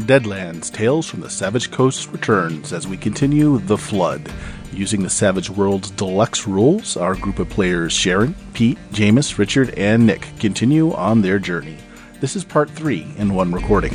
Deadlands, Tales from the Savage Coast returns as we continue The Flood. Using the Savage Worlds Deluxe rules, our group of players Sharon, Pete, Jameis, Richard, and Nick continue on their journey. This is part 3 in one recording.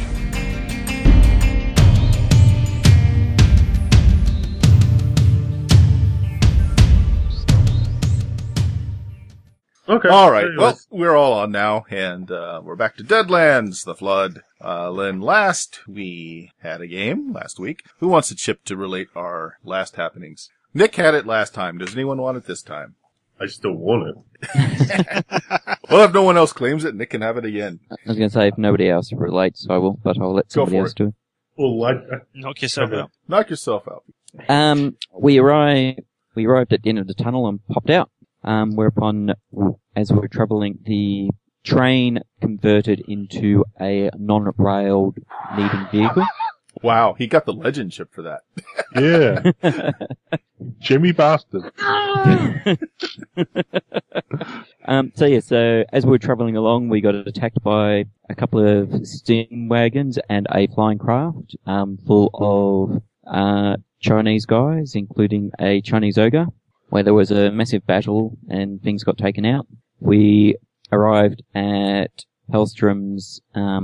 Okay. All right. Well, we're all on now, and we're back to Deadlands, The Flood. Then last we had a game last week. Who wants a chip to relate our last happenings? Nick had it last time. Does anyone want it this time? I still want it. Well, if no one else claims it, Nick can have it again. I was going to say, if nobody else relates, I will, but I'll let somebody else do it. Well, Knock yourself out. Knock yourself out. We arrived at the end of the tunnel and popped out. Whereupon, as we were travelling, the train converted into a non-railed needing vehicle. Wow, he got the legend chip for that. Yeah. Jimmy bastard. So as we were travelling along, we got attacked by a couple of steam wagons and a flying craft, full of, Chinese guys, including a Chinese ogre, where there was a massive battle and things got taken out. We arrived at Hellstrom's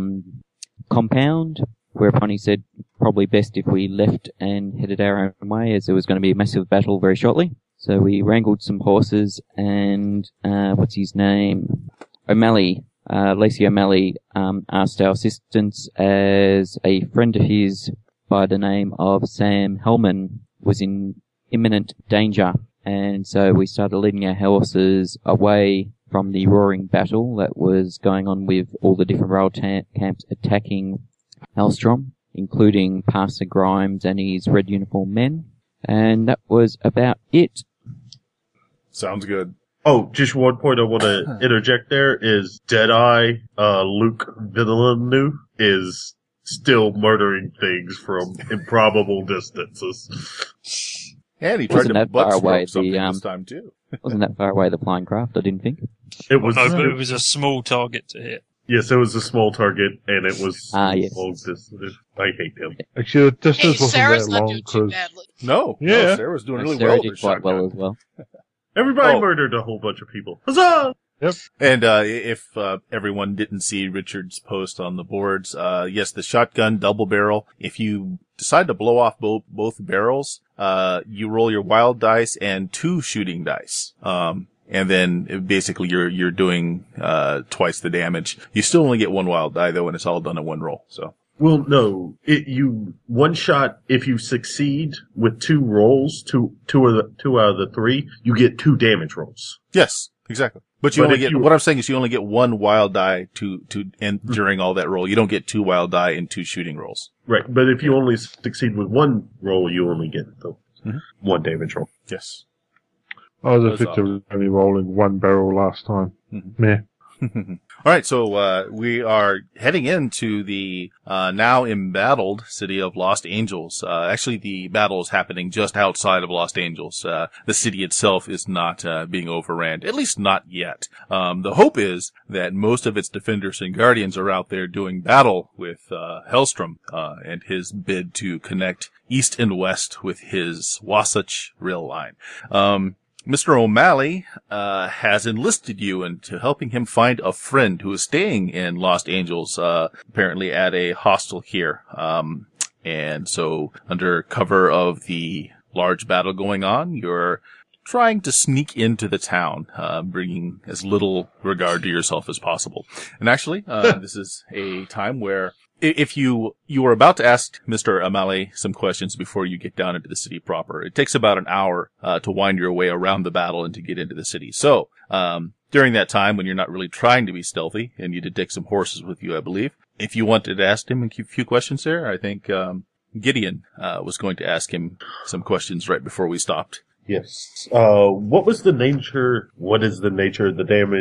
compound, whereupon he said probably best if we left and headed our own way, as there was going to be a massive battle very shortly. So we wrangled some horses and, what's his name? O'Malley, Lacey O'Malley, asked our assistance as a friend of his by the name of Sam Hellman was in imminent danger. And so we started leading our horses away from the roaring battle that was going on with all the different rail camps attacking Hellstrom, including Pastor Grimes and his red uniform men. And that was about it. Sounds good. Oh, just one point I want to interject there is Deadeye, Luke Villeneuve is still murdering things from improbable distances. And he tried Wasn't to that far butt away, stroke something the, this time, too. Wasn't that far away, the flying craft, I didn't think. It was, No, but it was a small target to hit. yes, it was a small target, and it was yes. long distance. I hate him. Actually, the distance Hey, wasn't Sarah's that not long doing too because badly. No, Yeah. Sarah's doing And really Sarah well. did with quite shotgun. well as well. Everybody Oh. murdered a whole bunch of people. Huzzah! And if everyone didn't see Richard's post on the boards, yes, the shotgun double barrel. If you decide to blow off both barrels, you roll your wild dice and 2 shooting dice. And then basically you're doing twice the damage. You still only get 1 wild die though, and it's all done in 1 roll. So. Well, no. You one shot. If you succeed with 2 rolls, two out of the 3, you get 2 damage rolls. Yes, exactly. But you But only if get, you- what I'm saying is you only get 1 wild die to end during all that roll. You don't get 2 wild die and 2 shooting rolls. Right, but if you only succeed with 1 roll, you only get the 1 damage roll. Yes. I was Those effectively only rolling 1 barrel last time. Meh. All right, so we are heading into the now embattled city of Lost Angels. Actually, the battle is happening just outside of Lost Angels. The city itself is not being overran, at least not yet. The hope is that most of its defenders and guardians are out there doing battle with Hellstrom and his bid to connect east and west with his Wasatch rail line. Mr. O'Malley has enlisted you into helping him find a friend who is staying in Lost Angels, apparently at a hostel here. And so, under cover of the large battle going on, you're trying to sneak into the town, bringing as little regard to yourself as possible. And actually, this is a time where if you were about to ask Mr. O'Malley some questions before you get down into the city proper, it takes about an hour to wind your way around the battle and to get into the city. So, during that time when you're not really trying to be stealthy, and you did take some horses with you, I believe, if you wanted to ask him a few questions there, I think Gideon was going to ask him some questions right before we stopped. Yes. What is the nature of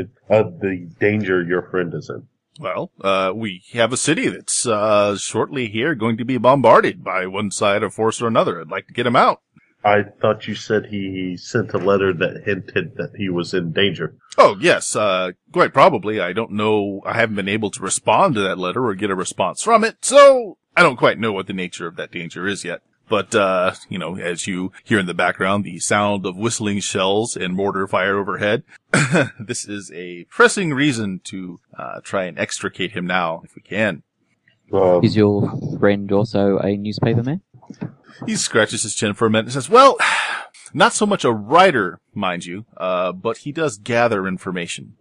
the danger your friend is in? Well, we have a city that's shortly here going to be bombarded by one side or force or another. I'd like to get him out. I thought you said he sent a letter that hinted that he was in danger. Oh, yes, quite probably. I don't know. I haven't been able to respond to that letter or get a response from it, so I don't quite know what the nature of that danger is yet. But, as you hear in the background, the sound of whistling shells and mortar fire overhead, this is a pressing reason to try and extricate him now, if we can. Is your friend also a newspaper man? He scratches his chin for a minute and says, well, not so much a writer, mind you, but he does gather information.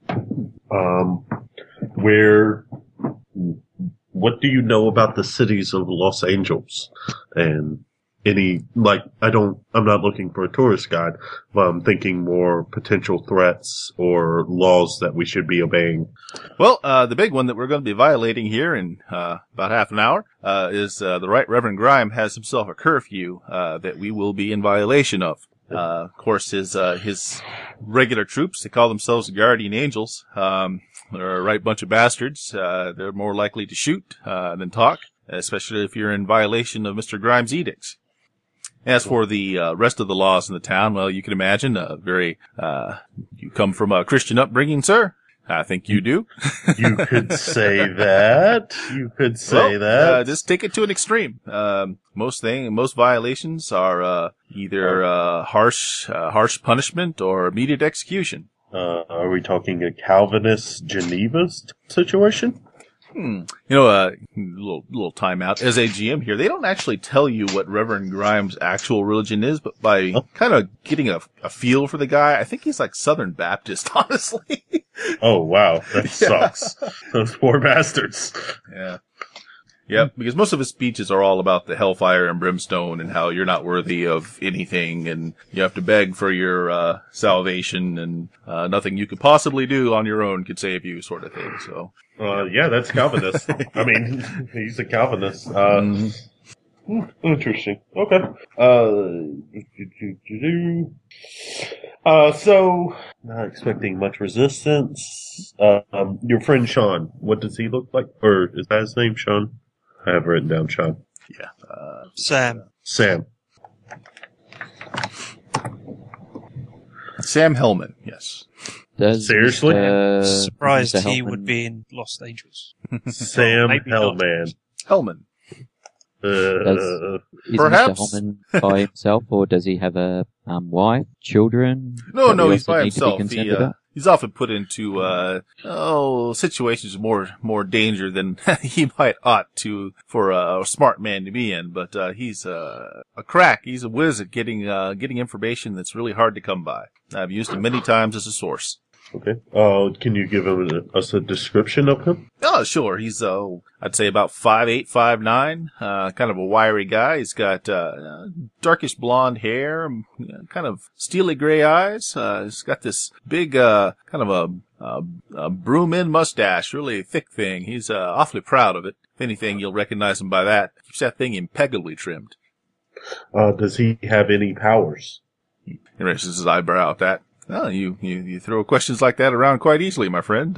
What do you know about the cities of Los Angeles? And I'm not looking for a tourist guide, but I'm thinking more potential threats or laws that we should be obeying. Well, the big one that we're going to be violating here in about half an hour is the Right Reverend Grime has himself a curfew that we will be in violation of. Of course, his regular troops, they call themselves the Guardian Angels. They're a right bunch of bastards. They're more likely to shoot than talk, especially if you're in violation of Mr. Grimes' edicts. As for the rest of the laws in the town, well, you can imagine you come from a Christian upbringing, sir. I think you do. You could say that. Just take it to an extreme. Most violations are either harsh punishment or immediate execution. Are we talking a Calvinist Geneva situation? Little timeout. As a GM here, they don't actually tell you what Reverend Grimes' actual religion is, but by kind of getting a feel for the guy, I think he's like Southern Baptist, honestly. Oh, wow. That sucks. Those poor bastards. Yeah. Yep, because most of his speeches are all about the hellfire and brimstone and how you're not worthy of anything and you have to beg for your salvation and nothing you could possibly do on your own could save you, sort of thing. So, yeah, that's Calvinist. I mean, he's a Calvinist. Interesting. Okay. So not expecting much resistance. Your friend Sean, what does he look like? Or is that his name, Sean? I have written down Sean. Yeah. Sam. Sam Hellman, yes. Seriously? Surprised Mr. he Hellman- would be in Lost Angels. Sam Maybe not. Hellman. Hellman. Is Perhaps. Mr. Hellman by himself, or does he have a wife, children? No, that we he's also by need to be himself. concerned about? He's often put into situations of more danger than he might ought to for a smart man to be in. But he's a crack. He's a whiz at getting information that's really hard to come by. I've used him many times as a source. Okay. Can you give us a description of him? Oh, sure. He's, I'd say about 5'8", 5'9", kind of a wiry guy. He's got, darkish blonde hair, kind of steely gray eyes. He's got this big, kind of a broom-in mustache, really thick thing. He's, awfully proud of it. If anything, you'll recognize him by that. Keeps that thing impeccably trimmed. Does he have any powers? He raises his eyebrow at that. Oh, you throw questions like that around quite easily, my friend.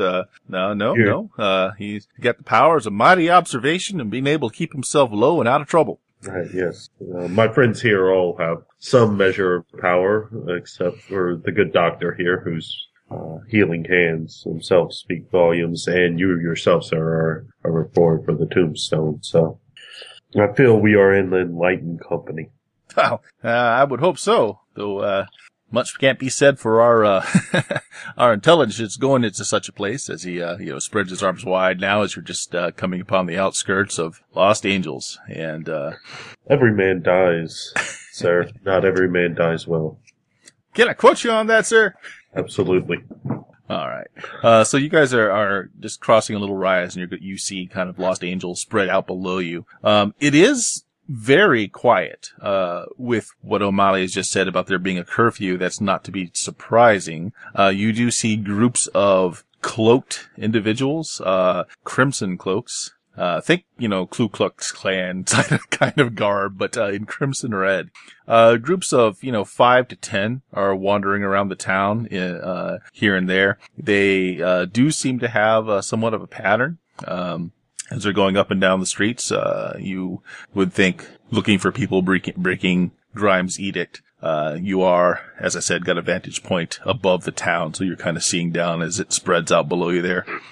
No. He's got the powers of mighty observation and being able to keep himself low and out of trouble. Right, yes. My friends here all have some measure of power, except for the good doctor here, whose healing hands themselves speak volumes, and you yourself, sir, are a reporter for the Tombstone. So I feel we are in the enlightened company. Well, I would hope so, though. Much can't be said for our our intelligence going into such a place as he spreads his arms wide now as you're just coming upon the outskirts of Lost Angels. And every man dies, sir. Not every man dies well. Can I quote you on that, sir? Absolutely. All right. So you guys are just crossing a little rise, and you see kind of Lost Angels spread out below you. It is very quiet, with what O'Malley has just said about there being a curfew. That's not to be surprising. You do see groups of cloaked individuals, crimson cloaks. Think, Ku Klux Klan kind of garb, but, in crimson red. Groups of, 5 to 10 are wandering around the town, here and there. They, do seem to have, somewhat of a pattern. As they're going up and down the streets, you would think looking for people breaking Grimes' edict. You are, as I said, got a vantage point above the town, so you're kind of seeing down as it spreads out below you there.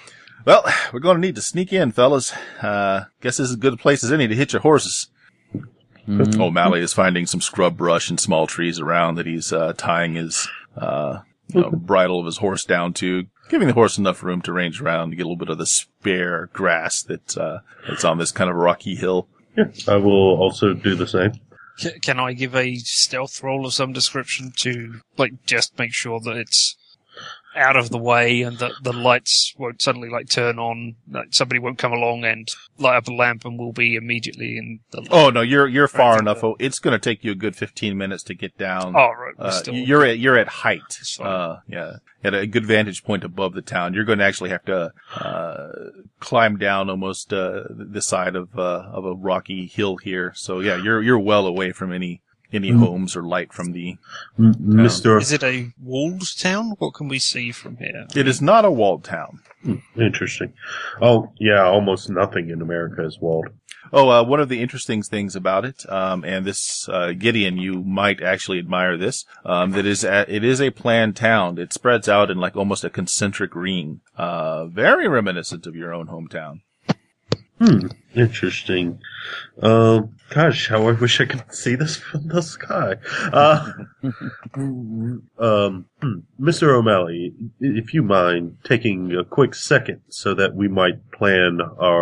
Well, we're going to need to sneak in, fellas. Guess this is as good a place as any to hitch your horses. O'Malley is finding some scrub brush and small trees around that he's tying his bridle of his horse down to, giving the horse enough room to range around to get a little bit of the spare grass that's on this kind of rocky hill. Yeah, I will also do the same. Can I give a stealth roll of some description to, just make sure that it's out of the way and that the lights won't suddenly, turn on, somebody won't come along and light up a lamp and we'll be immediately in the light? Oh, no, you're far enough. It's going to take you a good 15 minutes to get down. Oh, right. You're at height. Fine. At a good vantage point above the town. You're going to actually have to climb down almost the side of a rocky hill here. So yeah, you're well away from any homes or light from the Mr. Is it a walled town? What can we see from here? It is not a walled town. Interesting. Oh, yeah, almost nothing in America is walled. Oh, one of the interesting things about it, and this, Gideon, you might actually admire this, it is a planned town. It spreads out in almost a concentric ring, very reminiscent of your own hometown. Interesting. Gosh, how I wish I could see this from the sky. Mr. O'Malley, if you mind taking a quick second so that we might plan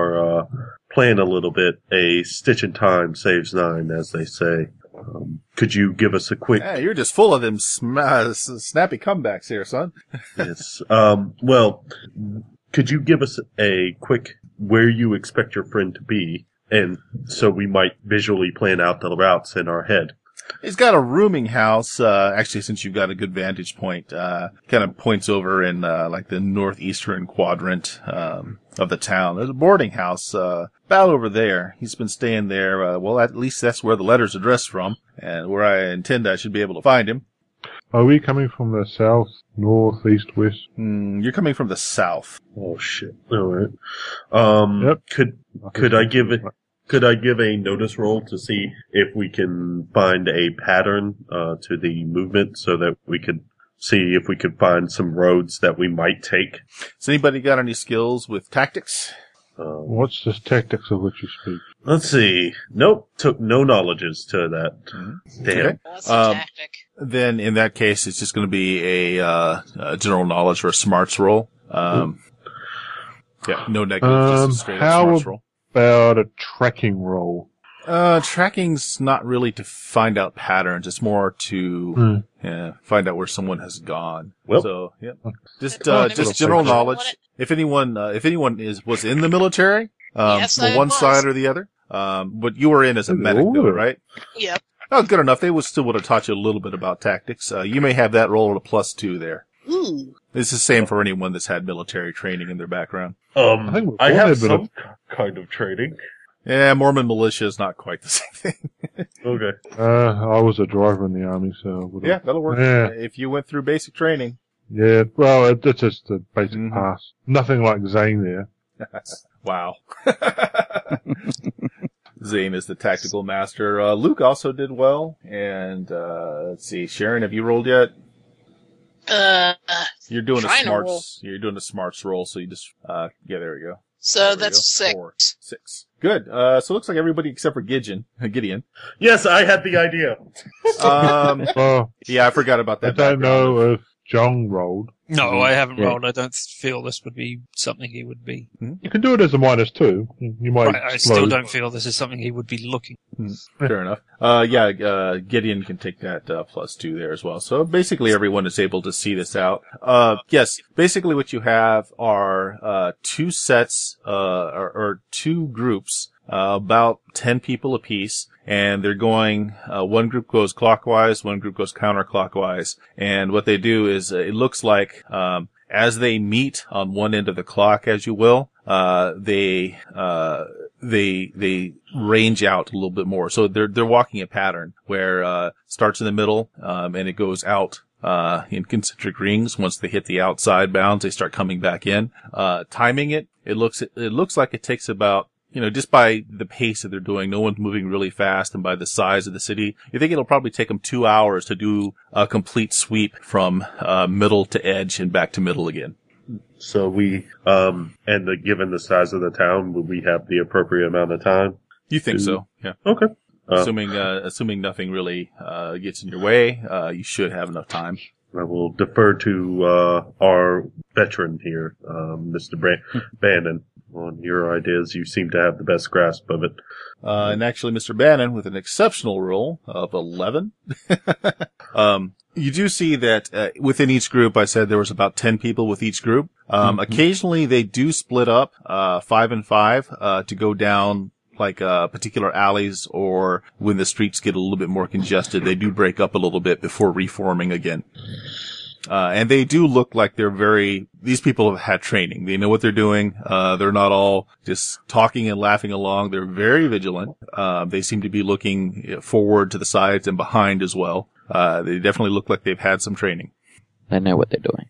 a little bit. A stitch in time saves 9, as they say. Could you give us a quick... Yeah, you're just full of them snappy comebacks here, son. Yes. Well, could you give us a quick where you expect your friend to be, and so we might visually plan out the routes in our head? He's got a rooming house, actually, since you've got a good vantage point, kind of points over in, the northeastern quadrant, of the town. There's a boarding house, about over there. He's been staying there, at least that's where the letter's addressed from, and where I intend I should be able to find him. Are we coming from the south, north, east, west? You're coming from the south. Oh shit! All right. Yep. Could I give a notice roll to see if we can find a pattern to the movement, so that we could see if we could find some roads that we might take? Has anybody got any skills with tactics? What's the tactics of which you speak? Let's see. Nope, took no knowledges to that. Damn. Okay. That's a tactic. Then in that case, it's just going to be a general knowledge or a smarts roll. No negative, just a straight up smarts roll. About a tracking roll. Tracking's not really to find out patterns. It's more to find out where someone has gone. Well, so yeah, just Just general knowledge. If anyone was in the military, Yes, for I one was. side or the other, but you were in as a medic, though, right? Yep. Oh, good enough. They still would have taught you a little bit about tactics. You may have that roll at a +2 there. Ooh. It's the same for anyone that's had military training in their background. I think I we've have all some kind of training. Yeah, Mormon militia is not quite the same thing. Okay. I was a driver in the army, so I would've- Yeah, that'll work. Yeah. If you went through basic training. Yeah, well, it's just a basic Mhm. pass. Nothing like Zane there. Wow. Zane is the tactical master. Luke also did well. And, let's see, Sharon, have you rolled yet? You're doing Trying to roll. You're doing a smarts roll, so you just, yeah, there we go. So There we that's go. 6. 4, 6. Good. So it looks like everybody except for Gideon. Yes, I had the idea. Well, Yeah, I forgot about I that. don't background. know if John rolled. No, I haven't Yeah. rolled. I don't feel this would be something he would be. You can do it as a -2. You might I still explode. don't feel this is something he would be looking. Fair enough. Gideon can take that +2 there as well. So basically everyone is able to see this out. Yes, basically what you have are 2 sets, or 2 groups, about 10 people apiece, and they're going, one group goes clockwise, one group goes counterclockwise, and what they do is, it looks like, as they meet on one end of the clock, as you will, they range out a little bit more. So they're walking a pattern where, starts in the middle, and it goes out, in concentric rings. Once they hit the outside bounds, they start coming back in. Timing it looks like it takes about, just by the pace that they're doing, no one's moving really fast, and by the size of the city, you think it'll probably take them 2 hours to do a complete sweep from, middle to edge and back to middle again. So given the size of the town, would we have the appropriate amount of time? You think so? Yeah. Okay. Assuming nothing really gets in your way, you should have enough time. I will defer to our veteran here, Mr. Bannon. On your ideas, you seem to have the best grasp of it. And actually, Mr. Bannon, with an exceptional roll of 11, you do see that within each group, I said there was about 10 people with each group. Occasionally, they do split up 5 and 5 to go down like particular alleys, or when the streets get a little bit more congested, they do break up a little bit before reforming again. And they do look like these people have had training. They know what they're doing. They're not all just talking and laughing along. They're very vigilant. They seem to be looking forward to the sides and behind as well. They definitely look like they've had some training. They know what they're doing.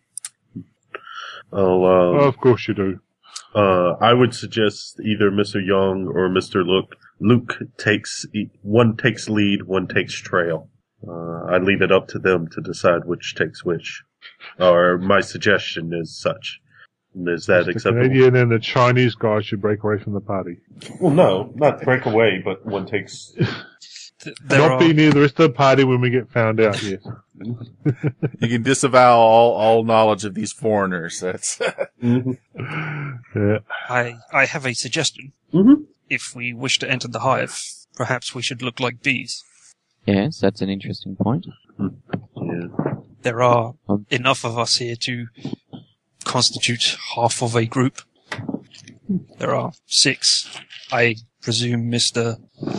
Of course you do. I would suggest either Mr. Young or Mr. Luke one takes lead, one takes trail. I leave it up to them to decide which takes which. Or my suggestion is such. Is that The acceptable? Canadian and the Chinese guy should break away from the party. Well, no, not break away, but one takes. Not be near the rest of the party when we get found out, yes. You can disavow all knowledge of these foreigners. That's Yeah. I have a suggestion. Mm-hmm. If we wish to enter the hive, perhaps we should look like bees. Yes, that's an interesting point. Yeah. There are enough of us here to constitute half of a group. There are 6. I presume Mr.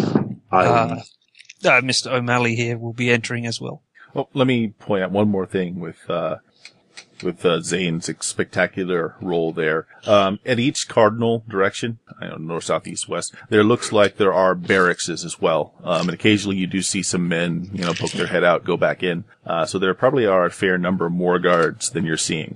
O'Malley here will be entering as well. Well, let me point out one more thing with Zane's spectacular roll there. At each cardinal direction, north, south, east, west, there looks like there are barracks as well. And occasionally you do see some men, poke their head out, go back in. So there probably are a fair number more guards than you're seeing.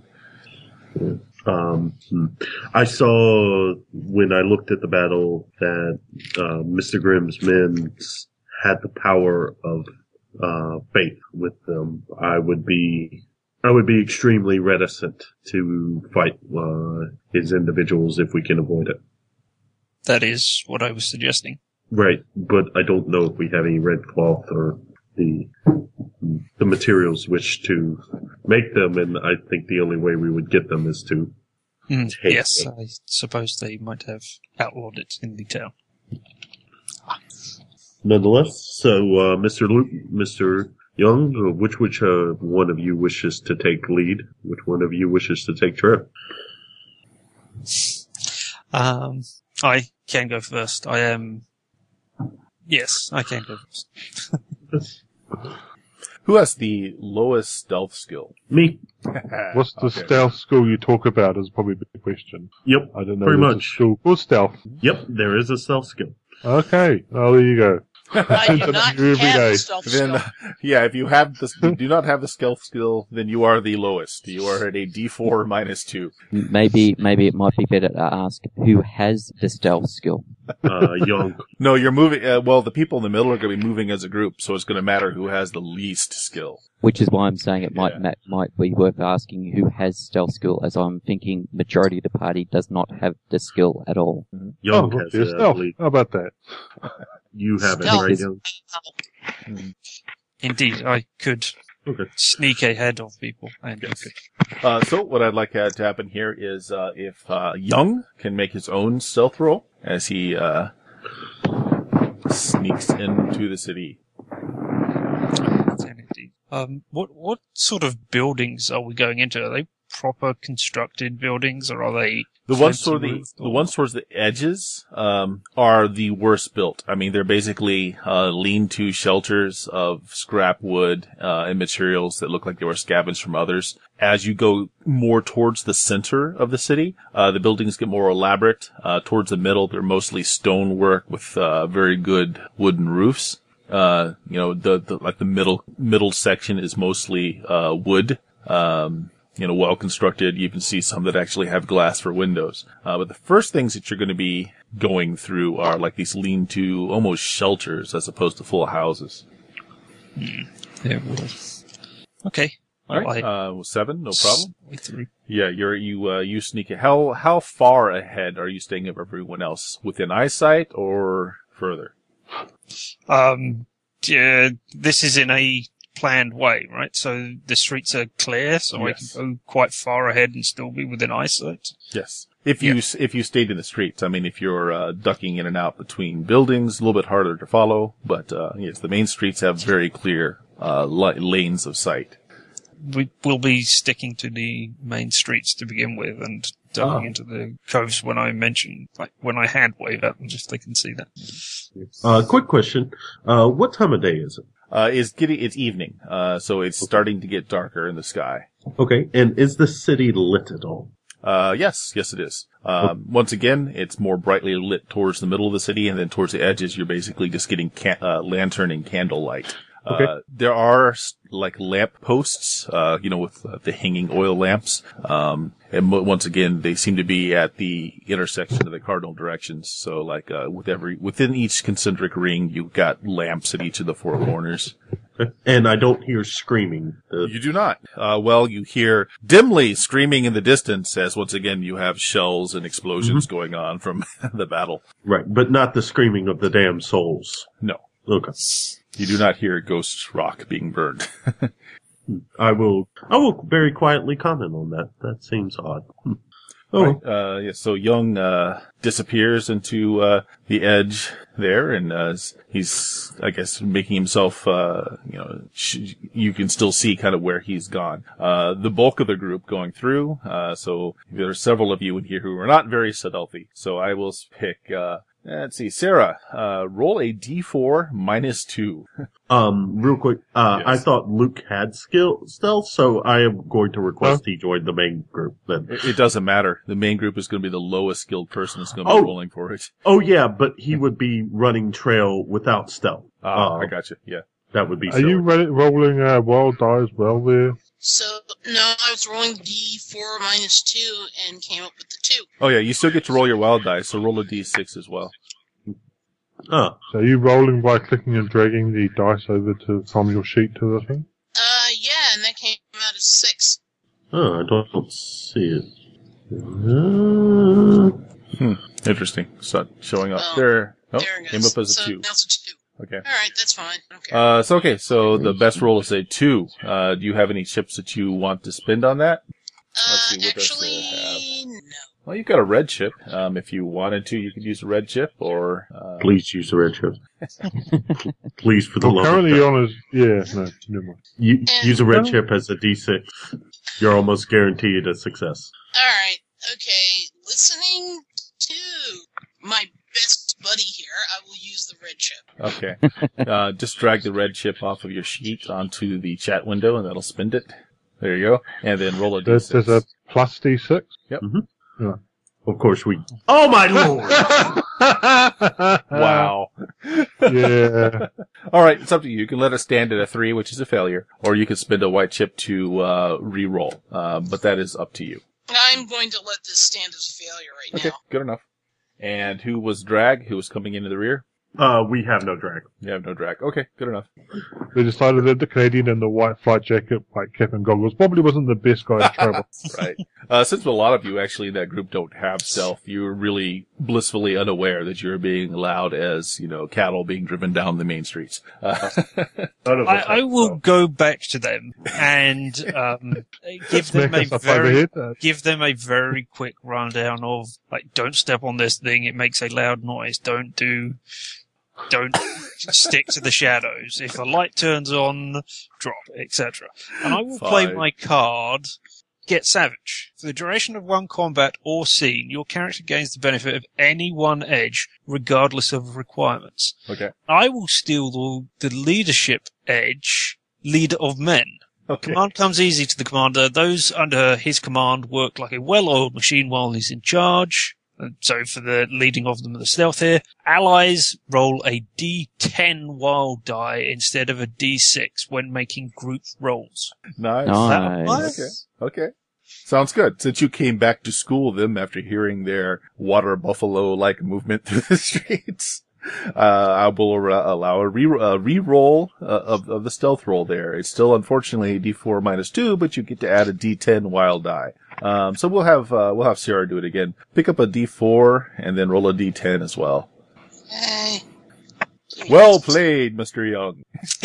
I saw when I looked at the battle that Mr. Grimm's men had the power of faith with them. I would be extremely reticent to fight his individuals if we can avoid it. That is what I was suggesting. Right, but I don't know if we have any red cloth or the materials which to make them, and I think the only way we would get them is to take yes, them. I suppose they might have outlawed it in the town. Nonetheless, so Mr. Luke, Mr. Young, which one of you wishes to take lead? Which one of you wishes to take trail? I can go first. Yes, I can go first. Who has the lowest stealth skill? Me. What's the stealth skill you talk about is probably the question. Yep. I don't know. Pretty there's much. A skill called stealth. Yep, there is a stealth skill. Okay. Oh, there you go. I do not Every have day. the stealth Then, skill. if you do not have the stealth skill, then you are the lowest. You are at a D4 -2. Maybe it might be better to ask who has the stealth skill. Young. No, you're moving. The people in the middle are going to be moving as a group, so it's going to matter who has the least skill. Which is why I'm saying it might be worth asking who has stealth skill, as I'm thinking majority of the party does not have the skill at all. Young Oh, has there's it, I stealth. believe. How about that? You have it, Stealth. right, Young? Indeed, I could Okay. sneak ahead of people. And I could. So what I'd like to happen here is if Young can make his own stealth roll as he sneaks into the city. Indeed. What sort of buildings are we going into? Are they proper constructed buildings, or are they The ones fancy toward roofed, the or- ones towards the edges are the worst built. I mean, they're basically lean-to shelters of scrap wood and materials that look like they were scavenged from others. As you go more towards the center of the city, the buildings get more elaborate. Towards the middle, they're mostly stonework with very good wooden roofs. The middle section is mostly wood. Well constructed. You can see some that actually have glass for windows. But the first things that you're going to be going through are like these lean-to, almost shelters as opposed to full houses. Yeah, well. Okay. All right. 7, no problem. Through. Yeah, you sneak it. How far ahead are you staying of everyone else? Within eyesight or further? Yeah, this is in a planned way, right? So the streets are clear, so Yes. I can go quite far ahead and still be within eyesight. Yes. If you stayed in the streets, I mean, if you're ducking in and out between buildings, a little bit harder to follow. But yes, the main streets have very clear lanes of sight. We will be sticking to the main streets to begin with and ducking into the coves when I mention, like when I hand wave at them, just so they can see that. Quick question. What time of day is it? It's evening, so it's starting to get darker in the sky. Okay. And is the city lit at all? Yes, it is. Once again, it's more brightly lit towards the middle of the city, and then towards the edges, you're basically just getting lantern and candlelight. Okay. There are like lamp posts, with the hanging oil lamps. And once again, they seem to be at the intersection of the cardinal directions. So like, within each concentric ring, you've got lamps at each of the four corners. And I don't hear screaming. You do not. You hear dimly screaming in the distance as once again you have shells and explosions going on from the battle. Right. But not the screaming of the damn souls. No. Okay. You do not hear Ghost Rock being burned. I will very quietly comment on that. That seems odd. Oh. Right. So Young disappears into the edge there, and he's, I guess, making himself, you can still see kind of where he's gone. The bulk of the group going through, so there are several of you in here who are not very stealthy. So I will pick, let's see, Sarah, roll a d4 -2. Real quick, Yes. I thought Luke had stealth, so I am going to request he join the main group then. It doesn't matter. The main group is going to be the lowest skilled person that's going to be rolling for it. Oh yeah, but he would be running trail without stealth. I got you. Yeah. That would be Are silly. you rolling wild die as well there? So, no, I was rolling D4 -2 and came up with the 2. Oh yeah, you still get to roll your wild dice, so roll a d6 as well. Oh, So are you rolling by clicking and dragging the dice over from your sheet to the thing? Yeah, and that came out as 6. I don't see it. Interesting. So showing up Oh, there. Oh, there it came goes. up as a So 2. now it's a 2. Okay. Alright, that's fine. Okay. So the best roll is a 2. Do you have any chips that you want to spend on that? let's see, what does Actually, no. Well, you've got a red chip. If you wanted to, you could use a red chip, or Please use the red chip. Please, for the Well, love of currently God. on is never mind. Use a red chip as a D6. You're almost guaranteed a success. Alright, okay. Listening to my best buddy here, I will use the red chip. okay. Just drag the red chip off of your sheet onto the chat window, and that'll spend it. There you go. And then roll a There's d6. a plus D6. Yep. Yeah. Of course we... Oh my lord! Wow. Yeah. All right, it's up to you. You can let it stand at a 3, which is a failure, or you can spend a white chip to re-roll. But that is up to you. I'm going to let this stand as a failure right Okay, now. good enough. And who was drag? Who was coming into the rear? We have no drag. You have no drag. Okay, good enough. They decided that the Canadian in the white flight jacket, white cap and goggles probably wasn't the best guy to travel. Right. Since a lot of you actually in that group don't have stealth, you're really blissfully unaware that you're being allowed as, cattle being driven down the main streets. I will go back to them and give them Smack us up overhead. give them a very quick rundown of, like, don't step on this thing, it makes a loud noise, don't stick to the shadows, if a light turns on, drop, etc. And I will play Fine. my card, Get Savage. For the duration of one combat or scene, your character gains the benefit of any one edge, regardless of requirements. Okay. I will steal the leadership edge, leader of men. Okay. Command comes easy to the commander. Those under his command work like a well-oiled machine while he's in charge. And so for the leading of them and the stealth here, allies roll a D10 wild die instead of a D6 when making group rolls. Nice. Nice. Okay. Sounds good. Since you came back to school them after hearing their water buffalo-like movement through the streets. I will allow a re-roll of the stealth roll there. It's still, unfortunately, D4 -2, but you get to add a D10 wild die. So we'll have Sarah do it again. Pick up a D4 and then roll a D10 as well. Hey. Well played, Mr. Young.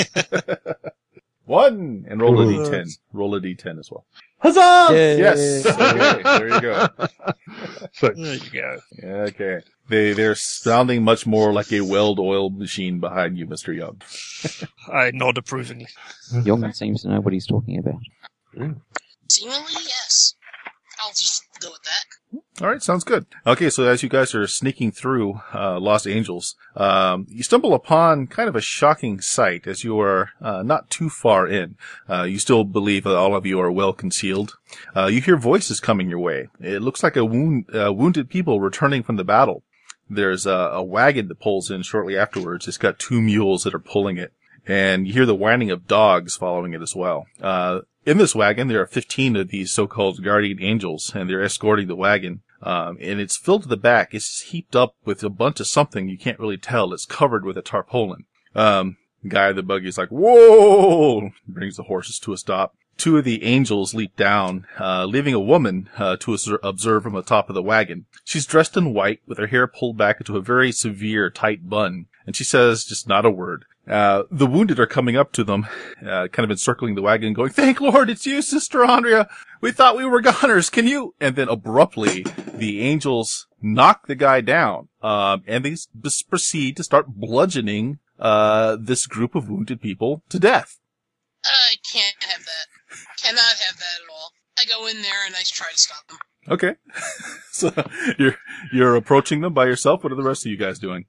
1, and roll a D10. Roll a D10 as well. Huzzah! Yes. Okay, there you go. Six. There you go. Okay. They're sounding much more like a well-oiled machine behind you, Mr. Young. I nod approvingly. Young seems to know what he's talking about. Seemingly, yes. I'll just go with that. All right, sounds good. Okay, so as you guys are sneaking through Los Angeles, you stumble upon kind of a shocking sight as you are not too far in. You still believe that all of you are well concealed. You hear voices coming your way. It looks like wounded people returning from the battle. There's a wagon that pulls in shortly afterwards. It's got 2 mules that are pulling it, and you hear the whining of dogs following it as well. In this wagon, there are 15 of these so-called guardian angels, and they're escorting the wagon. And it's filled to the back. It's heaped up with a bunch of something you can't really tell. It's covered with a tarpaulin. The guy in the buggy is like, whoa! Brings the horses to a stop. 2 of the angels leap down, leaving a woman to observe from the top of the wagon. She's dressed in white, with her hair pulled back into a very severe, tight bun. And she says just not a word. The wounded are coming up to them, kind of encircling the wagon, going, "Thank Lord, it's you, Sister Andrea. We thought we were goners. Can you?" And then abruptly, the angels knock the guy down, and they proceed to start bludgeoning this group of wounded people to death. I can't have that. Cannot have that at all. I go in there and I try to stop them. Okay, so you're approaching them by yourself. What are the rest of you guys doing?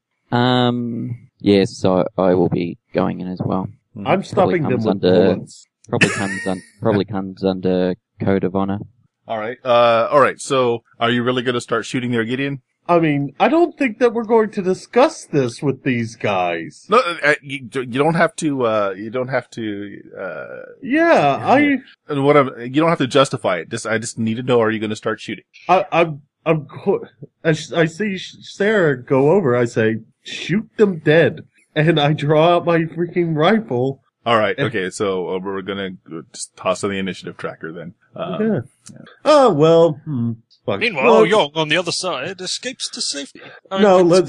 Yes, so I will be going in as well. I'm stopping them with bullets. Probably comes under code of honor. All right. So, are you really going to start shooting there, Gideon? I mean, I don't think that we're going to discuss this with these guys. No, you don't have to. You don't have to. Yeah, you don't have to justify it. I just need to know: are you going to start shooting? As I see Sarah go over, I say, "Shoot them dead," and I draw out my freaking rifle. All right. Okay. So we're gonna just toss on the initiative tracker then. Yeah. Oh well. Fuck. Meanwhile, Young on the other side escapes to safety. I'm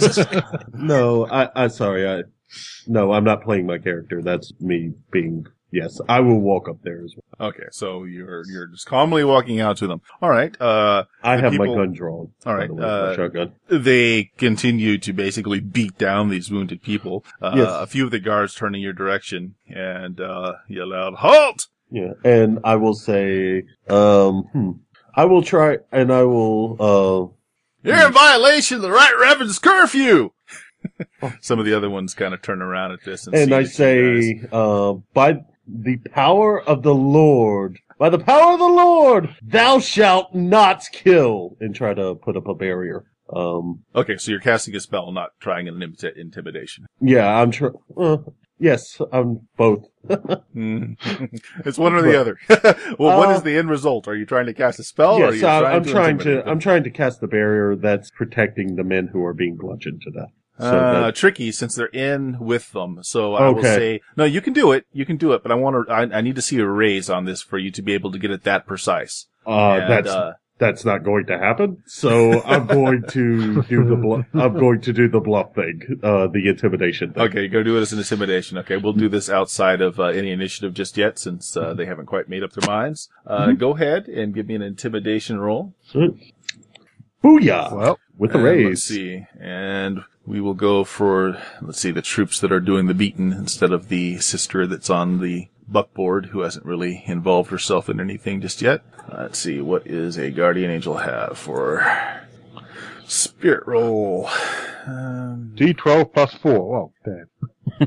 sorry. No, I'm not playing my character. That's me being. Yes, I will walk up there as well. Okay, so you're just calmly walking out to them. All right. I have my gun drawn. All right. My shotgun. They continue to basically beat down these wounded people. Yes. A few of the guards turn in your direction and yell out, "Halt!" Yeah, and I will say, I will try, and I will, "You're in violation of the Right Reverend's curfew!" Some of the other ones kind of turn around at this and I say, by the power of the Lord, thou shalt not kill, and try to put up a barrier. Okay, so you're casting a spell, not trying an intimidation. Yeah, I'm yes, I'm both. It's one or the other. Well, what is the end result? Are you trying to cast a spell? Yes, or are you I'm trying to cast the barrier that's protecting the men who are being bludgeoned to death. Tricky since they're in with them. So I will say, no, you can do it, but I need to see a raise on this for you to be able to get it that precise. That's not going to happen. So I'm going to do the bluff thing, the intimidation thing. Okay, go do it as an intimidation. Okay, we'll do this outside of any initiative just yet since they haven't quite made up their minds. Go ahead and give me an intimidation roll. Booyah! Well, with the raise. Let's see. And we will go for, the troops that are doing the beating instead of the sister that's on the buckboard who hasn't really involved herself in anything just yet. Let's see, what is a guardian angel have for spirit roll? D12 plus 4. Well, damn.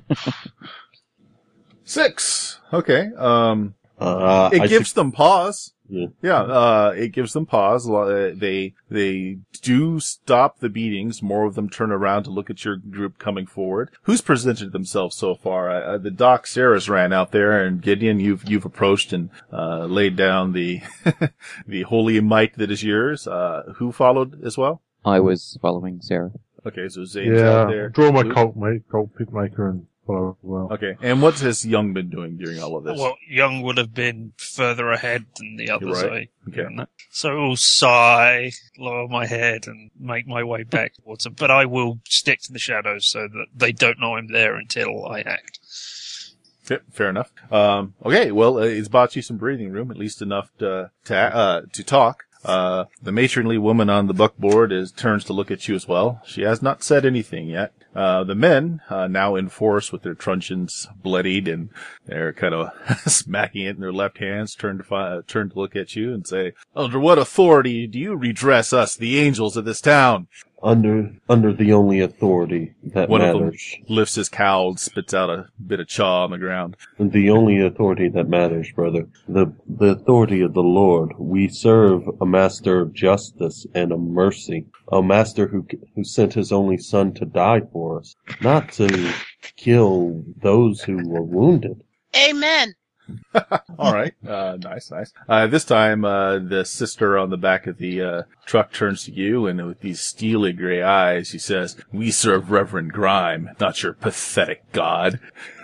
6. Okay. It gives them pause. Yeah, it gives them pause. They do stop the beatings. More of them turn around to look at your group coming forward. Who's presented themselves so far? The Doc Sarah's ran out there, and Gideon, you've approached and laid down the the holy might that is yours. Who followed as well? I was following Sarah. Okay, so Zane's out Yeah, there. draw my Luke? cult pit maker and follow as well. Okay, and what's has Young been doing during all of this? Well, Young would have been further ahead than the others. right. I Okay. get that. So I'll sigh, lower my head, and make my way back towards them. But I will stick to the shadows so that they don't know I'm there until I act. Yep, fair enough. Okay, well, it's bought you some breathing room, at least enough to talk. The matronly woman on the buckboard turns to look at you as well. She has not said anything yet. The men, now in force with their truncheons bloodied and they're kind of smacking it in their left hands, turn to look at you and say, "Under what authority do you redress us, the angels of this town?" Under the only authority that One of them matters. lifts his cowl and spits out a bit of chaw on the ground. The only authority that matters, brother. The authority of the Lord. We serve a master of justice and of mercy. A master who sent his only son to die for us. Not to kill those who were wounded. Amen. All right. Nice. This time, the sister on the back of the truck turns to you, and with these steely gray eyes, she says, "We serve Reverend Grime, not your pathetic god."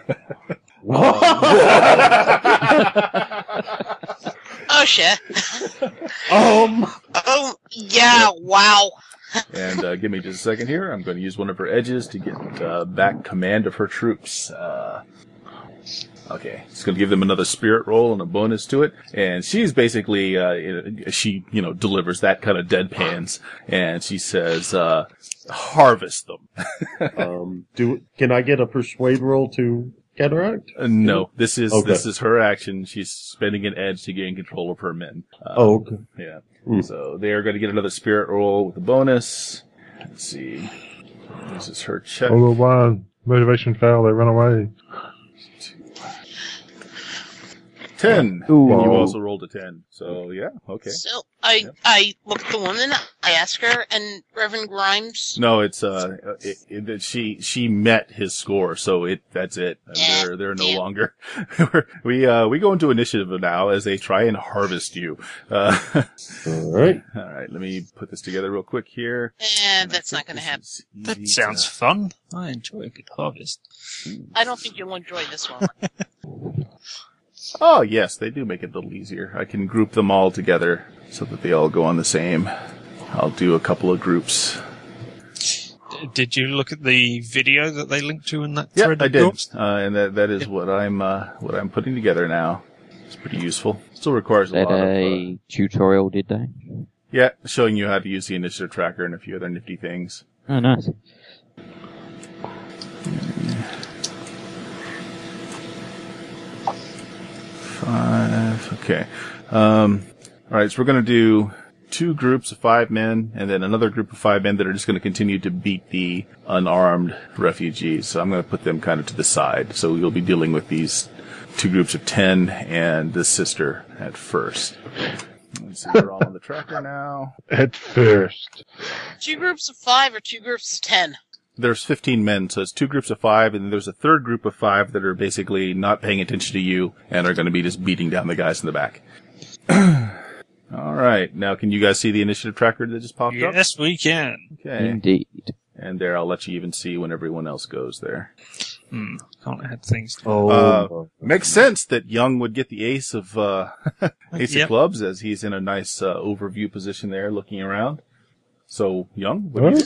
Oh, shit. Oh, yeah, wow. And give me just a second here. I'm going to use one of her edges to get back command of her troops. Okay, it's going to give them another spirit roll and a bonus to it. And she's basically, she delivers that kind of deadpans, and she says, "Harvest them." Can I get a persuade roll to counteract? No, this is Okay. her action. She's spending an edge to gain control of her men. Okay. Yeah. Hmm. So they are going to get another spirit roll with a bonus. Let's see. This is her check. All the one. Motivation fail, they run away. 10. Ooh. And you also rolled a 10. So, yeah, okay. So I look at the woman, I ask her, and Reverend Grimes. No, it's, she met his score, so that's it. And they're no Yeah. longer. we go into initiative now as they try and harvest you. All right. Alright, let me put this together real quick here. And that's not going to happen. That sounds fun. I enjoy a good harvest. I don't think you'll enjoy this one. Oh, yes, they do make it a little easier. I can group them all together so that they all go on the same. I'll do a couple of groups. Did you look at the video that they linked to in that Yeah, thread? I of did. yours? And that is what I'm putting together now. It's pretty useful. Still requires a That lot of, a tutorial, did they? yeah, showing you how to use the initiative tracker and a few other nifty things. Oh, nice. Five. Okay. All right. So we're going to do 2 groups of 5 men, and then another group of 5 men that are just going to continue to beat the unarmed refugees. So I'm going to put them kind of to the side. So you'll be dealing with these 2 groups of 10 and the sister at first. Let's see. We're all on the tracker now. At first. 2 groups of 5 or 2 groups of 10? There's 15 men, so it's 2 groups of 5, and then there's a third group of 5 that are basically not paying attention to you and are going to be just beating down the guys in the back. All right. Now, can you guys see the initiative tracker that just popped up? Yes, we can. Okay. Indeed. And there, I'll let you even see when everyone else goes there. Can't add things. Makes sense that Young would get the ace of ace Yep. of clubs, as he's in a nice overview position there, looking around. So, Young, what do you do?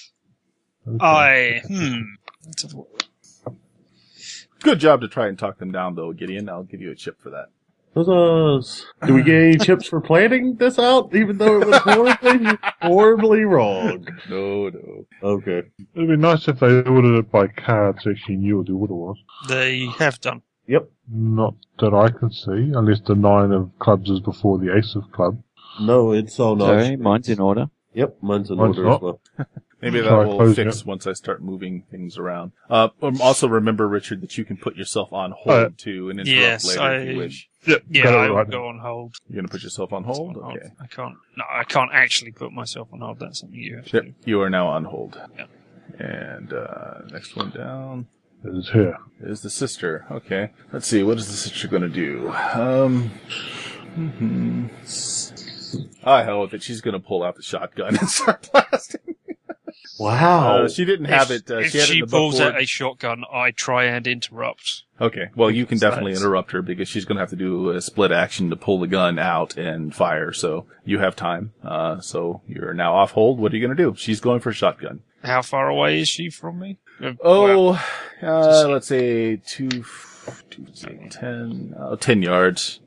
Let's have a look. Good job to try and talk them down, though, Gideon. I'll give you a chip for that. Do we get any chips for planning this out, even though it was horribly wrong? No. Okay. It'd be nice if they ordered it by card so actually knew what the order was. They have done. Yep. Not that I can see, unless the 9 of clubs is before the ace of club. No, it's all not. Sorry, mine's in order. Yep, mine's in Mine's order not. as well. Maybe that Sorry, will close fix it. once I start moving things around. Also remember, Richard, that you can put yourself on hold, too, and interrupt Yes, later if you wish. Yep, Yeah, got it I will right. go on hold. You're going to put yourself on hold? On hold. Okay. I can't. No, I can't actually put myself on hold. That's something you have to Yep, do. you are now on hold. Yep. And next one down It's here. is the sister. Okay. Let's see, what is the sister going to do? Hell with it. She's going to pull out the shotgun and start blasting. Wow. She didn't have it. If She had it she in the book pulls board. out a shotgun, I try and interrupt. Okay, well, you can definitely Nice. interrupt her because she's going to have to do a split action to pull the gun out and fire. So you have time. So you're now off hold. What are you going to do? She's going for a shotgun. How far away is she from me? Oh, let's say 10 yards.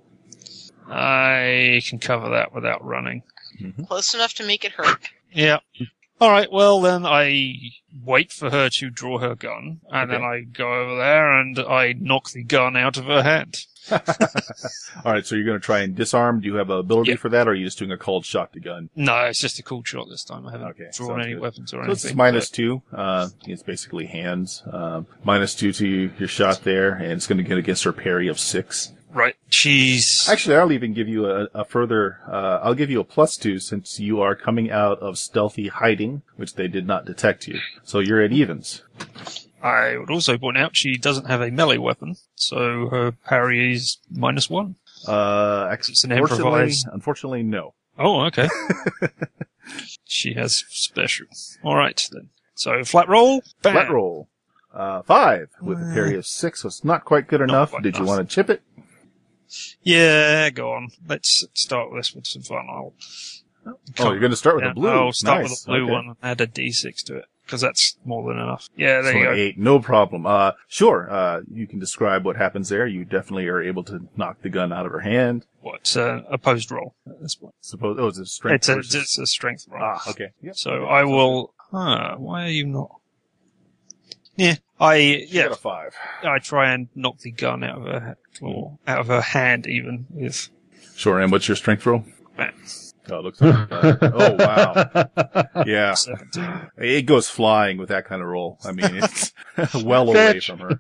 I can cover that without running. Close enough to make it hurt. Yeah. All right. Well, then I wait for her to draw her gun, and then I go over there and I knock the gun out of her hand. All right, so you're going to try and disarm. Do you have an ability Yeah. for that, or are you just doing a cold shot to gun? No, it's just a cool shot this time. I haven't Okay, drawn sounds any good. weapons or So it's anything. -2. It's basically hands. -2 to your shot there, and it's going to get against her parry of 6. Right. She's Actually, I'll even give you a further, I'll give you a +2 since you are coming out of stealthy hiding, which they did not detect you. So you're at evens. I would also point out she doesn't have a melee weapon, so her parry is -1. It's an improvised. Unfortunately, no. Oh, okay. She has special. All right then. So flat roll. Bam. Flat roll. 5 with a parry of 6, so it's not quite good enough. quite Did you enough. want to chip it? Yeah, go on. Let's start this with some fun. Oh, you're going to start with Yeah, a blue. I'll start Nice. with a blue Okay. one and add a D6 to it, because that's more than enough. Yeah, there So you an go. 8, no problem. Sure, you can describe what happens there. You definitely are able to knock the gun out of her hand. What's opposed roll at this point? Suppose, it's a strength versus- It's a strength roll. okay. Yep. So I will. Why are you not? Yeah, You got a 5. I try and knock the gun out of her claw, out of her hand, even with. Sure, and what's your strength roll? Bam. Oh, it looks like, oh, wow. Yeah. 17. It goes flying with that kind of roll. I mean, it's well away from her.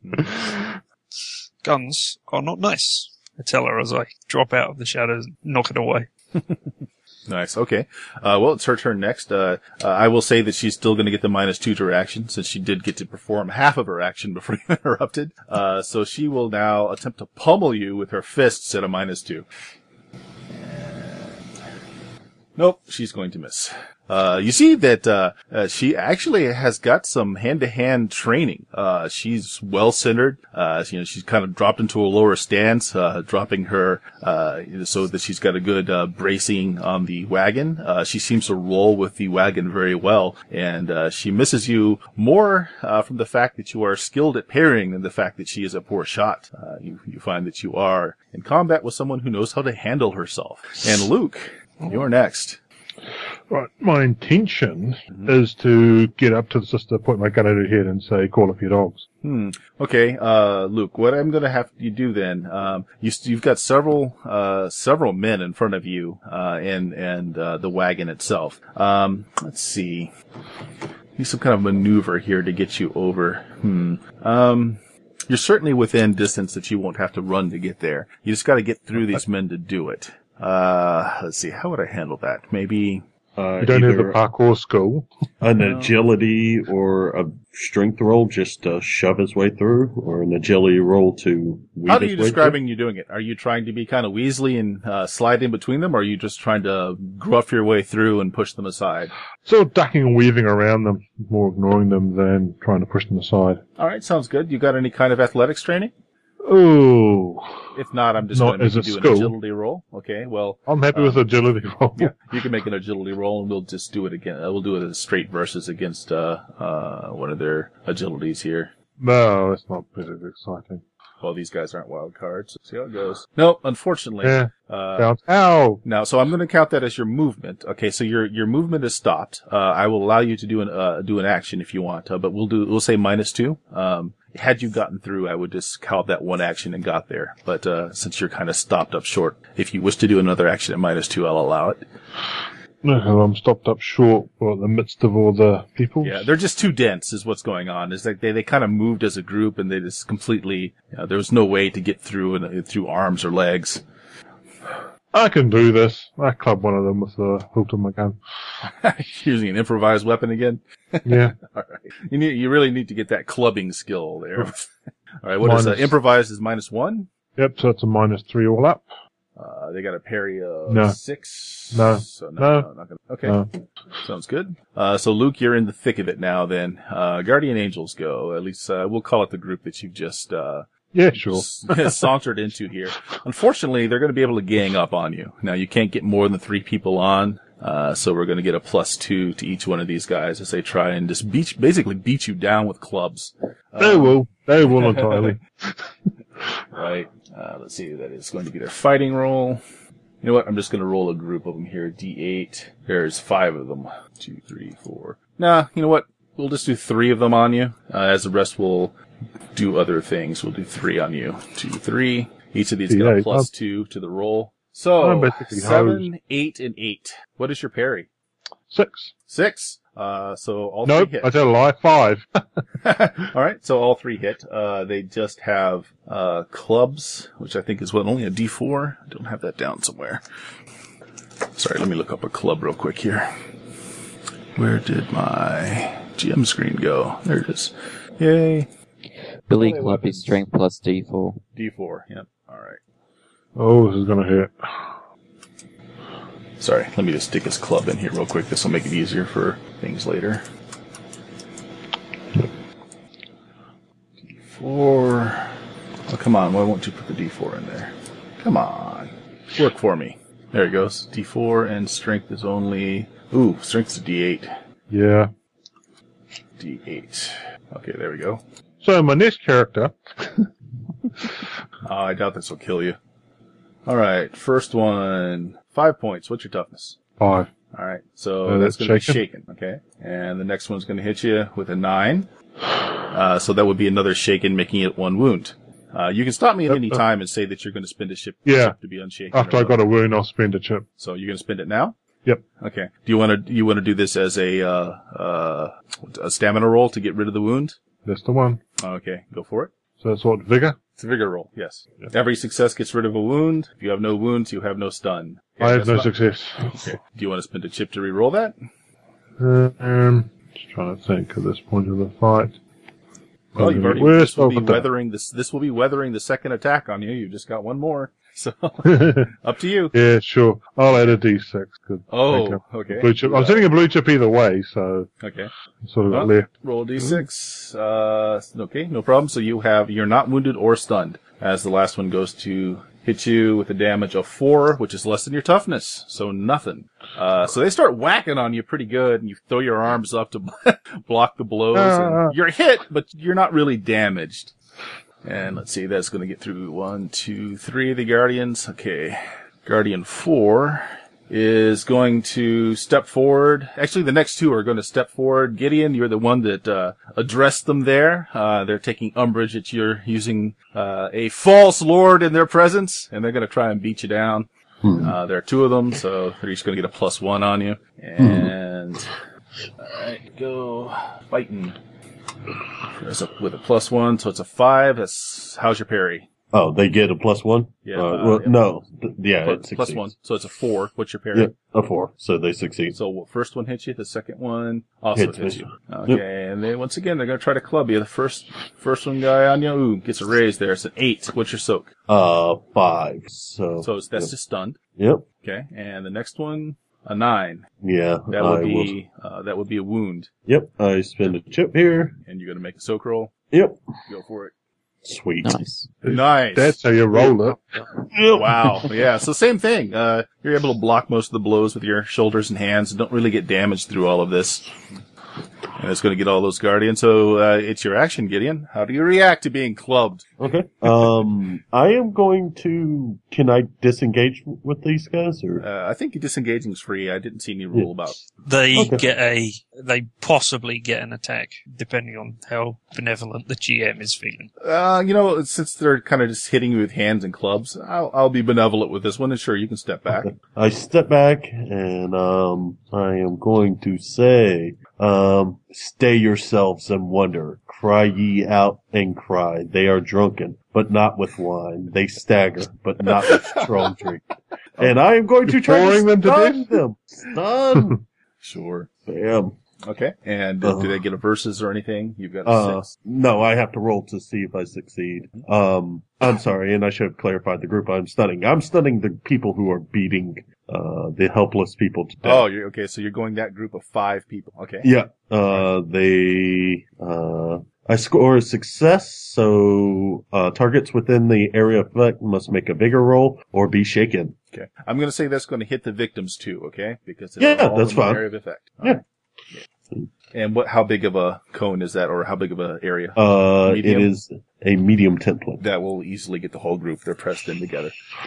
Guns are not nice. I tell her as I drop out of the shadows and knock it away. Nice. Okay. Well, it's her turn next. I will say that she's still going to get the -2 to her action since she did get to perform half of her action before you interrupted. So she will now attempt to pummel you with her fists at a -2. Nope, she's going to miss. You see that she actually has got some hand-to-hand training. She's well-centered. She's kind of dropped into a lower stance, dropping her so that she's got a good bracing on the wagon. She seems to roll with the wagon very well, and she misses you more from the fact that you are skilled at parrying than the fact that she is a poor shot. You find that you are in combat with someone who knows how to handle herself. And Luke, you're next. Right, my intention is to get up to the sister, point my gun at her head, and say, "Call up your dogs." Okay, Luke, what I'm going to have you do then, you've got several men in front of you, and the wagon itself. Let's see. Use some kind of maneuver here to get you over. You're certainly within distance that you won't have to run to get there. You just got to get through these men to do it. Let's see, how would I handle that? Maybe, You don't have the parkour skill. an agility or a strength roll just to shove his way through, or an agility roll to weave how are his you way describing you doing it? Are you trying to be kind of weaselly and slide in between them, or are you just trying to gruff your way through and push them aside? Sort of ducking and weaving around them, more ignoring them than trying to push them aside. All right, sounds good. You got any kind of athletics training? Oh, If not, I'm just Not going to as make a you do an skill. agility roll. Okay, well, I'm happy with agility roll. yeah, you can make an agility roll, and we'll just do it again. We'll do it as straight versus against one of their agilities here. No, that's not very exciting. Well, these guys aren't wild cards. See how it goes. No, unfortunately. Yeah. Uh, Ow! Now, so I'm going to count that as your movement. Okay, so your movement is stopped. I will allow you to do an action if you want, but we'll say -2. Had you gotten through, I would just count that one action and got there. But since you're kind of stopped up short, if you wish to do another action at -2, I'll allow it. No, I'm stopped up short in the midst of all the people. Yeah, they're just too dense is what's going on. It's like they kind of moved as a group and they just completely, there was no way to get through arms or legs. I can do this. I club one of them with the hilt of my gun. Using an improvised weapon again. Yeah. All right. You really need to get that clubbing skill there. All right. What is Minus- improvised is -1? Yep, so it's a -3 all up. They got a parry of No. 6. No. So No. not gonna. Okay. No. Sounds good. So Luke, you're in the thick of it now then. Guardian Angels go. At least, we'll call it the group that you've just, Yeah, sure. sauntered into here. Unfortunately, they're going to be able to gang up on you. Now, you can't get more than 3 people on, so we're going to get a +2 to each one of these guys as they try and just basically beat you down with clubs. They will entirely. Right. Let's see. That is going to be their fighting roll. You know what? I'm just going to roll a group of them here. D8. There's 5 of them. 2, 3, 4. Nah, you know what? We'll just do 3 of them on you. As the rest will do other things. We'll do 3 on you. 2, 3. Each of these got a +2 to the roll. So, I'm basically 7, 8, and 8. What is your parry? 6. 6. So all Nope, 3 hit. I tell a lie. 5. All right, so all 3 hit. They just have clubs, which I think is only a D4. I don't have that down somewhere. Sorry, let me look up a club real quick here. Where did my GM screen go? There it is. Yay. Billy Club is strength plus D4. D4. Yep. All right. Oh, this is gonna hit. Sorry, let me just stick his club in here real quick. This will make it easier for things later. D4. Oh, come on. Why won't you put the D4 in there? Come on. Work for me. There it goes. D4 and strength is only... Ooh, strength's a D8. Yeah. D8. Okay, there we go. So my next character. I doubt this will kill you. Alright, first one. 5 points. What's your toughness? 5. Alright, so that's going to be shaken. shaken. Okay. And the next one's going to hit you with a 9. So that would be another shaken, making it 1 wound. You can stop me at any time and say that you're going to spend a chip to be unshaken. After I got a wound, I'll spend a chip. So you're going to spend it now? Yep. Okay. Do you want to do this as a stamina roll to get rid of the wound? That's the one. Okay, go for it. So that's what, vigor? It's a vigor roll, yes. Every success gets rid of a wound. If you have no wounds, you have no stun. Okay, I have no success. Okay. Do you want to spend a chip to re-roll that? Just trying to think at this point of the fight. Well, you've already. Where's This will be Overton? weathering this. This will be weathering the second attack on you. You've just got one more. So up to you. Yeah, sure. I'll add a D6. Good. Oh, okay. Blue chip. I'm sending a blue chip either way, so Okay. sort of got Well, left. roll a d6. Okay, no problem. So you're not wounded or stunned. As the last one goes to hit you with a damage of 4, which is less than your toughness. So nothing. So they start whacking on you pretty good, and you throw your arms up to block the blows. And you're hit, but you're not really damaged. And let's see, that's going to get through 1, 2, 3 of the Guardians. Okay. Guardian 4 is going to step forward. Actually, the next 2 are going to step forward. Gideon, you're the one that addressed them there. They're taking umbrage at your using a false lord in their presence, and they're going to try and beat you down. There are 2 of them, so they're each going to get a +1 on you. And alright, go fighting. With a +1, so it's a 5. How's your parry? Oh, they get a +1? Yeah. No. It succeeds. +1, so it's a 4. What's your parry? Yeah, a 4. So they succeed. So first one hits you, the second one also hits you. Okay, and then once again they're going to try to club you. The first one guy on you, gets a raise there. It's an 8. What's your soak? 5. So That's just stunned. Yep. Okay, and the next one, a 9. Yeah. That would be a wound. Yep. I spend a chip here. And you're going to make a soak roll. Yep. Go for it. Sweet. Nice. Nice. That's how you roll it. Wow. Yeah. So same thing. You're able to block most of the blows with your shoulders and hands and don't really get damaged through all of this. And it's going to get all those Guardians. So, it's your action, Gideon. How do you react to being clubbed? Okay. I am going to. Can I disengage with these guys, or? I think disengaging is free. I didn't see any rule about. They they possibly get an attack, depending on how benevolent the GM is feeling. Since they're kind of just hitting you with hands and clubs, I'll be benevolent with this one. And sure, you can step back. Okay. I step back, and I am going to say, stay yourselves and wonder. Cry ye out and cry. They are drunken, but not with wine. They stagger, but not with strong drink. And I am going to try to Boring them to stun death? them. Stun. Sure. Bam. Okay. And do they get a versus or anything? You've got a 6. No, I have to roll to see if I succeed. I'm sorry, and I should have clarified the group I'm stunning. I'm stunning the people who are beating the helpless people to death. Oh, okay. So you're going that group of 5 people. Okay. Yeah. I score a success, so targets within the area of effect must make a vigor roll or be shaken. Okay. I'm going to say that's going to hit the victims too, okay? Because Yeah, they're all that's in the fine. area of effect. All Yeah. right. And how big of a cone is that, or how big of an area? It is a medium template. That will easily get the whole group. They're pressed in together.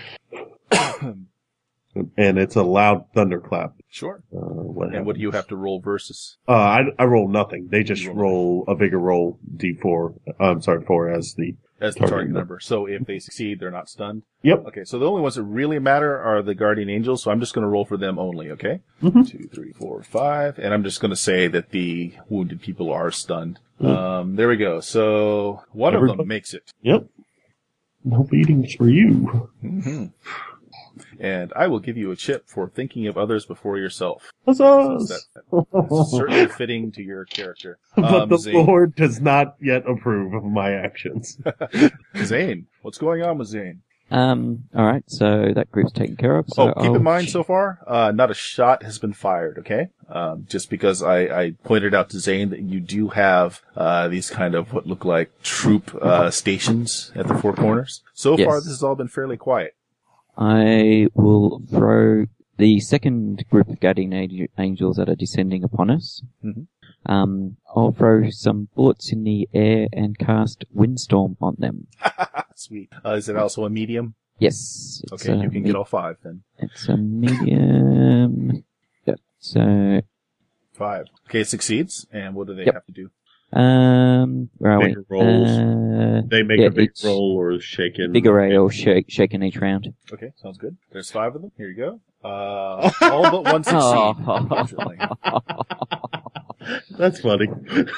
And it's a loud thunderclap. Sure. What And what do you have to roll versus? I roll nothing. They just You roll a bigger roll D4. I'm sorry, 4 as the As the target number. So if they succeed, they're not stunned? Yep. Okay, so the only ones that really matter are the guardian angels, so I'm just going to roll for them only, okay? Mhm. 2, 3, 4, 5, and I'm just going to say that the wounded people are stunned. There we go. So one of them makes it. Yep. No beatings for you. Mm-hmm. And I will give you a chip for thinking of others before yourself. Huzzah! That's certainly fitting to your character. But the Zane. Lord does not yet approve of my actions. Zane, what's going on with Zane? Alright, so that group's taken care of. So Keep in mind so far, not a shot has been fired, okay? Just because I pointed out to Zane that you do have, these kind of what look like troop, stations at the 4 corners. So far, Yes. this has all been fairly quiet. I will throw the second group of guardian angels that are descending upon us. Mhm. I'll throw some bullets in the air and cast windstorm on them. Sweet. Is it also a medium? Yes. Okay, you can get all 5 then. It's a medium. Yep. So, 5. Okay, it succeeds. And what do they Yep. have to do? where are Bigger we? rolls. They make yeah, a big it's roll or shaken. big array or shaken each round. Okay, sounds good. There's 5 of them. Here you go. All but one succeed, unfortunately. That's funny.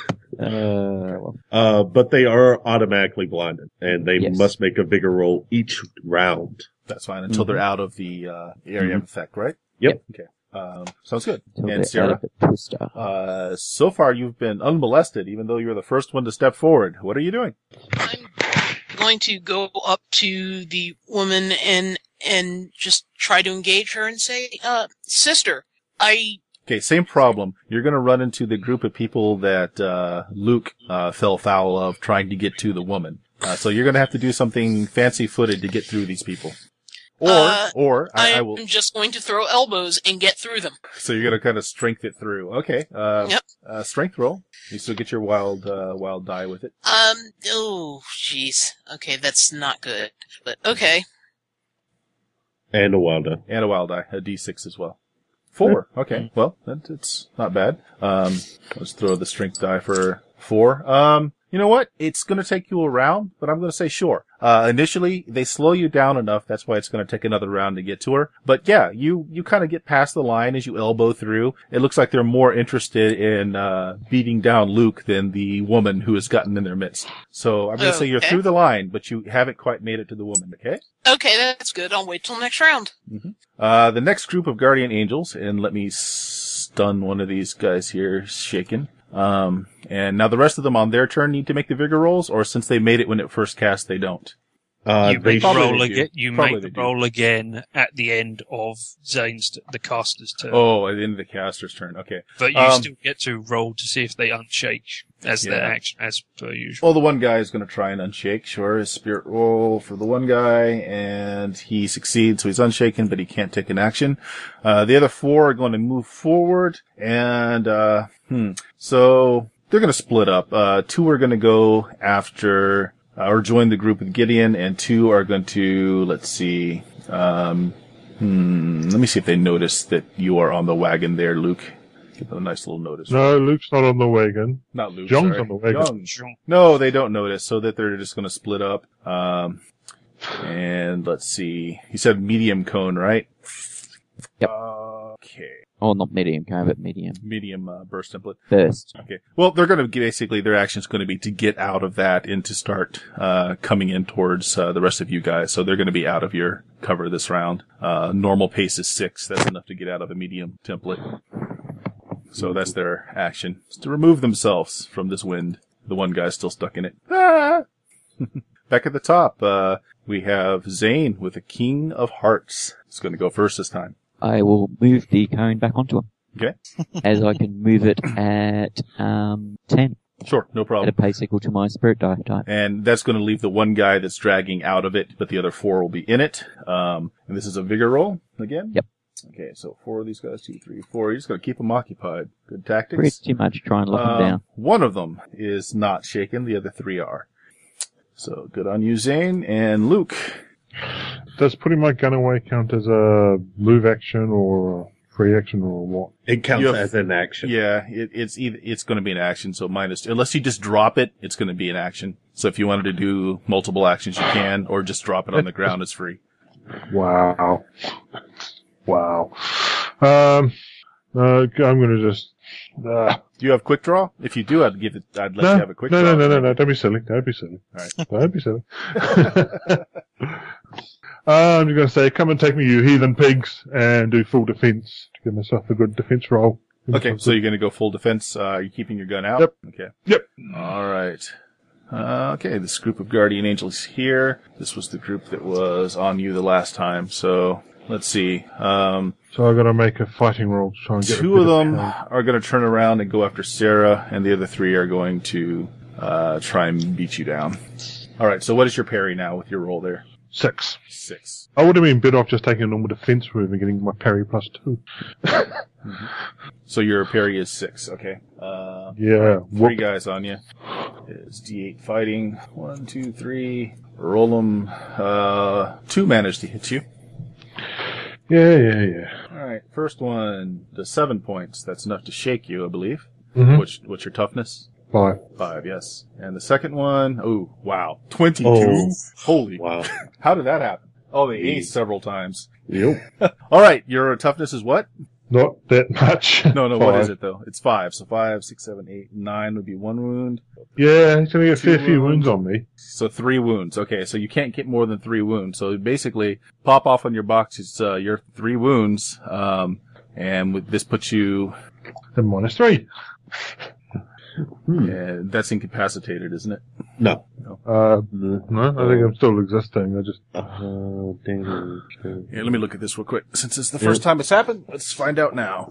Well, But they are automatically blinded, and they Yes. must make a bigger roll each round. That's fine until they're out of the area of effect, right? Yep. Okay. Sounds good. till And they're Sarah, out of the twister. so far you've been unmolested, even though you were the first one to step forward. What are you doing? I'm going to go up to the woman and just try to engage her and say, sister, Okay, same problem. You're going to run into the group of people that Luke fell foul of trying to get to the woman. So you're going to have to do something fancy-footed to get through these people. Or I will. I'm just going to throw elbows and get through them. So you're going to kind of strength it through. Okay. Yep. Strength roll. You still get your wild die with it. Oh, jeez. Okay, that's not good. But okay. And a wild die. And a wild die, a d6 as well. 4. Okay. Well, it's not bad. Let's throw the strength die for 4. You know what? It's going to take you a round, but I'm going to say sure. Initially, they slow you down enough. That's why it's going to take another round to get to her. But yeah, you kind of get past the line as you elbow through. It looks like they're more interested in, beating down Luke than the woman who has gotten in their midst. So I'm going to say you're Okay. through the line, but you haven't quite made it to the woman, okay? Okay, that's good. I'll wait till next round. The next group of guardian angels, and let me stun one of these guys here, shaken. And now the rest of them on their turn need to make the vigor rolls, or since they made it when it first cast, they don't. You They make the probably roll do. again. You Probably make the they do. roll again at the end of Zane's, the caster's turn. Oh, at the end of the caster's turn. Okay. But you still get to roll to see if they unshake as their Yeah. action, as per usual. Well, the one guy is going to try and unshake. Sure, his spirit roll for the one guy, and he succeeds, so he's unshaken, but he can't take an action. The other 4 are going to move forward, and so they're going to split up. 2 are going to go after or join the group with Gideon, and 2 are going to, let's see, let me see if they notice that you are on the wagon there, Luke. Give them a nice little notice. No, Luke's not on the wagon. Not Luke. John's sorry. on the wagon. John. Sure. No, they don't notice, so that they're just going to split up. And let's see. You said medium cone, right? Yep. Okay. Oh, not medium, but medium. Medium burst template. Burst. Okay. Well, they're going to basically their action's going to be to get out of that and to start coming in towards the rest of you guys. So they're going to be out of your cover this round. Normal pace is 6. That's enough to get out of a medium template. So that's their action. It's to remove themselves from this wind. The one guy's still stuck in it. Ah! Back at the top, we have Zane with a King of Hearts. It's going to go first this time. I will move the cone back onto him. Okay. As I can move it at 10. Sure, no At a problem. pace equal to my spirit die type. And that's going to leave the one guy that's dragging out of it, but the other 4 will be in it. And this is a vigor roll again? Yep. Okay, so 4 of these guys, 2, 3, 4. You just got to keep them occupied. Good tactics. Pretty much try and lock him down. One of them is not shaken. The other 3 are. So good on you, Zane. And Luke. Does putting my gun away count as a move action or a free action or what? It counts You have- as an action. Yeah, it's going to be an action. So minus, unless you just drop it, it's going to be an action. So if you wanted to do multiple actions, you can, or just drop it on the ground. It's free. Wow. Wow. I'm going to just. Do you have quick draw? If you do, I'd let you have a quick no, draw. no. Don't be silly. Don't be silly. All right. Don't be silly. I'm just going to say, come and take me, you heathen pigs, and do full defense to give myself a good defense roll. Okay, so you're going to go full defense. Are you keeping your gun out? Yep. Okay. Yep. All right. Okay, this group of guardian angels here. This was the group that was on you the last time. So let's see. So I've got to make a fighting roll to try and get 2 of them are going to turn around and go after Sarah, and the other 3 are going to try and beat you down. All right. So what is your parry now with your roll there? 6. 6. I would have been better off just taking a normal defense move and getting my parry +2. So your parry is 6. Okay. Yeah. 3 guys on you. Is D8 fighting. 1, 2, 3. Roll them. 2 managed to hit you. Yeah. All right. First one does 7 points. That's enough to shake you, I believe. Mm-hmm. What's your toughness? 5. 5, yes. And the second one, oh, wow. 22? Oh. Holy. Wow. How did that happen? Oh, they aced several times. Yep. All right. Your toughness is what? Not that much. No, what 5. is it, though? It's 5. So 5, 6, 7, 8, 9 would be 1 wound. Yeah, he's going to get a fair 2 few wounds. wounds on me. So 3 wounds. Okay, so you can't get more than 3 wounds. So basically, pop off on your box is your 3 wounds. And this puts you, Then -3. and that's incapacitated, isn't it? No. No, I think I'm still existing. I just. Damage. Here, let me look at this real quick. Since it's the first time it's happened, let's find out now.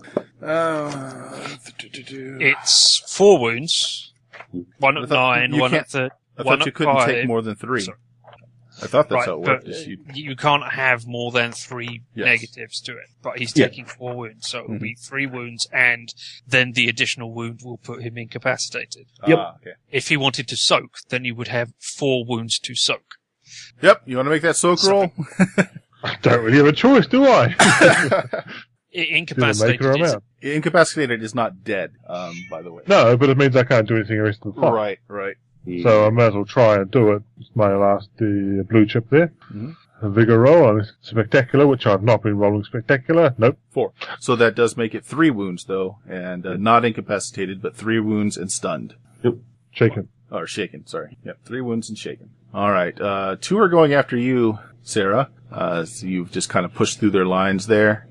It's 4 wounds. 1 I at thought 9, you 1 can't- at 3, I 1 thought you at couldn't 5. take more than 3. Sorry. I thought that's Right, how it but worked. is you- you can't have more than 3 Yes. negatives to it. But he's Yeah. taking 4 wounds, so it will be 3 wounds, and then the additional wound will put him incapacitated. Yep. Okay. If he wanted to soak, then he would have 4 wounds to soak. Yep. You want to make that soak roll? I don't really have a choice, do I? Incapacitated Either make or I'm is out. Incapacitated is not dead, by the way. No, but it means I can't do anything the rest of the fight. Right. So I may as well try and do it. It's my last blue chip there. Mhm. A vigor roll on spectacular, which I've not been rolling spectacular. Nope. 4. So that does make it 3 wounds, though, and not incapacitated, but 3 wounds and stunned. Shaken. Or shaken, sorry. Yep, 3 wounds and shaken. All right. 2 are going after you, Sarah. So you've just kind of pushed through their lines there.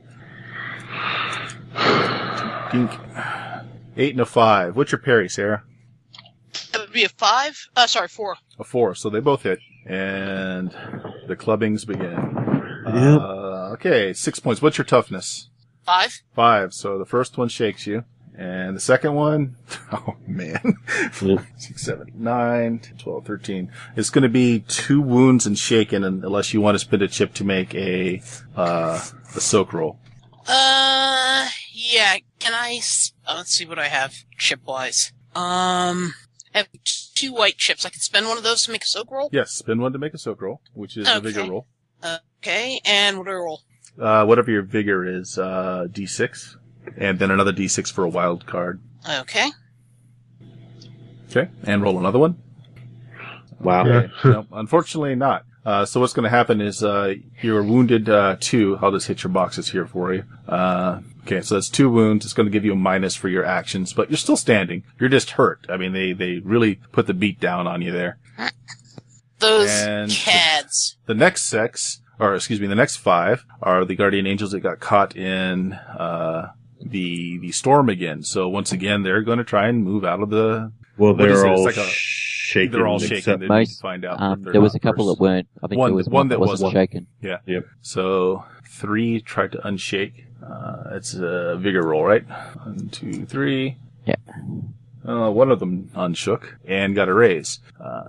Dink. 8 and a 5. What's your parry, Sarah? That would be a 5. 4. A 4. So they both hit. And the clubbings begin. Yep. Okay, 6 points. What's your toughness? 5. 5. So the first one shakes you. And the second one, oh man. Yep. 6, 7, 9, 10, 12, 13. It's going to be 2 wounds and shaken unless you want to spend a chip to make a soak roll. Yeah. Can I? Let's see what I have chip-wise. I have 2 white chips. I can spend one of those to make a soak roll. Yes, spend 1 to make a soak roll, which is a vigor Okay. roll. Okay. And what do I roll? Whatever your vigor is, D6. And then another D6 for a wild card. Okay. Okay, and roll another one. Wow. Okay. No, unfortunately not. So what's going to happen is you're wounded 2. I'll just hit your boxes here for you. Okay, so that's 2 wounds. It's going to give you a minus for your actions, but you're still standing. You're just hurt. I mean, they really put the beat down on you there. Those And- cads. The next the next 5 are the guardian angels that got caught in the storm again. So once again, they're going to try and move out of the. Well, What is they're it? It's all like a- shaking. They're all shaking. except- They need to Most, find out. if they're there was not a couple first. that weren't. I think One- there was one that wasn't wasn't. shaken. Yeah. Yep. So 3 tried to unshake. It's a vigor roll, right? 1, 2, 3. Yeah. One of them unshook and got a raise.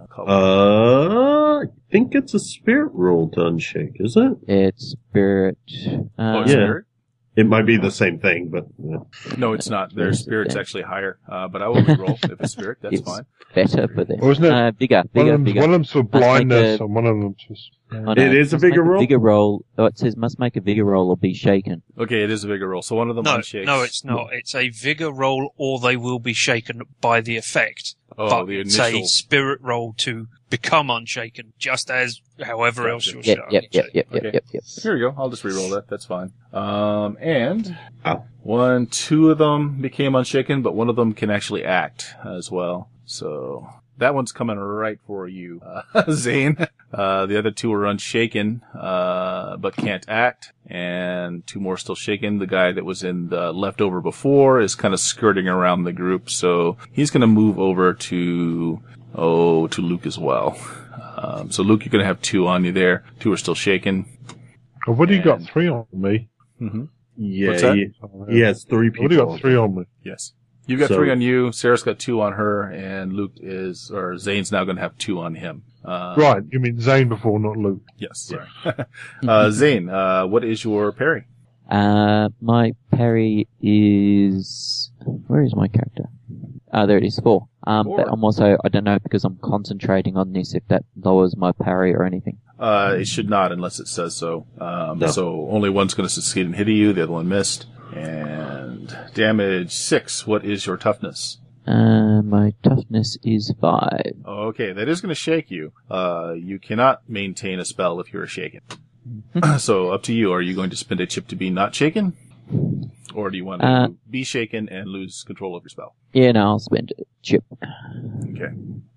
I think it's a spirit roll to unshake, is it? It's spirit. Oh, yeah. spirit? It might be the same thing, but No, it's not. Their Yes, spirit's yeah. actually higher. But I will reroll if it's spirit. That's It's fine. better for them. Wasn't it- Vigor. One of them's for make blindness, a- and one of them's just. Oh, no, It is a must make vigor roll? Vigor roll. Oh, it says must make a vigor roll or be shaken. Okay, it is a vigor roll. So one of them No, unshakes. no, it's not. It's a vigor roll, or they will be shaken by the effect. Oh, but the it's initial. a spirit roll to become unshaken, just as however else you're Yep, yep, yep, yep, Okay. yep, yep, yep. Here we go. I'll just reroll that. That's fine. And Ow. 2 of them became unshaken, but one of them can actually act as well. So that one's coming right for you, Zane. The other 2 are unshaken, but can't act, and 2 more still shaken. The guy that was in the leftover before is kind of skirting around the group, so he's going to move over to Luke as well. So Luke, you're going to have 2 on you there. 2 are still shaken. Oh, what do you got? And- 3 on me. Mm-hmm. yeah, What's that? he has 3 What do you people. got? 3 on me. Yes. You've got So- 3 on you. Sarah's got 2 on her, and Zane's now going to have 2 on him. Right, you mean Zane before, not Luke. Yes. Sorry. Zane, what is your parry? My parry is, where is my character? There it is, 4. 4. But I'm also, I don't know because I'm concentrating on this if that lowers my parry or anything. It should not unless it says so. No. So only one's going to succeed in hitting you. The other one missed. And damage 6. What is your toughness? My toughness is 5. Okay, that is going to shake you. You cannot maintain a spell if you're shaken. So up to you. Are you going to spend a chip to be not shaken? Or do you want to be shaken and lose control of your spell? Yeah, no, I'll spend a chip. Okay.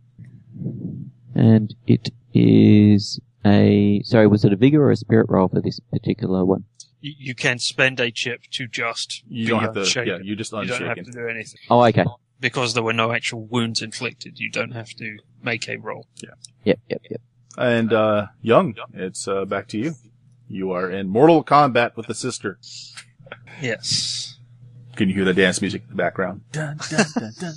And it is sorry, was it a vigor or a spirit roll for this particular one? You can spend a chip to just You be don't have to, unshaken. yeah, you just You don't have unshaken. to do anything. Oh, okay. Because there were no actual wounds inflicted, you don't have to make a roll. Yep. And, Young, it's, back to you. You are in mortal combat with the sister. Yes. Can you hear the dance music in the background? Dun, dun, dun, dun.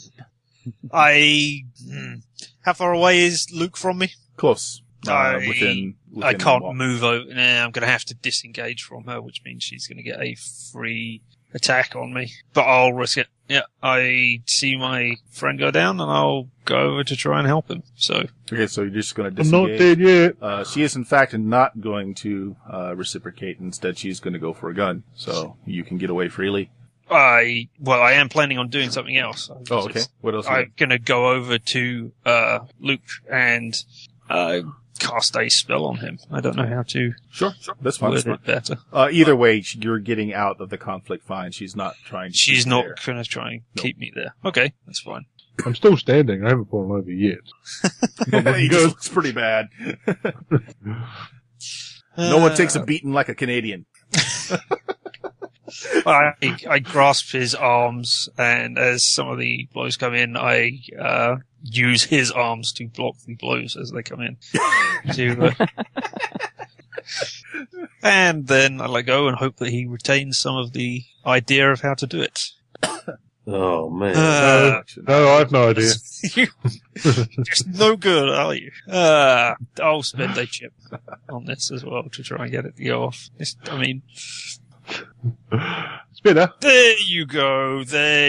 How far away is Luke from me? Close. I Within can't walk. move over. Nah, I'm going to have to disengage from her, which means she's going to get a free attack on me. But I'll risk it. Yeah, I see my friend go down, and I'll go over to try and help him. So Okay, so you're just going to I'm not disengage. dead yet. She is in fact not going to reciprocate. Instead, she's going to go for a gun. So you can get away freely. I am planning on doing something else. Oh, okay. What else? I'm going to go over to Luke and cast a spell on him. I don't know how to Sure. That's fine. word That's it better. fine. Either way, you're getting out of the conflict fine. She's not trying to She's keep not there. going to try and No. keep me there. Okay, that's fine. I'm still standing. I haven't fallen over yet. He just looks pretty bad. No one takes a beating like a Canadian. I grasp his arms, and as some of the blows come in, I use his arms to block the blows as they come in. And then I let go and hope that he retains some of the idea of how to do it. Oh man. No, I have no idea. You're just no good, are you? I'll spend a chip on this as well to try and get it to go off. It's better. There you go.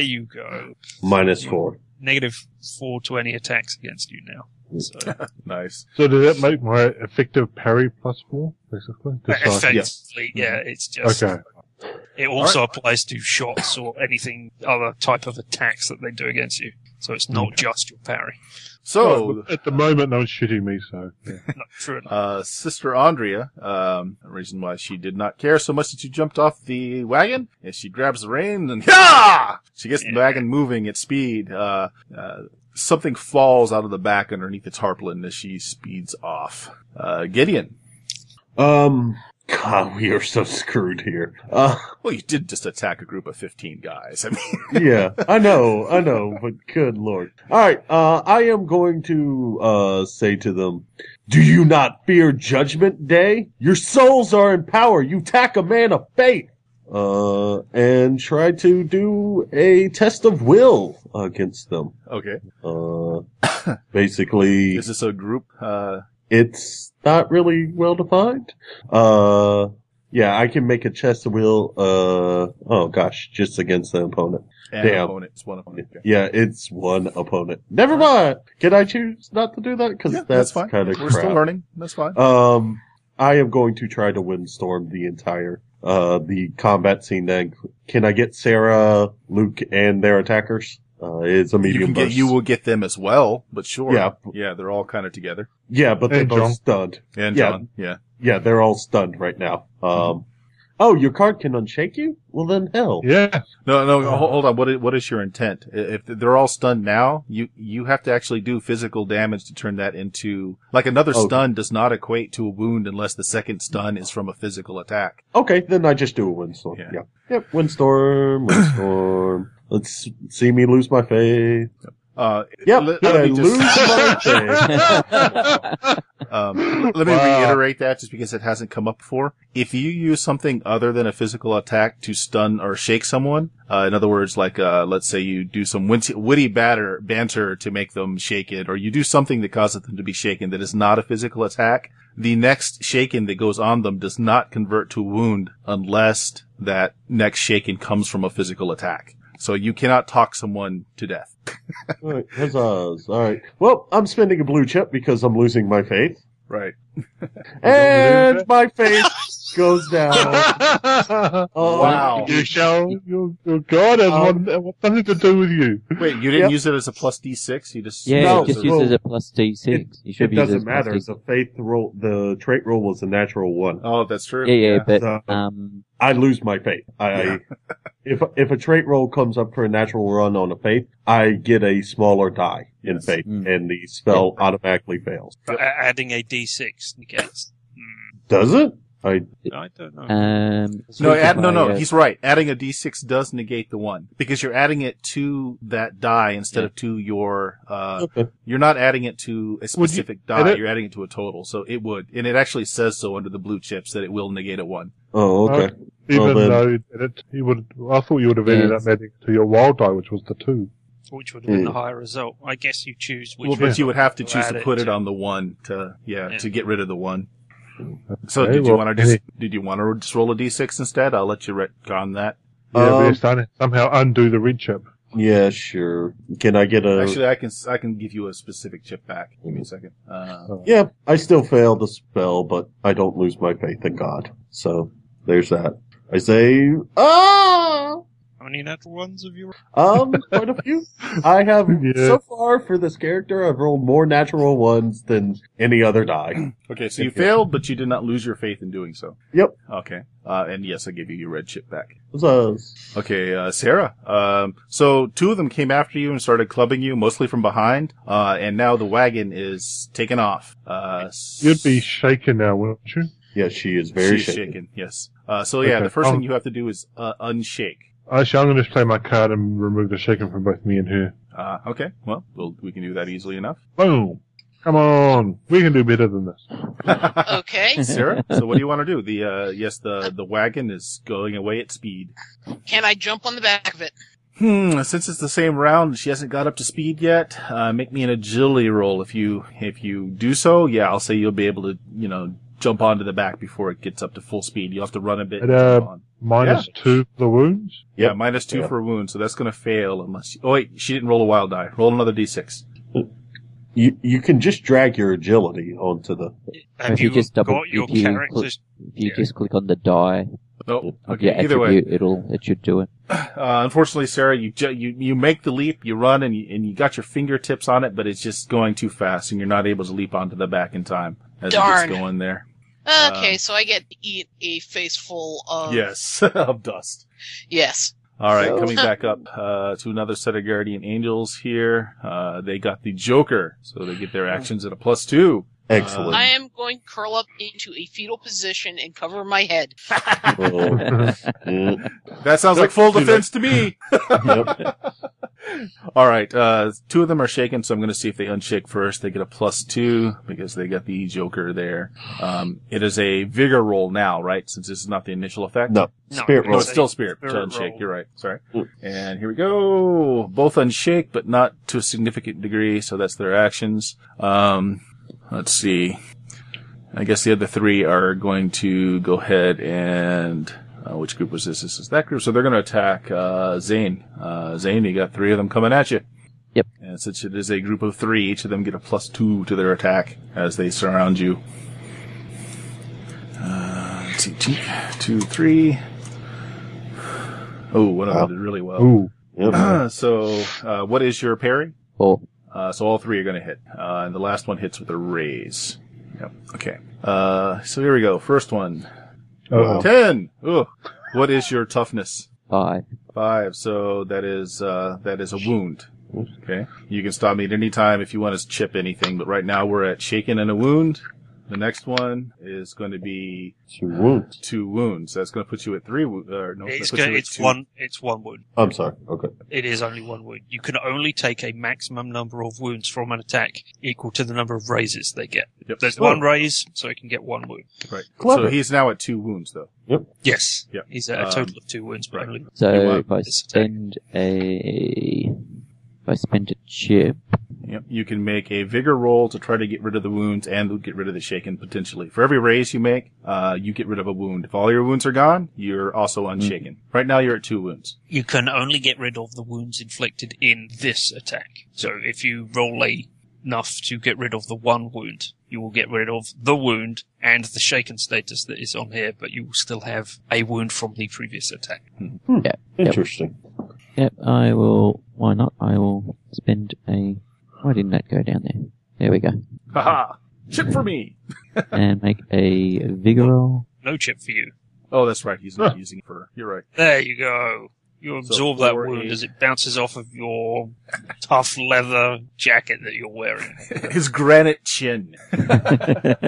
-4. Negative 4 to any attacks against you now. So, Nice. So does that make my effective parry +4, basically? Just so I can- effectively, yeah, it's just. Okay. It also applies to shots or anything other type of attacks that they do against you. So it's not just your parry. So, At the moment, no one's shooting me, so. Yeah. No, true enough. Sister Andrea, the reason why she did not care so much that you jumped off the wagon is she grabs the reins and she gets the wagon moving at speed. Something falls out of the back underneath the tarpaulin as she speeds off. Gideon. God, we are so screwed here. Well, you did just attack a group of 15 guys. I mean, Yeah, I know, but good lord. Alright, I am going to, say to them, do you not fear Judgment Day? Your souls are in power. You attack a man of faith. And try to do a test of will against them. okay. Basically, Is this a group? it's not really well defined. Yeah, I can make a test of will, oh gosh, just against the opponent. And Damn. opponent. It's one opponent. Okay. Yeah, it's one opponent. Never mind. Can I choose not to do that? Cause Yeah, that's fine. kind of We're crap. still learning. That's fine. I am going to try to windstorm the entire, the combat scene then. Can I get Sarah, Luke, and their attackers? It's a medium burst. You will get them as well, but sure. Yeah. Yeah, they're all kind of together. Yeah, but they're And both John. stunned. And Yeah. John. Yeah. Yeah, they're all stunned right now. Oh, your card can unshake you? Well then, hell. Yeah. No, hold on. What is your intent? If they're all stunned now, you have to actually do physical damage to turn that into, like, another Oh. stun does not equate to a wound unless the second stun is from a physical attack. Okay, then I just do a windstorm. Yeah. Yeah. Yep, windstorm. Let's see me lose my faith. Yep, let I me lose just, my faith. let me Wow. reiterate that just because it hasn't come up before. If you use something other than a physical attack to stun or shake someone, in other words, like, let's say you do some witty banter to make them shake it, or you do something that causes them to be shaken that is not a physical attack, the next shaken that goes on them does not convert to a wound unless that next shaken comes from a physical attack. So you cannot talk someone to death. Alright, huzzahs. Alright. Well, I'm spending a blue chip because I'm losing my faith. Right. And my faith goes down. Wow. You shall. Your God has nothing to do with you. Wait, you didn't Yep. use it as a plus D6? You just Yeah, No, just well, use it as a plus D6. You should It be using doesn't matter. The faith roll, the trait roll was a natural one. Oh, that's true. Yeah, but So- um, I lose my faith. If a trait roll comes up for a natural run on a faith, I get a smaller die in Yes. faith, Mm. and the spell automatically fails. But adding a D6 negates. Does it? I don't know. No, he's right. Adding a D6 does negate the one because you're adding it to that die instead of to your, Okay. you're not adding it to a specific add die, it? you're adding it to a total. So it would, and it actually says so under the blue chips that it will negate a one. Oh, okay. Even then- though I thought you would have ended Yes. up adding to your wild die, which was the 2. Which would have been the higher result. I guess you choose which Well, one but you would have to to choose add to it put it to. on the one to Yeah. get rid of the one. So Okay, did you well, want to just roll a D6 instead? I'll let you retcon that. Yeah, best somehow undo the red chip. Yeah, sure. Can I get a? Actually, I can give you a specific chip back. Give me a second. Yeah, I still fail the spell, but I don't lose my faith in God. So there's that. I say, How many natural ones have you? quite a few. I have Yeah. so far for this character. I've rolled more natural ones than any other die. Okay, so you failed, but you did not lose your faith in doing so. Yep. Okay. And yes, I give you your red chip back. Huzzahs. Okay, Sarah. So two of them came after you and started clubbing you, mostly from behind. And now the wagon is taken off. You'd be shaken now, wouldn't you? Yeah, she is very She's shaken. yes. So yeah, Okay. the first thing you have to do is, unshake. Actually, I'm going to just play my card and remove the shaken from both me and her. Okay. Well, we can do that easily enough. Boom! Come on! We can do better than this. Okay. Sarah, so what do you want to do? The wagon is going away at speed. Can I jump on the back of it? Since it's the same round, she hasn't got up to speed yet. Make me an agility roll. If you do so, yeah, I'll say you'll be able to, jump onto the back before it gets up to full speed. You'll have to run a bit. And jump on. Minus 2 for the wounds. Yeah, Yep. -2 Yeah. for a wound, so that's going to fail unless. Oh wait, she didn't roll a wild die. Roll another D6. You can just drag your agility onto the. Have if you you just got double, your if you characters? if you Yeah. just click on the die Oh, of okay. your Either way, attribute, it should do it. unfortunately, Sarah, you make the leap, you run, and you got your fingertips on it, but it's just going too fast, and you're not able to leap onto the back in time as it Darn. gets going there. Okay, so I get to eat a face full of... Yes, of dust. Yes. All right, So- coming back up to another set of guardian angels here. They got the Joker, so they get their actions at a +2. Excellent. I am going to curl up into a fetal position and cover my head. Oh, yeah. That sounds like full Do that. defense to me. Yep. All right. Two of them are shaken, so I'm going to see if they unshake first. They get a +2 because they got the Joker there. It is a vigor roll now, right? Since this is not the initial effect. No, No, spirit No, roll. it's still spirit to Spirit unshake. roll. You're right. Sorry. Mm. And here we go. Both unshake, but not to a significant degree. So that's their actions. Let's see. I guess the other three are going to go ahead and, which group was this? This is that group. So they're going to attack, Zane. Zane, you got three of them coming at you. Yep. And since it is a group of three, each of them get a +2 to their attack as they surround you. Let's see. 2, 3. Oh, one of them did really well. Ooh. Yep. So, what is your parry? 4. So all three are going to hit. And the last one hits with a raise. Yep. Okay. So here we go. First one. Uh-oh. 10. Ooh. What is your toughness? 5. 5. So that is a wound. Okay. You can stop me at any time if you want to chip anything, but right now we're at shaken and a wound. The next one is going to be 2 wounds. 2 wounds. That's going to put you at 3 wounds. No, It's that puts you at it's 2. one. It's one wound. I'm sorry. Okay. It is only one wound. You can only take a maximum number of wounds from an attack equal to the number of raises they get. Yep. There's Oh, one raise, so he can get one wound. Right. Clever. So he's now at 2 wounds, though. Yes. Yep. He's at a total of 2 wounds, but right. only. You So want if I this attack. spend a chip, Yep. You can make a vigor roll to try to get rid of the wounds and get rid of the shaken potentially. For every raise you make, you get rid of a wound. If all your wounds are gone, you're also unshaken. Right now you're at 2 wounds. You can only get rid of the wounds inflicted in this attack. So if you roll enough to get rid of the one wound, you will get rid of the wound and the shaken status that is on here, but you will still have a wound from the previous attack. yeah. Interesting. Yep, I will. Why not? I will spend a. Why didn't that go down there? There we go. Haha! Chip for me! And make a vigor roll. No chip for you. Oh, that's right. He's not using it for, you're right. There you go. You So absorb that 4, wound 8. as it bounces off of your tough leather jacket that you're wearing. His granite chin. Yeah,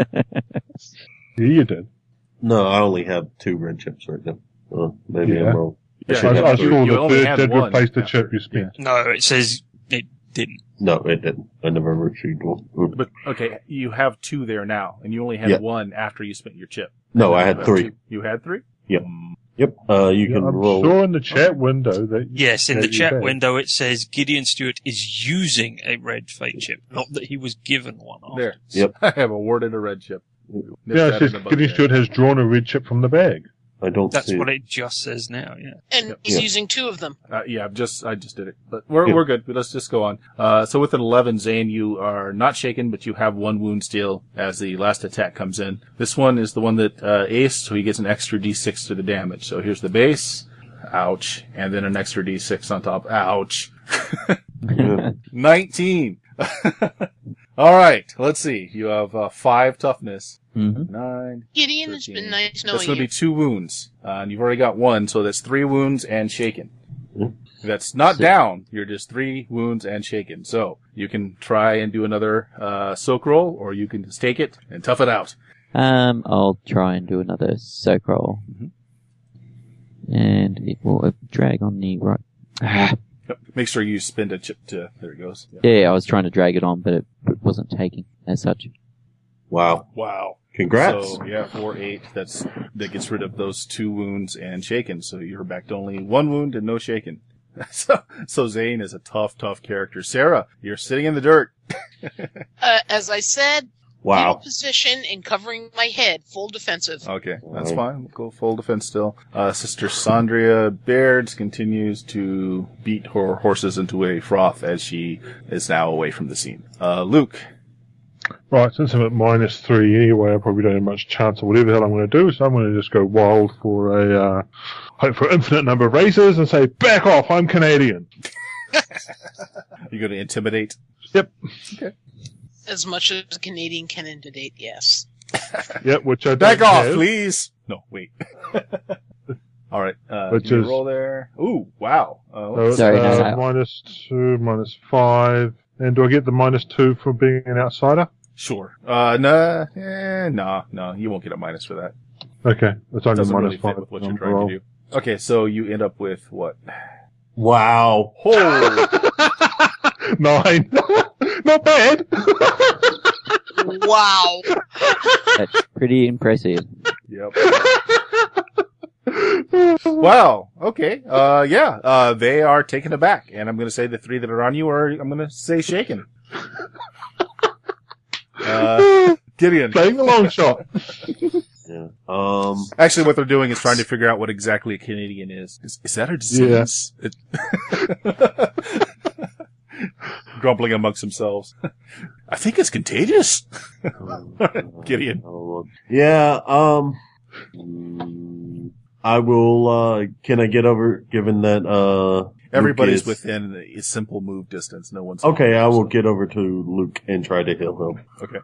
you did. No, I only have 2 red chips right now. Maybe Yeah. I'm wrong. Yeah, should I, have I three. saw You the only third had did one replace the after. chip you spent. No, it says it didn't. No, it didn't. I never received one. Oop. But, okay, you have 2 there now, and you only had Yeah. 1 after you spent your chip. No, I You had have 3. 2. You had 3? Yep. Mm. Yep. You Yeah, can I'm roll. sure in the chat window that Yes, in that the you chat bet. window it says Gideon Stewart is using a red fate chip, not that he was given one. There. afterwards. Yep. I have awarded a red chip. Nip Yeah, it that says in the Gideon bud Stewart has drawn a red chip from the bag. I don't That's see what it. it just says now, yeah. And Yep. he's Yeah. using 2 of them. Yeah, I just did it. But we're Yeah. good. Let's just go on. So with an 11, Zane, you are not shaken, but you have 1 wound still as the last attack comes in. This one is the one that aced, so he gets an extra d6 to the damage. So here's the base. Ouch. And then an extra d6 on top. Ouch. Yeah. 19. All right. Let's see. You have 5 toughness. hmm 9. Gideon, it's 13. been nice That's knowing going to you. be 2 wounds. And you've already got 1, so that's 3 wounds and shaken. Mhm. That's not So- down. You're just 3 wounds and shaken. So you can try and do another soak roll, or you can just take it and tough it out. I'll try and do another soak roll. Mhm. And it will drag on the right. Yep. Make sure you spend a chip to. There it goes. Yeah. Yeah, I was trying to drag it on, but it wasn't taking as such. Wow. Wow. Congrats. So yeah, 4, 8. That gets rid of those 2 wounds and shaken. So you're back to only 1 wound and no shaken. So Zane is a tough character. Sarah, you're sitting in the dirt. As I said, Wow. fetal position and covering my head, full defensive. Okay, that's Right. fine. We'll go full defense still. Sister Sandria Baird continues to beat her horses into a froth as she is now away from the scene. Luke. Right, since I'm at -3 anyway, I probably don't have much chance of whatever the hell I'm going to do, so I'm going to just go wild for a, hope for an infinite number of races and say, back off, I'm Canadian. You're going to intimidate? Yep. As much as a Canadian can intimidate, yes. Yep, which I don't Back off, have. please! No, wait. All right, Which give me a is- roll there. Ooh, wow. So it's, Sorry, no. -2, -5. And do I get the -2 for being an outsider? Sure. No, you won't get a minus for that. Okay, that's only Doesn't minus really 5. fit with what you're trying to do. Okay, so you end up with what? Wow. Oh, 9. Not bad. Wow. That's pretty impressive. yep. Wow. Okay. They are taken aback, and I'm going to say the 3 that are on you are, I'm going to say shaken. Gideon. Playing the long shot. Yeah. Actually, what they're doing is trying to figure out what exactly a Canadian is. Is that a disease? Yeah. Grumbling amongst themselves. I think it's contagious. Gideon. Yeah. I will. Can I get over? Given that Everybody's Luke is, within a simple move distance. No one's okay. I will get over to Luke and try to heal him. Okay.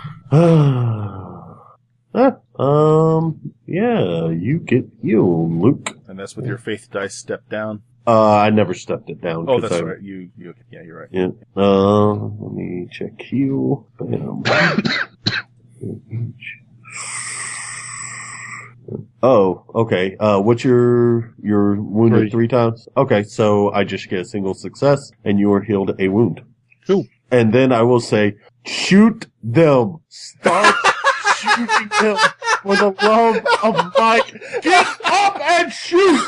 Yeah, you get healed, Luke. And that's with your faith dice step down. I never stepped it down. Oh, that's right. Yeah, you're right. Yeah. Let me check heal. Bam. Oh, okay. What's your wounded 3 times? Okay, so I just get a single success, and you are healed a wound. Cool. And then I will say, shoot them. Start shooting them for the love of Mike. Get up and shoot!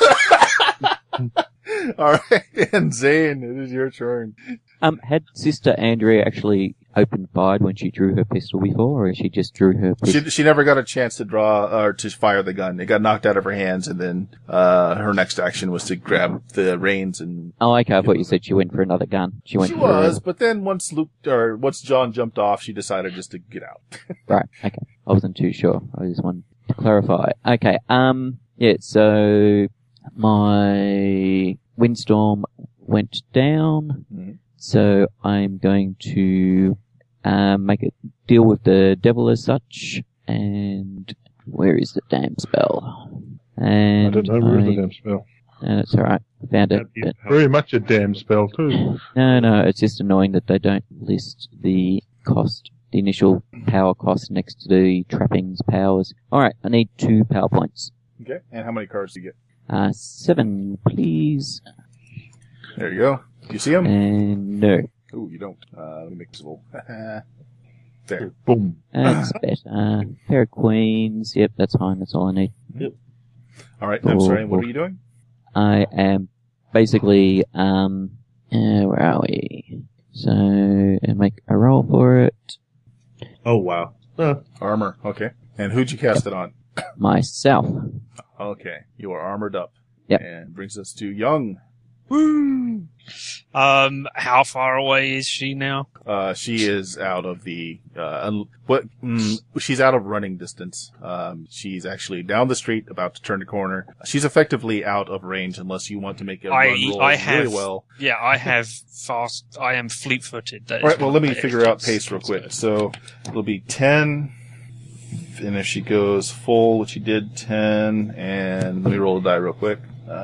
All right, and Zane, it is your turn. Had Sister Andrea actually opened fire when she drew her pistol before, or she just drew her pistol? She never got a chance to draw or to fire the gun. It got knocked out of her hands, and then her next action was to grab the reins and. Oh, okay. I thought you said she went for another gun. She was, but then once John jumped off, she decided just to get out. Right. Okay. I wasn't too sure. I just wanted to clarify. Okay. Yeah. So my windstorm went down. Mm-hmm. So I'm going to make a deal with the devil as such. And where is the damn spell? And I don't know where's the damn spell. That's alright. I found it. Very much a damn spell too. No, it's just annoying that they don't list the cost, the initial power cost next to the trappings powers. Alright, I need 2 power points. Okay, and how many cards do you get? 7, please. There you go. Do you see them? And no. Ooh, you don't. Let me make this little. There. Boom. That's better. Pair of queens. Yep, that's fine. That's all I need. Yep. All right. I'm sorry. What are you doing? I am basically, where are we? So, make a roll for it. Oh, wow. Armor. Okay. And who'd you cast it on? Myself. Okay. You are armored up. Yep. And brings us to Young. Woo! How far away is she now? She is out of the, she's out of running distance. She's actually down the street, about to turn the corner. She's effectively out of range unless you want to make a run roll really well. Yeah, I have fast, I am fleet-footed. Alright, well let me figure out pace real quick. So, it'll be 10, and if she goes full, which she did 10, and let me roll a die real quick.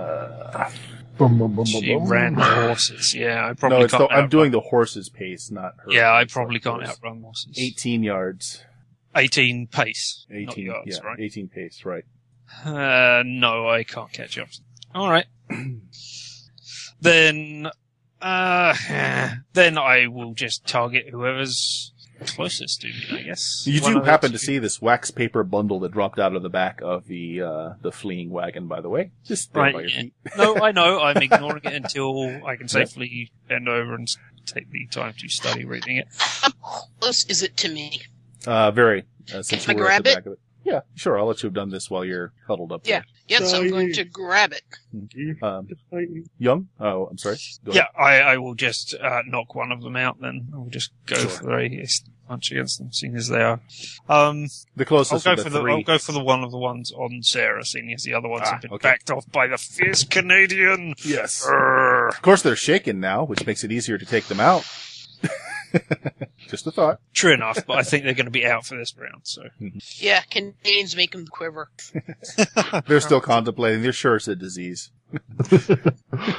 She ran the horses. Yeah, I probably can't. I'm doing the horse's pace, not her. Yeah, I probably can't outrun horses. 18 yards. 18 pace. 18 not yards, yeah, right? 18 pace, right. No, I can't catch up. Alright. Then I will just target whoever's closest to me, I guess. You do happen to see this wax paper bundle that dropped out of the back of the fleeing wagon, by the the way. Just right, by your feet. No, I know. I'm ignoring it until I can safely bend over and take the time to study reading it. How close is it to me? Very. Since Can I you were at grab the it? back of it. Yeah, sure. I'll let you have done this while you're huddled up. Yeah. Yes, I'm going to grab it. Young? Oh, I'm sorry. Go Yeah, I will just knock one of them out then. I'll just go for a punch against them, seeing as they are. The closest I'll of go the for three. I'll go for the one of the ones on Sarah, seeing as the other ones have been okay. backed off by the fierce Canadian. Yes. Urgh. Of course, they're shaken now, which makes it easier to take them out. Just a thought. True enough, but I think they're going to be out for this round, so. Yeah, Canadians make them quiver. They're still contemplating. They're sure it's a disease.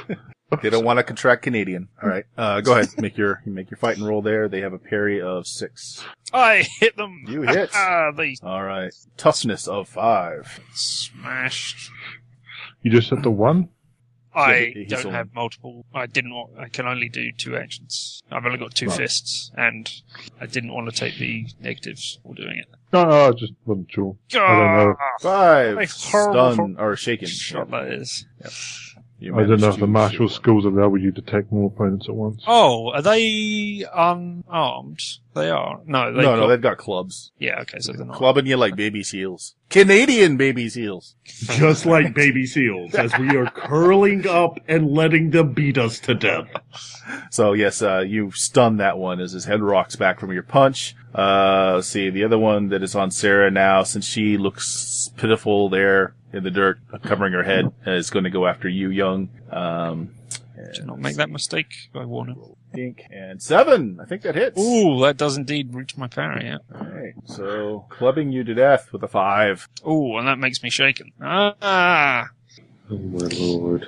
They don't want to contract Canadian. All right. Go ahead. Make your fighting roll there. They have a parry of 6. I hit them. You hit. They All right. Toughness of 5. smashed. You just hit the 1? I he's don't on. have multiple. I can only do 2 actions. I've only got 2 fists, and I didn't want to take the negatives while doing it. No, I just wasn't sure. I don't know. 5. A horrible Stun or shaken. shot that is. You I don't know managed if the to martial shield. skills allow you to take more opponents at once. Oh, are they unarmed? They are. No, No, they've got clubs. Yeah, okay, so they're not. Clubbing you like baby seals. Canadian baby seals. Just like baby seals, as we are curling up and letting them beat us to death. So yes, you stun that one as his head rocks back from your punch. Let's see, the other one that is on Sarah now, since she looks pitiful there in the dirt, covering her head, is going to go after you, Young. Do not make that mistake, I warn him. Pink and 7. I think that hits. Ooh, that does indeed reach my parry, yeah. Alright, so clubbing you to death with a 5. Ooh, and that makes me shaken. Ah! Oh my lord.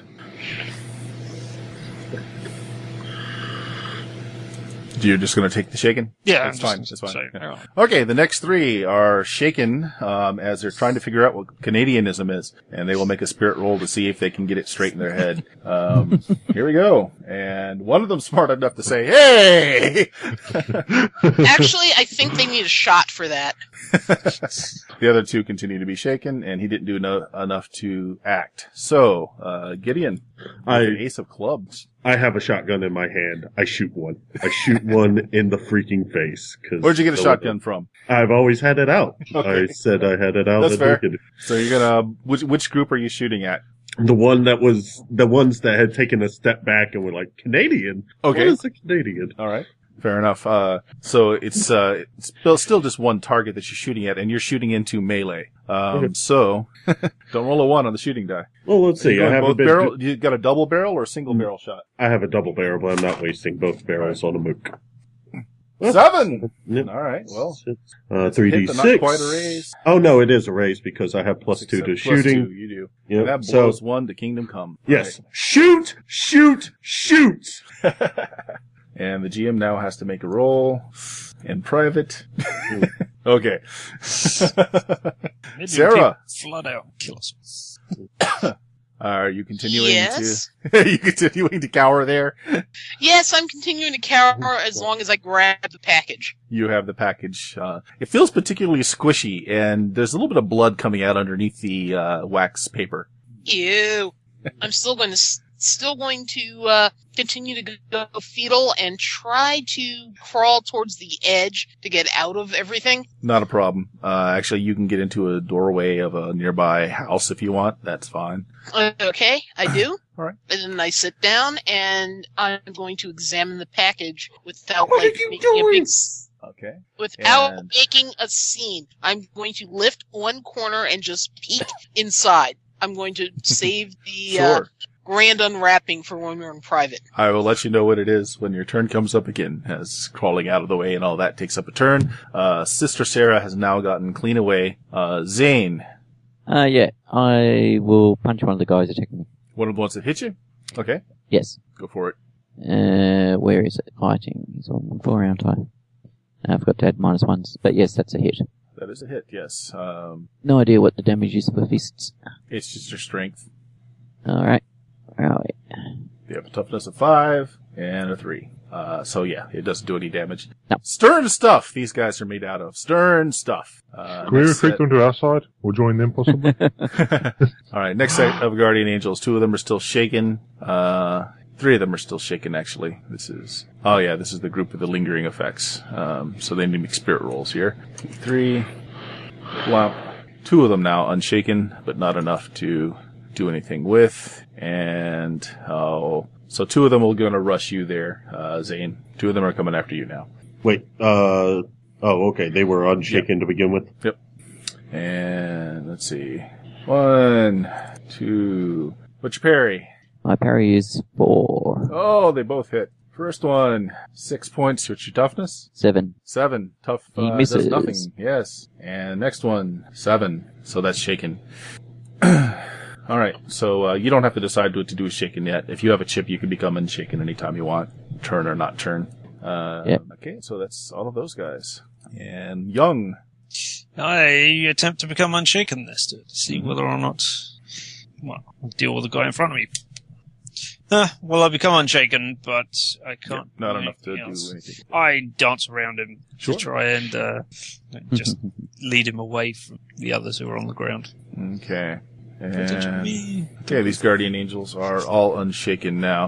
You're just going to take the shaken? Yeah, That's fine. That's fine. So, Yeah. Okay, the next 3 are shaken as they're trying to figure out what Canadianism is, and they will make a spirit roll to see if they can get it straight in their head. Here we go. And one of them's smart enough to say, "Hey!" Actually, I think they need a shot for that. The other 2 continue to be shaken, and he didn't do enough to act. So, Gideon, with an ace of clubs. I have a shotgun in my hand. I shoot one. I shoot one in the freaking face. Where'd you get a shotgun from? I've always had it out. Okay. I said I had it out. That's and fair. look at it. So you're gonna, which group are you shooting at? The ones that had taken a step back and were like, Canadian? Okay. What is a Canadian? All right. Fair enough. So it's still just one target that you're shooting at, and you're shooting into melee. So don't roll a 1 on the shooting die. Well, let's see. I have both barrel. You got a double barrel or a single barrel shot? I have a double barrel, but I'm not wasting both barrels on a mook. 7. Yep. All right. Well, 3d6. hit, but not quite a raise. Oh no, it is a raise because I have +2 to Plus shooting. 2, you do. Yep. And that So blows 1 to Kingdom Come. yes, shoot, shoot, shoot. And the GM now has to make a roll in private. Okay. Maybe Sarah. Flood out and kill us. Are you continuing Yes. to? Are you continuing to cower there? Yes, I'm continuing to cower as long as I grab the package. You have the package. It feels particularly squishy, and there's a little bit of blood coming out underneath the wax paper. Ew. I'm still going to continue to go fetal and try to crawl towards the edge to get out of everything. Not a problem. Actually, you can get into a doorway of a nearby house if you want. That's fine. Okay, I do. All right. And then I sit down and I'm going to examine the package without What like are you making a doing? big Okay. without And- making a scene. I'm going to lift one corner and just peek inside. I'm going to save the Sure. grand unwrapping for when we're in private. I will let you know what it is when your turn comes up again, as crawling out of the way and all that takes up a turn. Sister Sarah has now gotten clean away. Zane, Yeah, I will punch one of the guys attacking me. one of the ones that hit you? Okay, Yes. go for it. Where is it? Fighting. He's on 4 round time. I forgot to add -1s, but yes, that's a hit. That is a hit, yes. No idea what the damage is for fists. It's just your strength. Alright. Where are we? You have a toughness of 5 and a 3. So yeah, it doesn't do any damage. No. Stern stuff these guys are made out of. Stern stuff. Can we Next recruit set- them to our side? Or join them, possibly? All right, next set of Guardian Angels. 2 of them are still shaken. 3 of them are still shaken, actually. This is the group with the lingering effects. So they need to make spirit rolls here. 2, 3. Flop. 2 of them now unshaken, but not enough to do anything with. And, so 2 of them are going to rush you there, Zane. 2 of them are coming after you now. Wait, okay, they were unshaken to begin with. Yep. And let's see. 1, 2. What's your parry? My parry is 4. Oh, they both hit. First one, 6 points. What's your toughness? 7. 7. Tough. He Does misses. nothing. Yes. And next one, 7. So that's shaken. All right. So you don't have to decide what to do with shaken yet. If you have a chip, you can become unshaken anytime you want, turn or not turn. Okay, so that's all of those guys. And Young. I attempt to become unshaken this to see whether or not, well, I'll deal with the guy in front of me. Well, I become unshaken, but I can't. Not do enough to anything else. do anything. I dance around him Sure. to try and just lead him away from the others who are on the ground. Okay. Attention to And, me. okay, these guardian angels are all unshaken now.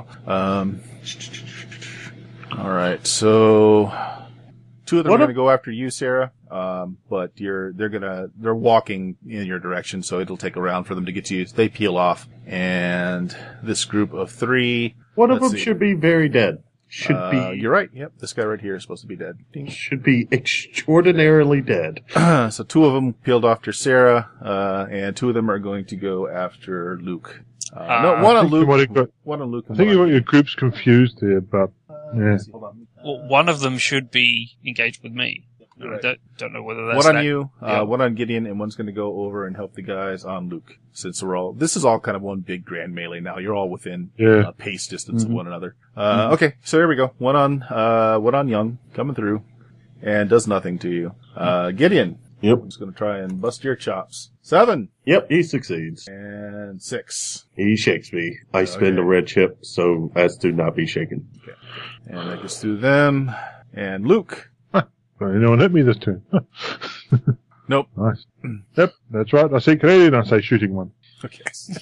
All right, so 2 of them are going to go after you, Sarah. But they're walking in your direction, so it'll take a round for them to get to you. They peel off, and this group of 3. One of let's them see. should be very dead. You're right. Yep, this guy right here is supposed to be dead. Ding. Should be extraordinarily dead. So 2 of them peeled off to Sarah, and 2 of them are going to go after Luke. No, one I on think you Luke. might have got- One on Luke. I think you got your groups confused here, but yeah. Hold on. Well, one of them should be engaged with me. Right. I don't know whether that's One on that. you, Yeah. one on Gideon, and one's going to go over and help the guys on Luke. Since this is all kind of one big grand melee now. You're all within Yeah. pace distance of one another. Okay, so here we go. One on Young coming through, and does nothing to you. Gideon, Yep. I'm just going to try and bust your chops. 7 Yep, he succeeds. and 6, He shakes me. I spend a red chip so as to not be shaken. and that gets through them. And Luke, Well, no one hit me this turn. nope. Nice. Yep, that's right. I say Canadian, I say shooting one. Okay.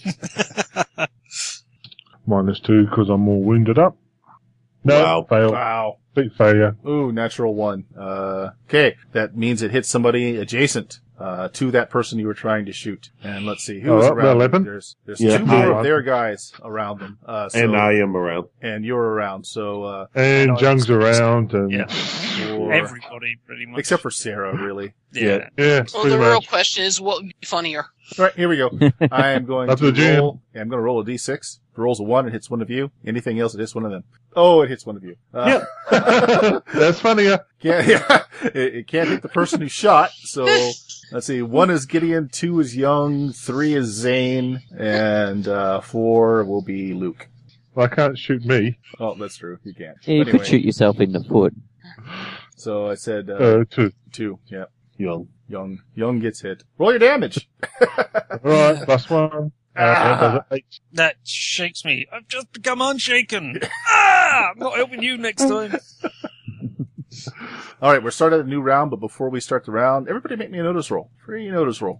-2 because I'm all wounded up. No, Wow. fail. Wow. Big failure. Ooh, natural 1. Okay, that means it hits somebody adjacent to that person you were trying to shoot. And let's see who's Oh, around. well, them. 11. There's Yeah. 2 more Hi. of their guys around them. And I am around. and you're around. So And No, Jung's around, and Yeah. for- Everybody, pretty much. except for Sarah, really. yeah. yeah, Well, pretty the real much. question is what would be funnier? All right, here we go. I am going Up to to the jam. roll. I'm going to roll a d6. If it rolls a 1, it hits one of you. Anything else, it hits one of them. Oh, it hits one of you. That's funnier. It can't hit the person who shot. So let's see. 1 is Gideon, 2 is Young, 3 is Zane, and 4 will be Luke. Well, I can't shoot me. Oh, that's true. You can't. Yeah, you Anyway, could shoot yourself in the foot. So I said 2. 2. Yeah. Young. Young gets hit. Roll your damage. Alright, +1. That does it. 8. That shakes me. I've just become unshaken. I'm not helping you next time. All right, we're starting a new round, but before we start the round, everybody make me a notice roll. Free notice roll.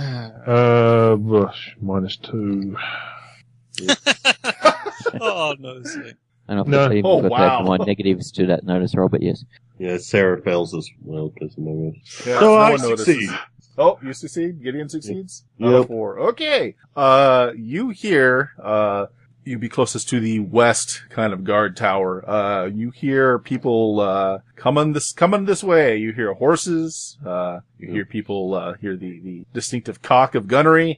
-2. Oh, no. See. And I've No. even Oh, got to add wow. my negatives to that notice roll, but yes. Yeah, Sarah fails as well because of my Yeah, So no I one notices. succeed. Oh, you succeed? Gideon succeeds? Yep. 4. Okay. You hear, you'd be closest to the west kind of guard tower. You hear people, coming this way. You hear horses, you hear people, hear the distinctive cock of gunnery.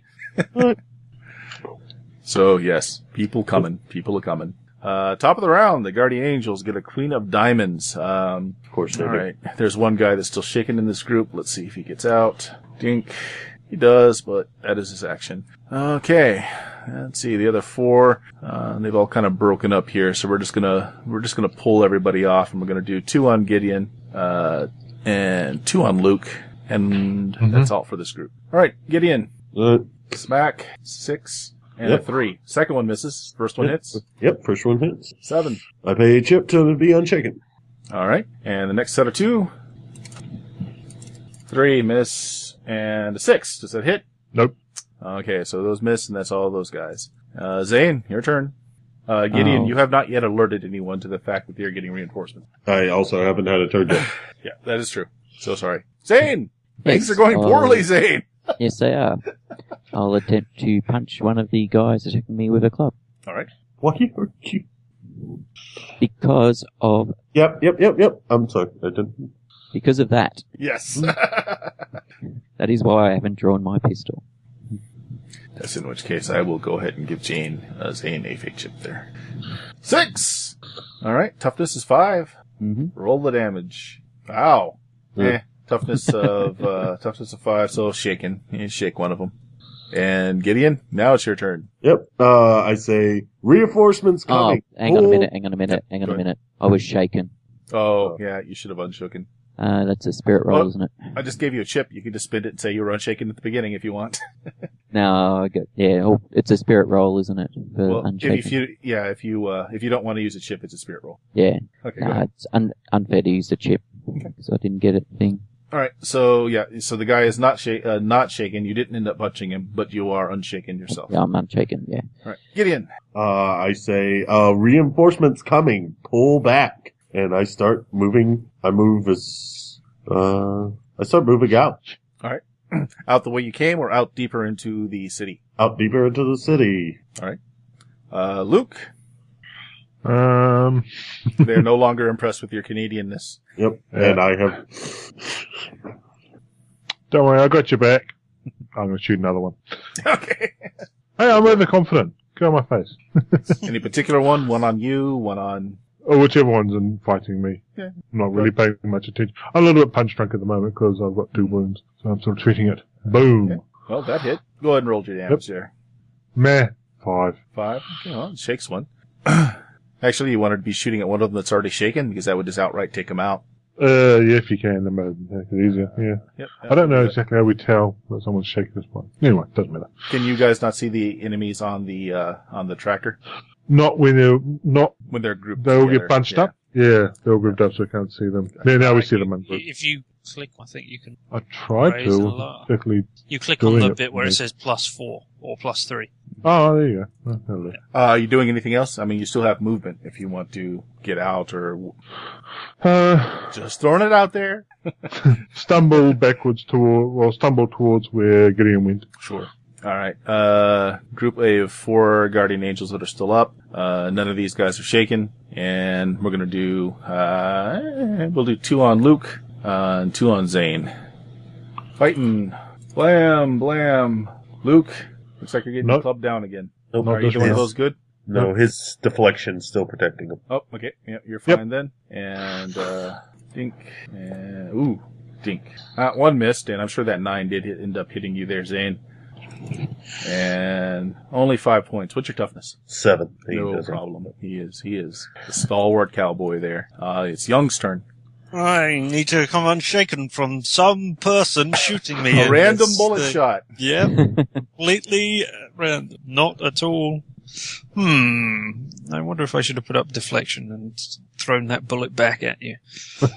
So yes, people coming. People are coming. Top of the round, the Guardian Angels get a Queen of Diamonds. Of course they All do. right. There's one guy that's still shaken in this group. Let's see if he gets out. Dink. He does, but that is his action. Okay. Let's see. The other 4, they've all kind of broken up here. So we're just gonna pull everybody off, and we're gonna do 2 on Gideon, and 2 on Luke, and that's all for this group. All right. Gideon. Smack. 6 and Yep. a 3. Second one misses. First one hits. Yep, first one hits. 7. I pay a chip to be unshaken. All right. And the next set of 2. 3 miss and a 6. Does that hit? Nope. Okay, so those miss, and that's all those guys. Zane, your turn. Gideon, Oh. you have not yet alerted anyone to the fact that you're getting reinforcement. I also haven't had a turn yet. Yeah, that is true. So sorry. Zane! Things Yes, are going I'll- poorly, Zane! Yes, they are. I'll attempt to punch one of the guys attacking me with a club. All right. Why are you? Because of Yep. I'm sorry. I didn't. that. Yes. That is why I haven't drawn my pistol. That's in which case I will go ahead and give Zane a fake chip there. 6! All right. Toughness is 5. Mm-hmm. Roll the damage. Wow. Yeah. Toughness of 5, so shaken. You shake one of them. And Gideon, now it's your turn. Yep. I say reinforcements Oh, coming. hang on a Pull- minute, hang on a minute, hang on a minute. I was shaken. Oh, yeah, you should have unshooken. That's a spirit roll, Oh. isn't it? I just gave you a chip. You can just spin it and say you were unshaken at the beginning if you want. No, I get, it's a spirit roll, isn't it? For Well, unshaken. if you don't want to use a chip, it's a spirit roll. Yeah. Okay, go No, ahead. it's unfair to use the chip. Because I didn't get it thing. All right. So so the guy is not shaken. You didn't end up punching him, but you are unshaken yourself. Yeah, I'm unshaken, yeah. All right, Gideon. I say, reinforcements coming. Pull back. And I start moving. I start moving out. All right. Out the way you came, or out deeper into the city. Out deeper into the city. All right. Luke. They're no longer impressed with your Canadianness. Yep. Yeah. And I have, Don't worry, I got your back. I'm going to shoot another one. Okay. Hey, I'm overconfident. Get on my face. Any particular one? One on you? One on? Or whichever one's in fighting me. Yeah. I'm not really paying much attention. I'm a little bit punch drunk at the moment because I've got 2 wounds. So I'm sort of treating it. Boom. Okay. Well, that hit. Go ahead and roll your damage there. Meh. 5. 5. Okay, well, it shakes one. Actually, you wanted to be shooting at one of them that's already shaken because that would just outright take him out. Yeah, if you can, then make it easier. Yeah. Yep. I don't know exactly how we tell that someone's shaking this one. Anyway, doesn't matter. Can you guys not see the enemies on the tractor Not when when they're grouped? they all together? get bunched Yeah. up. Yeah, they're all grouped up so I can't see them. Yeah, now we see them in group. If you click, I think you can. I tried Raise to, and lower. particularly. You click on Doing the it bit for where me. it says +4 or +3. Oh, there you go. Oh, hello. Are you doing anything else? I mean, you still have movement if you want to get out or just throwing it out there. Stumble towards where Gideon went. Sure. All right. Group of 4 guardian angels that are still up. None of these guys are shaken, and we're gonna do. We'll do 2 on Luke and 2 on Zane. Fighting. Blam, blam. Luke. Looks like you're getting Nope. clubbed down again. nope, Are you this doing one. those good? no, his deflection's still protecting him. Oh, okay. Yeah, you're Yep. fine then. And, dink. And, ooh, dink. 1 missed, and I'm sure that 9 did end up hitting you there, Zane. And only 5 points. What's your toughness? 7. He No doesn't. problem. He is the stalwart cowboy there. It's Young's turn. I need to come unshaken from some person shooting me. A in random this bullet thing. shot. Yeah, completely random. Not at all. I wonder if I should have put up deflection and thrown that bullet back at you.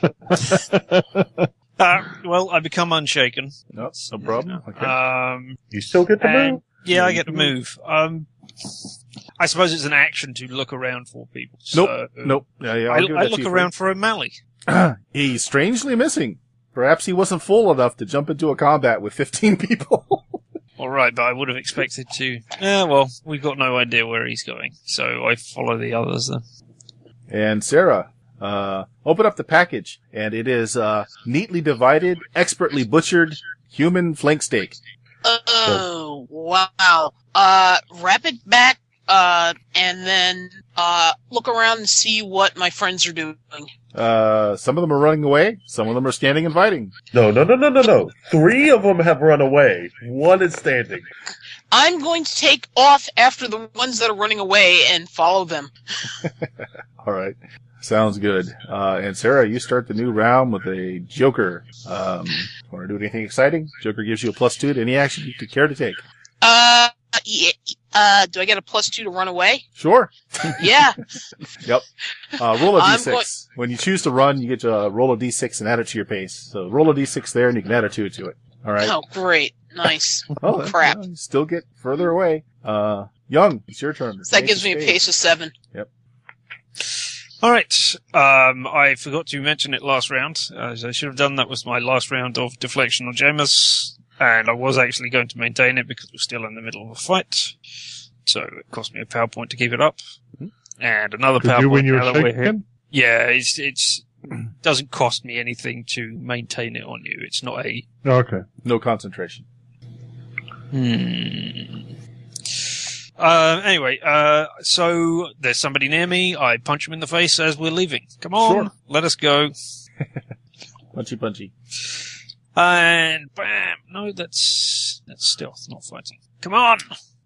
Well, I become unshaken. No problem. Okay. You still get to And move? yeah, I get to move. I suppose it's an action to look around for people. Nope. So Nope. Yeah, I I'll give that to look you around for O'Malley. He's strangely missing. Perhaps he wasn't full enough to jump into a combat with 15 people. All right, but I would have expected to. Yeah, well, we've got no idea where he's going, so I follow the others then. And Sarah, open up the package, and it is neatly divided, expertly butchered human flank steak. Oh, wow. Wrap it back, and then, look around and see what my friends are doing. Some of them are running away. Some of them are standing and fighting. No. 3 of them have run away. 1 is standing. I'm going to take off after the ones that are running away and follow them. All right. Sounds good. And Sarah, you start the new round with a Joker. Want to do anything exciting? Joker gives you a +2 to any action you could care to take. Yeah, do I get a +2 to run away? Sure. Yeah. Yep. Roll a I'm d6. When you choose to run, you get to roll a d6 and add it to your pace. So roll a d6 there, and you can add a 2 to it. All right. Oh, great. Nice. Oh, crap. You still get further away. Young, it's your turn. So that gives me a pace of 7. Yep. All right. I forgot to mention it last round. As I should have done. That was my last round of deflection on Jameis, and I was actually going to maintain it because we're still in the middle of a fight. So it cost me a power point to keep it up, and another Could power you point when you now were that we're here. shaken? Yeah, it's doesn't cost me anything to maintain it on you. It's not a Oh, okay. No concentration. Anyway, so there's somebody near me. I punch him in the face as we're leaving. Come on, Sure. let us go. Punchy. And bam! No, that's stealth, not fighting. Come on!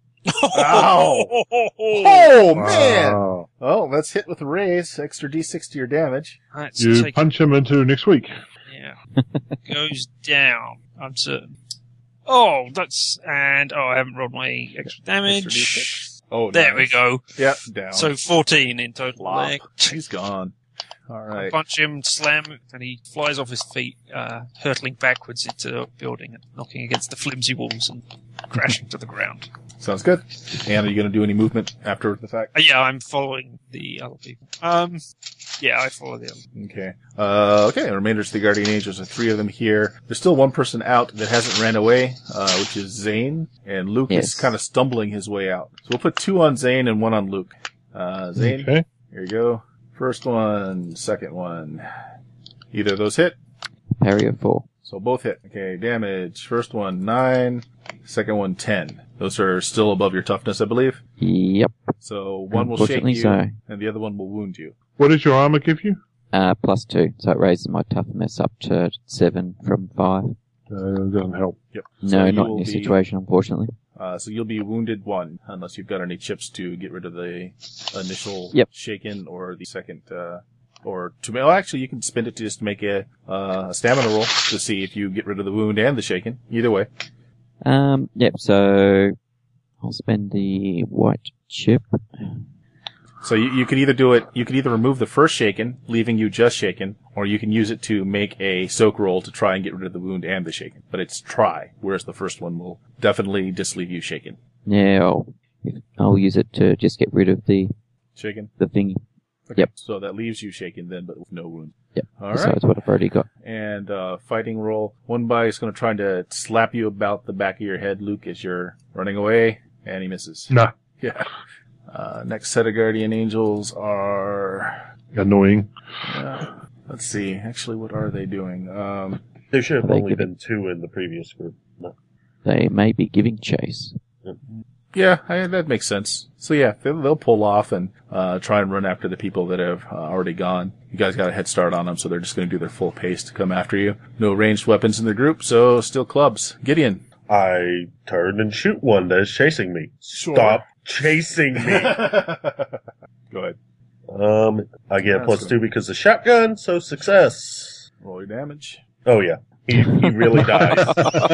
Ow. Oh, man! Wow. Oh, let's hit with a raise. Extra D6 to your damage. Let's You take punch him into next week. Yeah. Goes down. I'm certain. Oh, I haven't rolled my extra damage. Extra D6. Oh, There nice. we go. Yep, down. So 14 in total. Flop. there. He's gone. All I right. punch him, slam, and he flies off his feet, hurtling backwards into the building and knocking against the flimsy walls and crashing to the ground. Sounds good. And are you going to do any movement after the fact? Yeah, I'm following the other people. Yeah, I follow the other. Okay. Okay. The remainders of the Guardian Angels are 3 of them here. There's still one person out that hasn't ran away, which is Zane. And Luke is Yes. kind of stumbling his way out. So we'll put 2 on Zane and 1 on Luke. Zane, Okay. here you go. First one, second one. Either of those hit. Parry of 4. So both hit. Okay, damage. First one, 9. Second one, 10. Those are still above your toughness, I believe. Yep. So one will shake Unfortunately you, so. and the other one will wound you. What does your armor give you? +2. So it raises my toughness up to 7 from 5. It doesn't help. Yep. No, So you not in will this be- situation, unfortunately. So you'll be wounded 1, unless you've got any chips to get rid of the initial Yep. shaken or the second, or to, well, actually you can spend it to just make a stamina roll to see if you get rid of the wound and the shaken. Either way. Yep, so I'll spend the white chip. So you could either do it, you could either remove the first shaken, leaving you just shaken, or you can use it to make a soak roll to try and get rid of the wound and the shaken. But it's try, whereas the first one will definitely just leave you shaken. Yeah, I'll use it to just get rid of the Shaken? thingy. Okay. Yep. So that leaves you shaken then, but with no wound. Yep. All Besides right. what I've already got. And fighting roll. One guy is going to try to slap you about the back of your head, Luke, as you're running away, and he misses. Nah. Yeah. Next set of Guardian Angels are... Annoying. let's see. Actually, what are they doing? There should have They only give been 2 in the previous group. No. They may be giving chase. Yeah, that makes sense. So yeah, they'll pull off and try and run after the people that have already gone. You guys got a head start on them, so they're just going to do their full pace to come after you. No ranged weapons in the group, so still clubs. Gideon. I turn and shoot one that is chasing me. Sure. Stop chasing me. Go ahead. I get a That's plus good. 2 because of shotgun, so success. Roll your damage. Oh yeah. He really dies.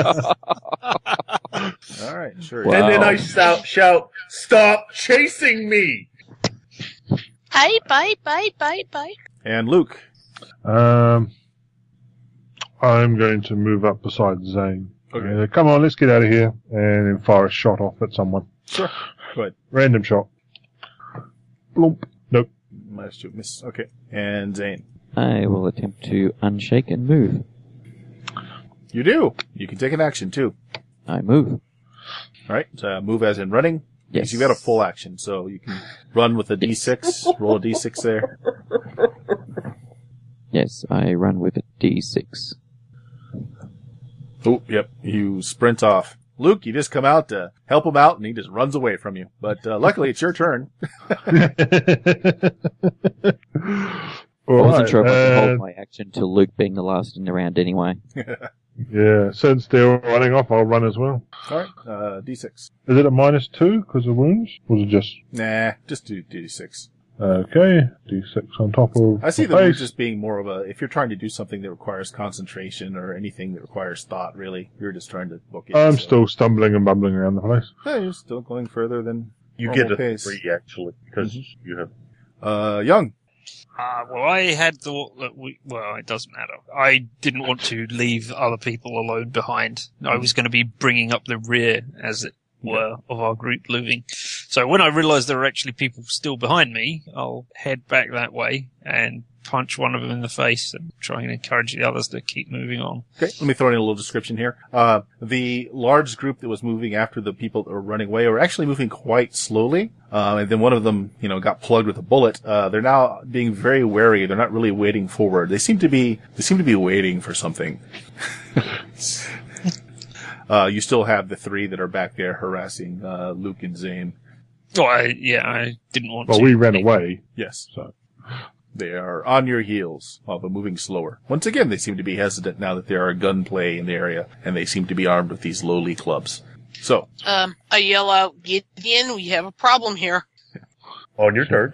All right, sure. Wow. And then I shout, stop chasing me! Hi, bye, bye, bye, bye. And Luke. I'm going to move up beside Zane. Okay. Come on, let's get out of here. And then fire a shot off at someone. Sure. Go ahead. Random shot. Blump. Nope. -2 miss. Okay. And Zane. I will attempt to unshake and move. You do. You can take an action too. I move. All right. Move as in running. Yes. Because you've got a full action, so you can run with a D6. Roll a D6 there. Yes, I run with a D6. Oh, yep. You sprint off. Luke, you just come out to help him out, and he just runs away from you. But luckily, it's your turn. I wasn't sure if I could hold my action till Luke being the last in the round anyway. Yeah, since they're running off, I'll run as well. All right. D6. Is it a -2 because of wounds? Or is it just... Nah, just do D6. Okay, D6 on top of I see the the move face. just being more of a, if you're trying to do something that requires concentration or anything that requires thought, really, you're just trying to book it. I'm so. still stumbling and bumbling around the place. Yeah, you're still going further than You normal get a pace. 3 actually, because you have... Young. Well, I had thought that well, it doesn't matter. I didn't want to leave other people alone behind. I was going to be bringing up the rear, as it were, of our group moving. So when I realized there were actually people still behind me, I'll head back that way and punch one of them in the face and try and encourage the others to keep moving on. Okay, let me throw in a little description here. The large group that was moving after the people that were running away were actually moving quite slowly. And then one of them, got plugged with a bullet. They're now being very wary. They're not really wading forward. They seem to be waiting for something. You still have the 3 that are back there harassing, Luke and Zane. Oh, I didn't want Well, to. we ran away. Yes. So. They are on your heels, but moving slower. Once again, they seem to be hesitant now that there are gunplay in the area, and they seem to be armed with these lowly clubs. So, I yell out, Gideon, we have a problem here. On your turn.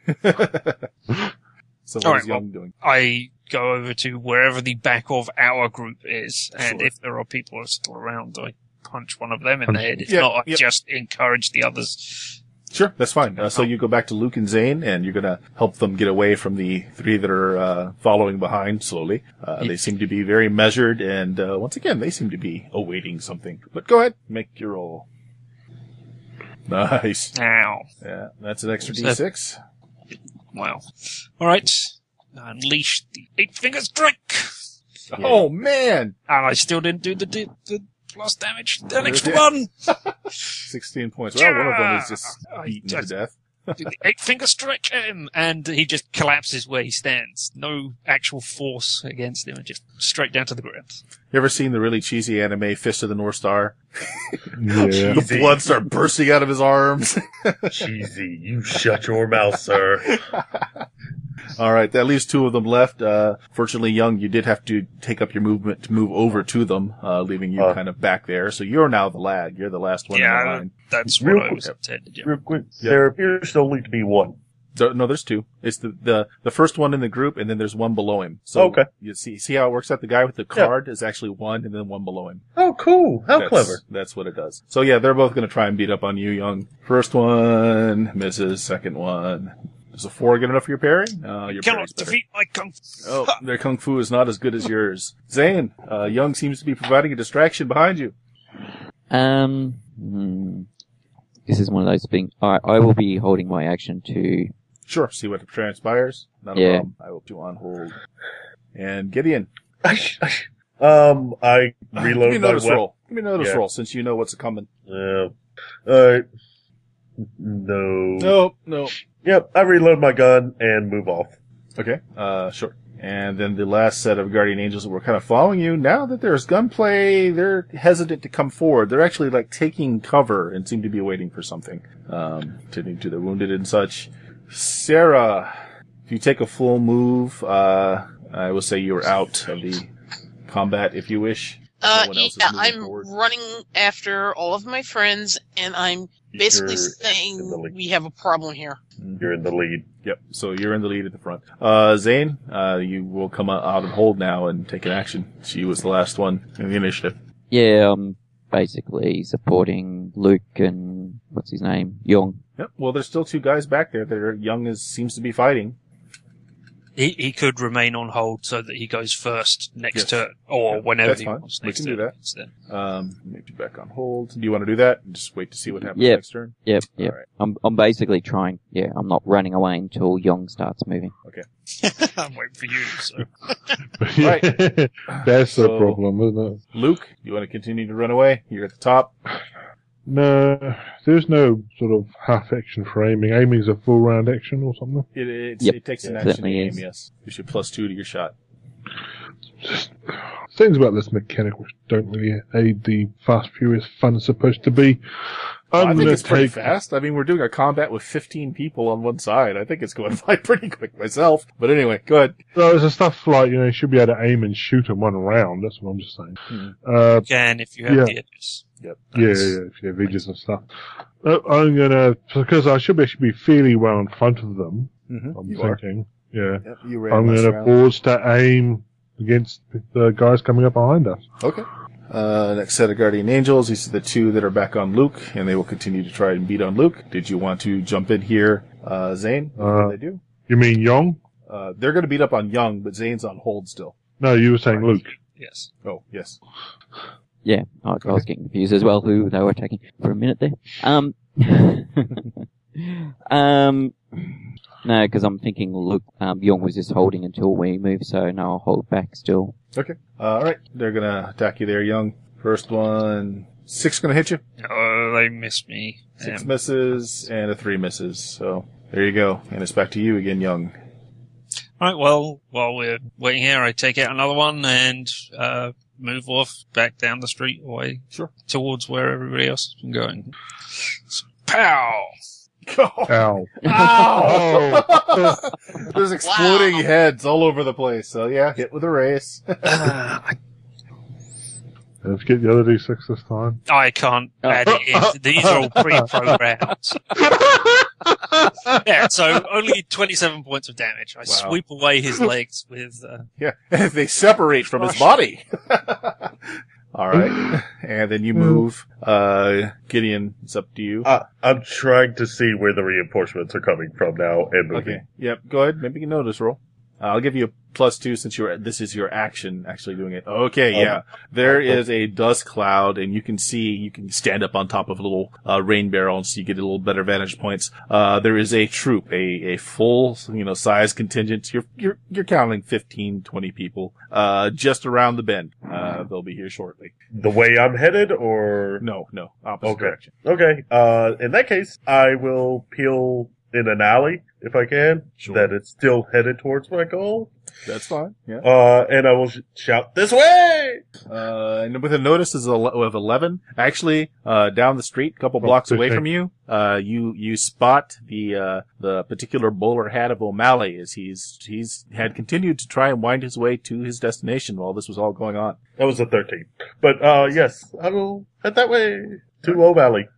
so All what is right, Young doing? I go over to wherever the back of our group is, and if there are people who are still around, I punch one of them in the head. If not, I just encourage the others. Sure, that's fine. So you go back to Luke and Zane, and you're going to help them get away from the three that are following behind slowly. They seem to be very measured, and once again, they seem to be awaiting something. But go ahead, make your roll. Nice. Ow. Yeah, that's an extra D6. Wow. All right. Unleash the 8-finger strike. Oh, man! And I still didn't do the plus damage. The next Yeah. one. 16 points. Well, one of them is just beaten to death. Do the 8-finger strike at him, and he just collapses where he stands. No actual force against him, and just straight down to the ground. You ever seen the really cheesy anime Fist of the North Star? Yeah. The blood start bursting out of his arms. Cheesy, you shut your mouth, sir. All right, that leaves two of them left. Fortunately, Young, you did have to take up your movement to move over to them, leaving you kind of back there. So you're now the lag. You're the last one in the line. That's Real what I was quick. intended. Yeah. Real quick, there appears to only to be one. No, there's two. It's the first one in the group, and then there's one below him. So Okay. you see how it works out? The guy with the card is actually one, and then one below him. Oh, cool. How clever. That's what it does. So yeah, they're both going to try and beat up on you, Young. First one misses. Second one. Is a 4 good enough for your parry? Your Cannot parry's better. defeat my kung fu. Oh, their kung fu is not as good as yours. Zane, Young seems to be providing a distraction behind you. This is one of those things. Alright, I will be holding my action to... Sure, see what transpires. Not a Yeah. problem. I will do on hold. And Gideon. I Give me reload a my notice weapon. roll. Give me a notice Yeah. roll, since you know what's coming. No. No. Yep, I reload my gun and move off. Okay, sure. And then the last set of Guardian Angels that were kind of following you, now that there's gunplay, they're hesitant to come forward. They're actually like taking cover and seem to be waiting for something. Tending to the wounded and such. Sarah, if you take a full move, I will say you're out of the combat if you wish. Someone else is moving I'm forward. running after all of my friends, and I'm basically You're in the saying lead. we have a problem here. You're in the lead. Yep. So you're in the lead at the front. Zane, you will come out of hold now and take an action. She was the last one in the initiative. Yeah, I'm basically supporting Luke and... what's his name? Young. Yep. Well, there's still two guys back there that are Young seems to be fighting. He could remain on hold so that he goes first next Yes. turn, or Yeah, whenever that's he fine. wants We next can do turn. that. Instead. Maybe back on hold. Do you want to do that? Just wait to see what happens Yep. next turn. Yep. All right. I'm basically trying... Yeah, I'm not running away until Young starts moving. I'm waiting for you. So. Right. That's So- the problem, isn't it? Luke, you want to continue to run away? You're at the top. No, there's no sort of half action for aiming. Aiming's a full round action or something. Yep. It takes an Yeah, action to certainly aim, is. yes. Gives you +2 to your shot. Just things about this mechanic which don't really aid the fast furious fun it's supposed to be. I I'm think gonna it's pretty take fast. I mean, we're doing a combat with 15 people on one side. I think it's going by pretty quick myself. But anyway, go ahead. well, there's stuff like, you should be able to aim and shoot in one round. That's what I'm just saying. Hmm. Again, if you have Yeah. the edges. Yep. Yeah, Nice. if you have edges and stuff. I'm gonna, because I should actually be fairly well in front of them, I'm You are. thinking. Yeah. Yep, you ran I'm less gonna rounds. pause to aim against the guys coming up behind us. Okay. Next set of Guardian Angels. These are the two that are back on Luke, and they will continue to try and beat on Luke. Did you want to jump in here, Zane? Before they do? You mean Yong? They're going to beat up on Young, but Zane's on hold still. No, you were saying Luke. Yes. Oh, yes. Yeah, I was getting confused as well who they were attacking for a minute there. No, because I'm thinking Luke, Young was just holding until we move, so no, I'll hold back still. Okay. All right. They're going to attack you there, Young. First one, 6 going to hit you. Oh, they missed me. 6 misses, and a 3 misses. So there you go. And it's back to you again, Young. Right, well, while we're waiting here, I take out another one and move off back down the street away towards where everybody else has been going. So, pow! Ow. Ow! There's exploding Wow. heads all over the place. So yeah, hit with a race. And get the other D6 this time. I can't add it in. These are all pre-programmed. Yeah, so only 27 points of damage. I sweep away his legs with... Yeah, they separate from his body. All right. And then you move. Gideon, it's up to you. I'm trying to see where the reinforcements are coming from now and moving. Okay. Yep, go ahead. Maybe you can notice roll. I'll give you a +2 since this is your action actually doing it. Okay, yeah. There is a dust cloud and you can stand up on top of a little, rain barrel and so you get a little better vantage points. There is a troop, a full, size contingent. You're counting 15, 20 people, just around the bend. They'll be here shortly. The way I'm headed or? No, opposite direction. Okay. In that case, I will peel in an alley, if I can, that it's still headed towards my goal. That's fine, yeah. And I will shout, "This way!" And with a notice of 11, actually, down the street, a couple blocks away from you, you spot the particular bowler hat of O'Malley as he's had continued to try and wind his way to his destination while this was all going on. That was a 13. But, yes, I will head that way to O'Malley.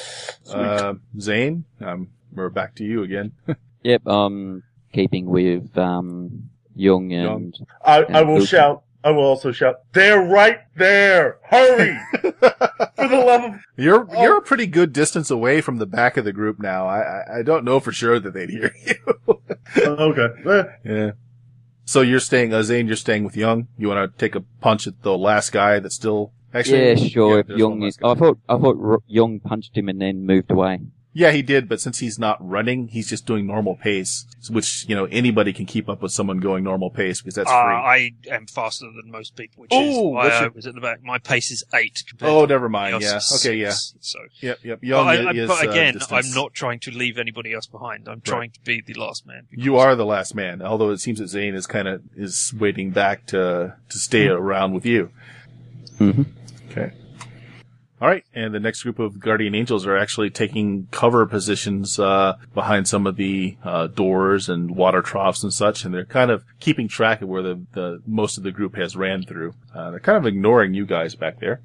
Zane, we're back to you again. Yep, keeping with, Young and... I will shout. I will also shout, "They're right there! Hurry! For the love of..." You're a pretty good distance away from the back of the group now. I don't know for sure that they'd hear you. Okay. Yeah. So you're staying, Zane, you're staying with Young? You want to take a punch at the last guy that's still... Actually, yeah, sure. Yeah, if Young is... I thought Young punched him and then moved away. Yeah, he did, but since he's not running, he's just doing normal pace, which, anybody can keep up with someone going normal pace because that's free. I am faster than most people, which is why I was at the back. My pace is 8 compared to never mind, yeah. Okay, yeah. So. Yep. Young but again, distance. I'm not trying to leave anybody else behind. I'm trying to be the last man. You are the last man, although it seems that Zane is waiting back to stay around with you. Mm-hmm. Okay. All right, and the next group of Guardian Angels are actually taking cover positions behind some of the doors and water troughs and such, and they're kind of keeping track of where the most of the group has ran through. They're kind of ignoring you guys back there.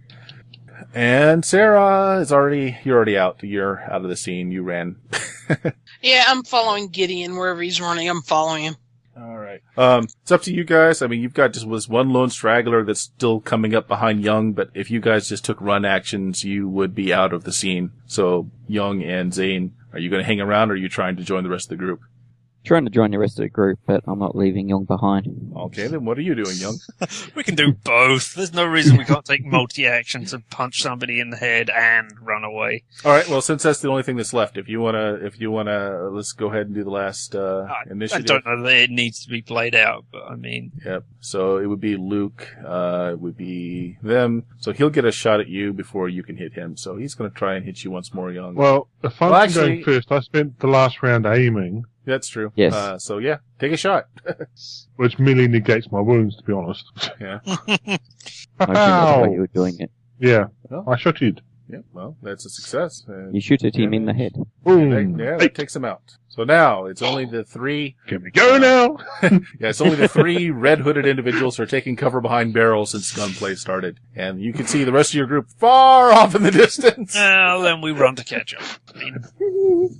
And Sarah you're already out. You're out of the scene. You ran. Yeah, I'm following Gideon wherever he's running. I'm following him. All right. It's up to you guys. I mean, you've got just was one lone straggler that's still coming up behind Young, but if you guys just took run actions, you would be out of the scene. So, Young and Zane, are you going to hang around or are you trying to join the rest of the group? Trying to join the rest of the group, but I'm not leaving Young behind. Okay, then what are you doing, Young? We can do both. There's no reason we can't take multi-actions and punch somebody in the head and run away. All right. Well, since that's the only thing that's left, if you wanna, let's go ahead and do the last initiative. I don't know that it needs to be played out, but I mean. Yep. So it would be Luke. It would be them. So he'll get a shot at you before you can hit him. So he's going to try and hit you once more, Young. Well, if I'm going first, I spent the last round aiming. That's true. Yes. So yeah, take a shot. Which merely negates my wounds, to be honest. Yeah. I think that's why you were doing it. Yeah. Well, I shot you. Yeah, well, that's a success. You shoot at him in the head. Boom. That takes him out. So now, it's only the 3... Can we go now? Yeah, it's only the 3 red-hooded individuals who are taking cover behind barrels since gunplay started. And you can see the rest of your group far off in the distance. Well, then we run to catch up. I mean...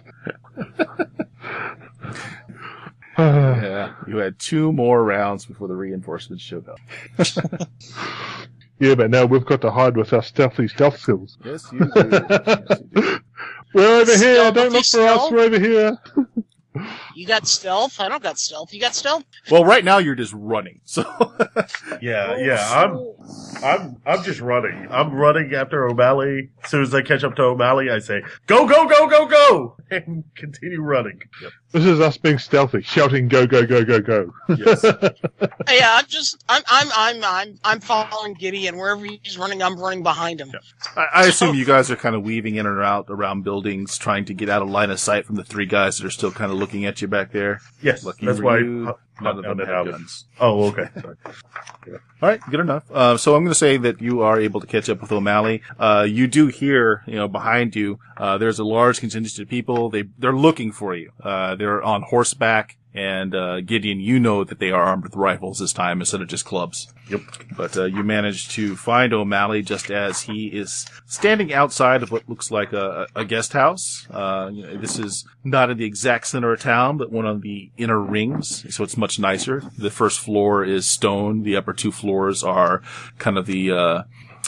Yeah, you had 2 more rounds before the reinforcements showed up. Yeah, but now we've got to hide with our stealthy stealth skills. Yes, you do. Yes, you do. We're over here. Stealth, Don't look for us. We're over here. You got stealth? I don't got stealth. You got stealth? Well, right now you're just running. So Yeah. I'm just running. I'm running after O'Malley. As soon as I catch up to O'Malley, I say, "Go, go, go, go, go!" and continue running. Yep. This is us being stealthy, shouting, "Go, go, go, go, go!" Yes. Yeah, I'm following Gideon. Wherever he's running, I'm running behind him. Yeah. I assume you guys are kind of weaving in and out around buildings, trying to get out of line of sight from the 3 guys that are still kind of looking at you back there. Yes, Lucky that's for why you, none of them have guns. Oh, okay. Sorry. All right, good enough. So I'm going to say that you are able to catch up with O'Malley. You do hear, behind you, there's a large contingent of people. They're looking for you. They're on horseback And Gideon, you know that they are armed with rifles this time instead of just clubs. Yep. But you manage to find O'Malley just as he is standing outside of what looks like a guest house. This is not in the exact center of town, but one of the inner rings, so it's much nicer. The first floor is stone. The upper two floors are kind of the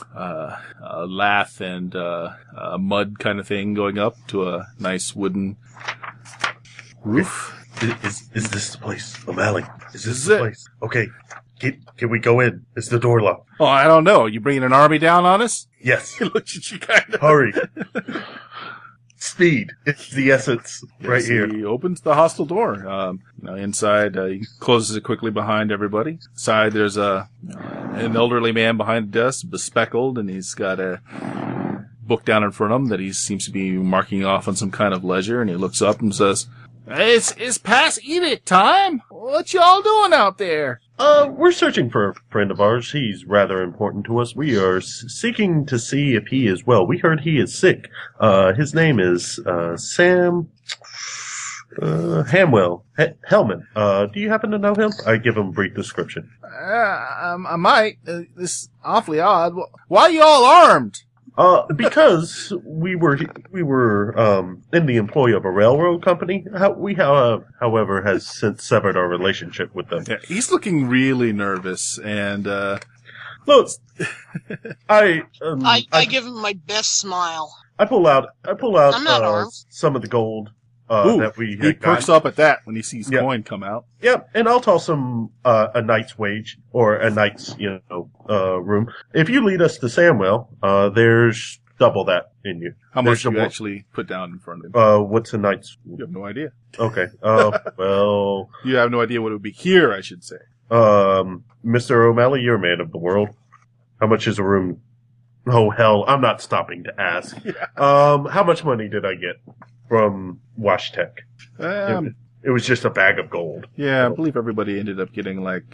lath and mud kind of thing going up to a nice wooden roof. Is this the place, O'Malley? Is this is the it. place? Okay. Can we go in? Is the door locked? Oh, I don't know. You bringing an army down on us? Yes. He looks at you kind of. Hurry. Speed. It's the essence right here. He opens the hostel door. Inside, he closes it quickly behind everybody. Inside, there's an elderly man behind the desk, bespectacled, and he's got a book down in front of him that he seems to be marking off on some kind of leisure, and he looks up and says, It's past edict time. What y'all doing out there? We're searching for a friend of ours. He's rather important to us. We are seeking to see if he is well. We heard he is sick. His name is, Sam, Hellman. Do you happen to know him? I give him a brief description. I might. This is awfully odd. Why are you all armed? Because we were in the employ of a railroad company. We have, however, has since severed our relationship with them. Yeah, he's looking really nervous, and Look, I give him my best smile. I pull out I'm not armed. some of the gold that we he had perks gotten. up at that when he sees Yeah. coin come out. Yep, and I'll toss him a night's wage or a night's room. If you lead us to Samwell, there's double that in you. How There's much do you double- actually put down in front of him? What's a night's? You have no idea. Okay. Well, You have no idea what it would be here, I should say. Mr. O'Malley, you're a man of the world. How much is a room? Oh hell, I'm not stopping to ask. How much money did I get from WashTech? It was just a bag of gold. Yeah, I believe everybody ended up getting like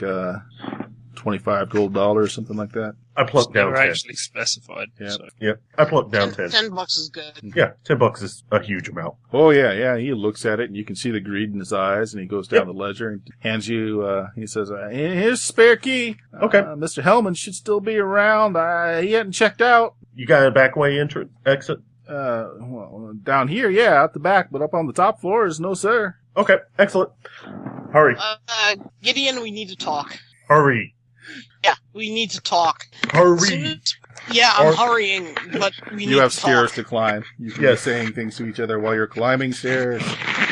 $25 gold, something like that. I plucked down Never 10. actually specified. Yeah. So. Yeah, I plucked down 10. $10 is good. Yeah, $10 is a huge amount. Oh yeah. He looks at it, and you can see the greed in his eyes, and he goes down the ledger and hands you. He says, "Here's a spare key. Okay. Mr. Hellman should still be around. He hadn't checked out. You got a back way exit? Well, down here, yeah, out the back, but up on the top floors, no sir." Okay, excellent. Hurry, Gideon, we need to talk. hurry, Yeah, we need to talk. hurry. Yeah, I'm Or- hurrying, but we need You have to stairs talk. to climb. You can Yes. be saying things to each other while you're climbing stairs.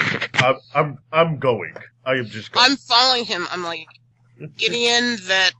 I'm going. I am just going. I'm following him. I'm like, Gideon, that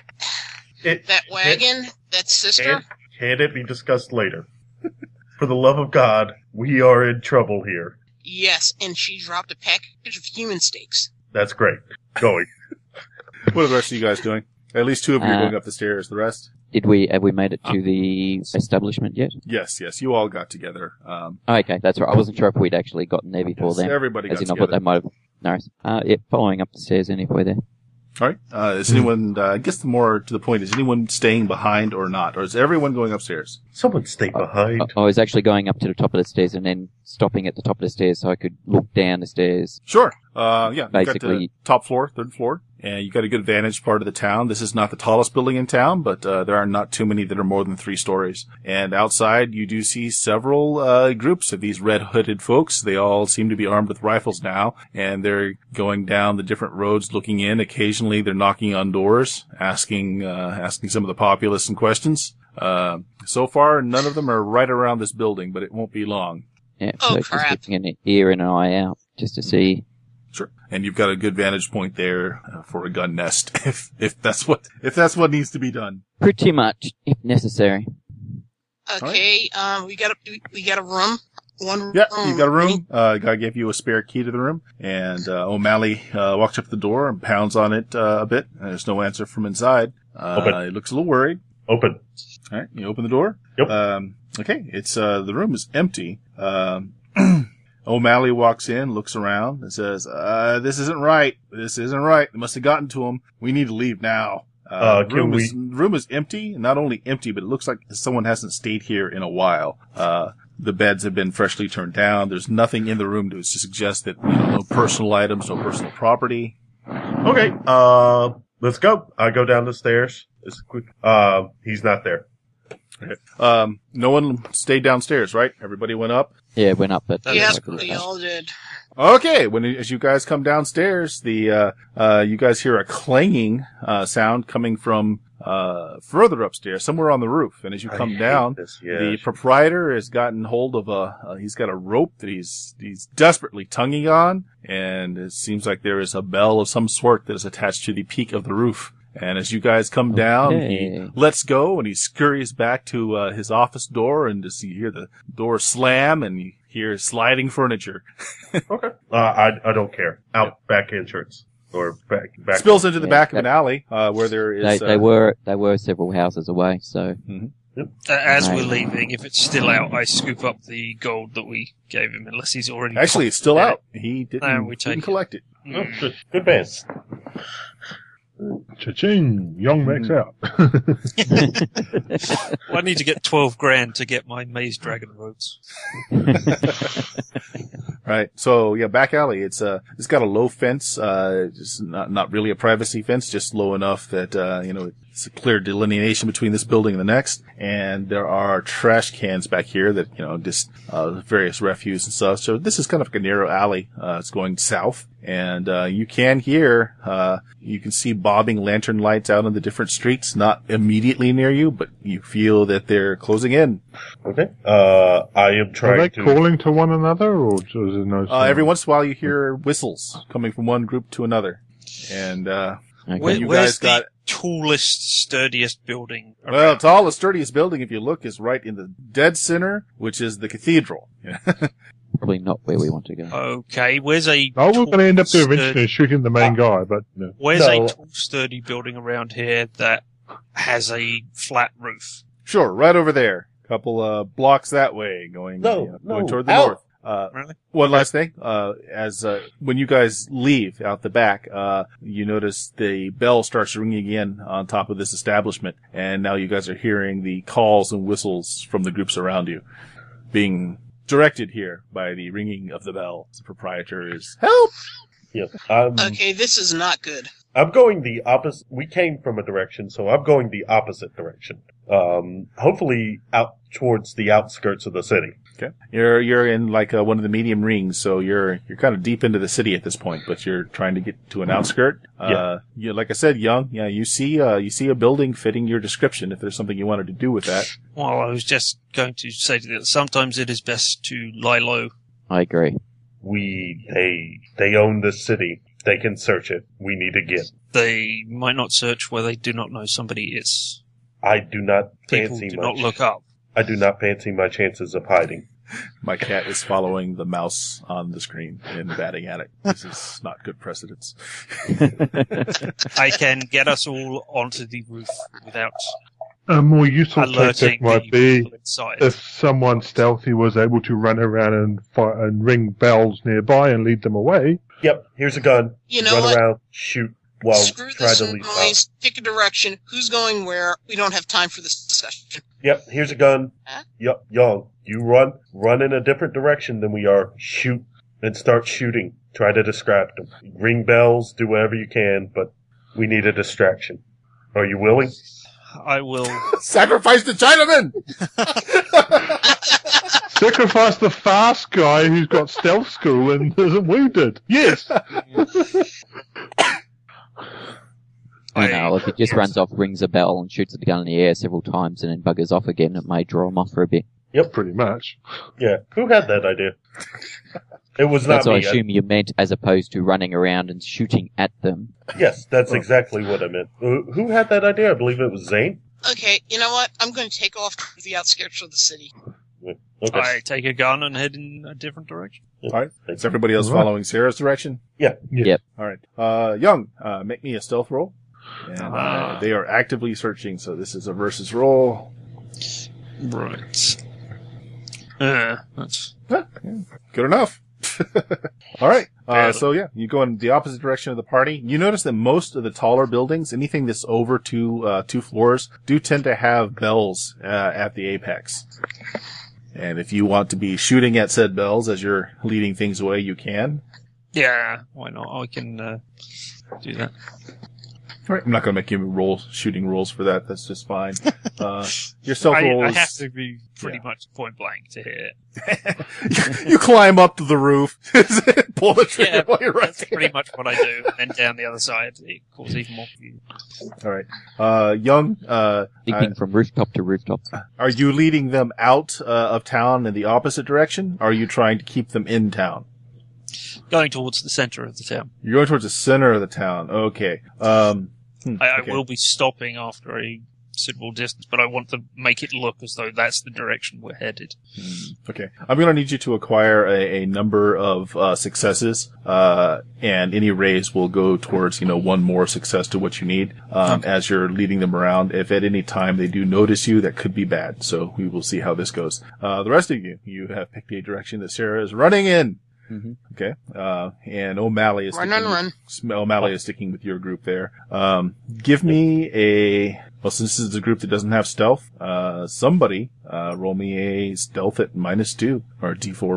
wagon, that sister. Can it be discussed later? For the love of God, we are in trouble here. Yes, and she dropped a package of human steaks. That's great. Going. What are the rest of you guys doing? At least two of you are Uh, going up the stairs. The rest? Have we made it to the establishment yet? Yes. You all got together. Oh, okay, that's right. I wasn't sure if we'd actually gotten there before Yes, then. everybody got As in, I thought together. they might have. Nice. Yeah, following up the stairs anyway there. All right. Is anyone? I guess the more to the point is anyone staying behind or not, or is everyone going upstairs? Someone stay behind. I was actually going up to the top of the stairs and then stopping at the top of the stairs so I could look down the stairs. Sure. Yeah. You got the Basically- top floor, third floor, and you got a good vantage part of the town. This is not the tallest building in town, but there are not too many that are more than 3 stories. And outside, you do see several groups of these red-hooded folks. They all seem to be armed with rifles now, and they're going down the different roads, looking in. Occasionally, they're knocking on doors, asking some of the populace some questions. So far, none of them are right around this building, but it won't be long. Yeah, Oh, so just crap. keeping an ear and an eye out just to see. Sure. And you've got a good vantage point there for a gun nest, if that's what needs to be done. Pretty much, if necessary. Okay, we got a room. One room. Yeah, you've got a room. Guy gave you a spare key to the room, and O'Malley walks up to the door and pounds on it a bit. There's no answer from inside. Open. He looks a little worried. Open. All right, you open the door. Yep. Okay, it's the room is empty. O'Malley walks in, looks around, and says, "This isn't right. This isn't right. They must have gotten to him. We need to leave now." The Can room is empty. Not only empty, but it looks like someone hasn't stayed here in a while. The beds have been freshly turned down. There's nothing in the room to suggest that, no personal items, no personal property. Okay, let's go. I go down the stairs. It's quick. He's not there. No one stayed downstairs, right? Everybody went up. Yeah, went up, but Yes, we all did. Okay, as you guys come downstairs, you guys hear a clanging sound coming from further upstairs, somewhere on the roof. And as you come down, the proprietor has gotten hold of he's got a rope that he's desperately tonguing on, and it seems like there is a bell of some sort that is attached to the peak of the roof. And as you guys come down, he lets go and he scurries back to his office door, and just you hear the door slam and you hear sliding furniture. Okay. I don't care. Out back entrance or back. Spills into the back of an alley where there is. They were several houses away, so. Mm-hmm. As we're leaving, if it's still out, I scoop up the gold that we gave him, unless he's already. Actually, it's still out. He didn't collect it. Oh, good man. Cha-ching! Young makes out. Well, I need to get 12 grand to get my Maze Dragon robes. Right. So yeah, back alley. It's got a low fence. Just not really a privacy fence, just low enough that it's a clear delineation between this building and the next. And there are trash cans back here that just various refuse and stuff. So this is kind of like a narrow alley. It's going south. And you can hear, you can see bobbing lantern lights out on the different streets, not immediately near you, but you feel that they're closing in. Okay. I am trying Are they calling to one another, or does it no? Every once in a while you hear whistles coming from one group to another. And, you Where's guys got, the tallest, sturdiest building? well, tallest, sturdiest building, if you look, is right in the dead center, which is the cathedral. Probably not where we want to go. Okay, where's a... Oh, we're going to end up there tall, eventually shooting the main guy, but no. Where's a tall, sturdy building around here that has a flat roof? Sure, right over there. Couple blocks that way, going toward the north. Really? One last thing, when you guys leave out the back, you notice the bell starts ringing again on top of this establishment, and now you guys are hearing the calls and whistles from the groups around you, being directed here by the ringing of the bell. The proprietor is, help! Yes. Okay, this is not good. I'm going the opposite. We came from a direction, so I'm going the opposite direction. Hopefully out towards the outskirts of the city. Okay. You're in like one of the medium rings, so you're kind of deep into the city at this point, but you're trying to get to an outskirt. Like I said, you see a building fitting your description if there's something you wanted to do with that. Well, I was just going to say that sometimes it is best to lie low. I agree. They own this city. They can search it. We need to get. They might not search where they do not know somebody is. I do not People fancy do not look up. I do not fancy my chances of hiding. My cat is following the mouse on the screen and batting at it. This is not good precedence. I can get us all onto the roof without A more useful alerting tactic might the be people inside. if someone stealthy was able to run around and ring bells nearby and lead them away. Yep, here's a gun. You know Run what? around, shoot, while Screw try this to lead them out. noise. Pick a direction. Who's going where? We don't have time for this discussion. Yep, here's a gun. Huh? Yep, young. You run in a different direction than we are. Shoot and start shooting. Try to distract them. Ring bells, do whatever you can, but we need a distraction. Are you willing? I will. Sacrifice the Chinaman! Sacrifice the fast guy who's got stealth school and isn't wounded. Yes. I know, if he just runs off, rings a bell, and shoots the gun in the air several times, and then buggers off again, it may draw him off for a bit. Yep. Pretty much. Yeah. Who had that idea? It was not That's what I me. assume you meant, as opposed to running around and shooting at them. Yes, that's exactly what I meant. Who had that idea? I believe it was Zane. Okay, you know what? I'm going to take off to the outskirts of the city. Okay. I take a gun and head in a different direction. All right. Is everybody else following Sarah's direction? Yeah. Yep. All right. Young, make me a stealth roll. And they are actively searching, so this is a versus roll. Right. That's... Good enough. All right. You go in the opposite direction of the party. You notice that most of the taller buildings, anything that's over two floors, do tend to have bells at the apex. And if you want to be shooting at said bells as you're leading things away, you can. Yeah, why not? I can do that. All right, I'm not going to make you roll shooting rules for that. That's just fine. Your stealth roll I is... have to be pretty much point blank to hit it. You climb up to the roof, pull the trigger while you're right That's pretty much what I do. And then down the other side, it causes even more confusion. All right. Young, Leaping from rooftop to rooftop. are you leading them out of town in the opposite direction? Or are you trying to keep them in town? Going towards the center of the town. You're going towards the center of the town. Okay. I Okay. will be stopping after a suitable distance, but I want to make it look as though that's the direction we're headed. Okay. I'm going to need you to acquire a number of successes, and any raise will go towards, one more success to what you need as you're leading them around. If at any time they do notice you, that could be bad. So we will see how this goes. The rest of you have picked a direction that Sarah is running in. Mm-hmm. Okay. And O'Malley is O'Malley is sticking with your group there. Give me since this is a group that doesn't have stealth, somebody, roll me a stealth at -2, or D4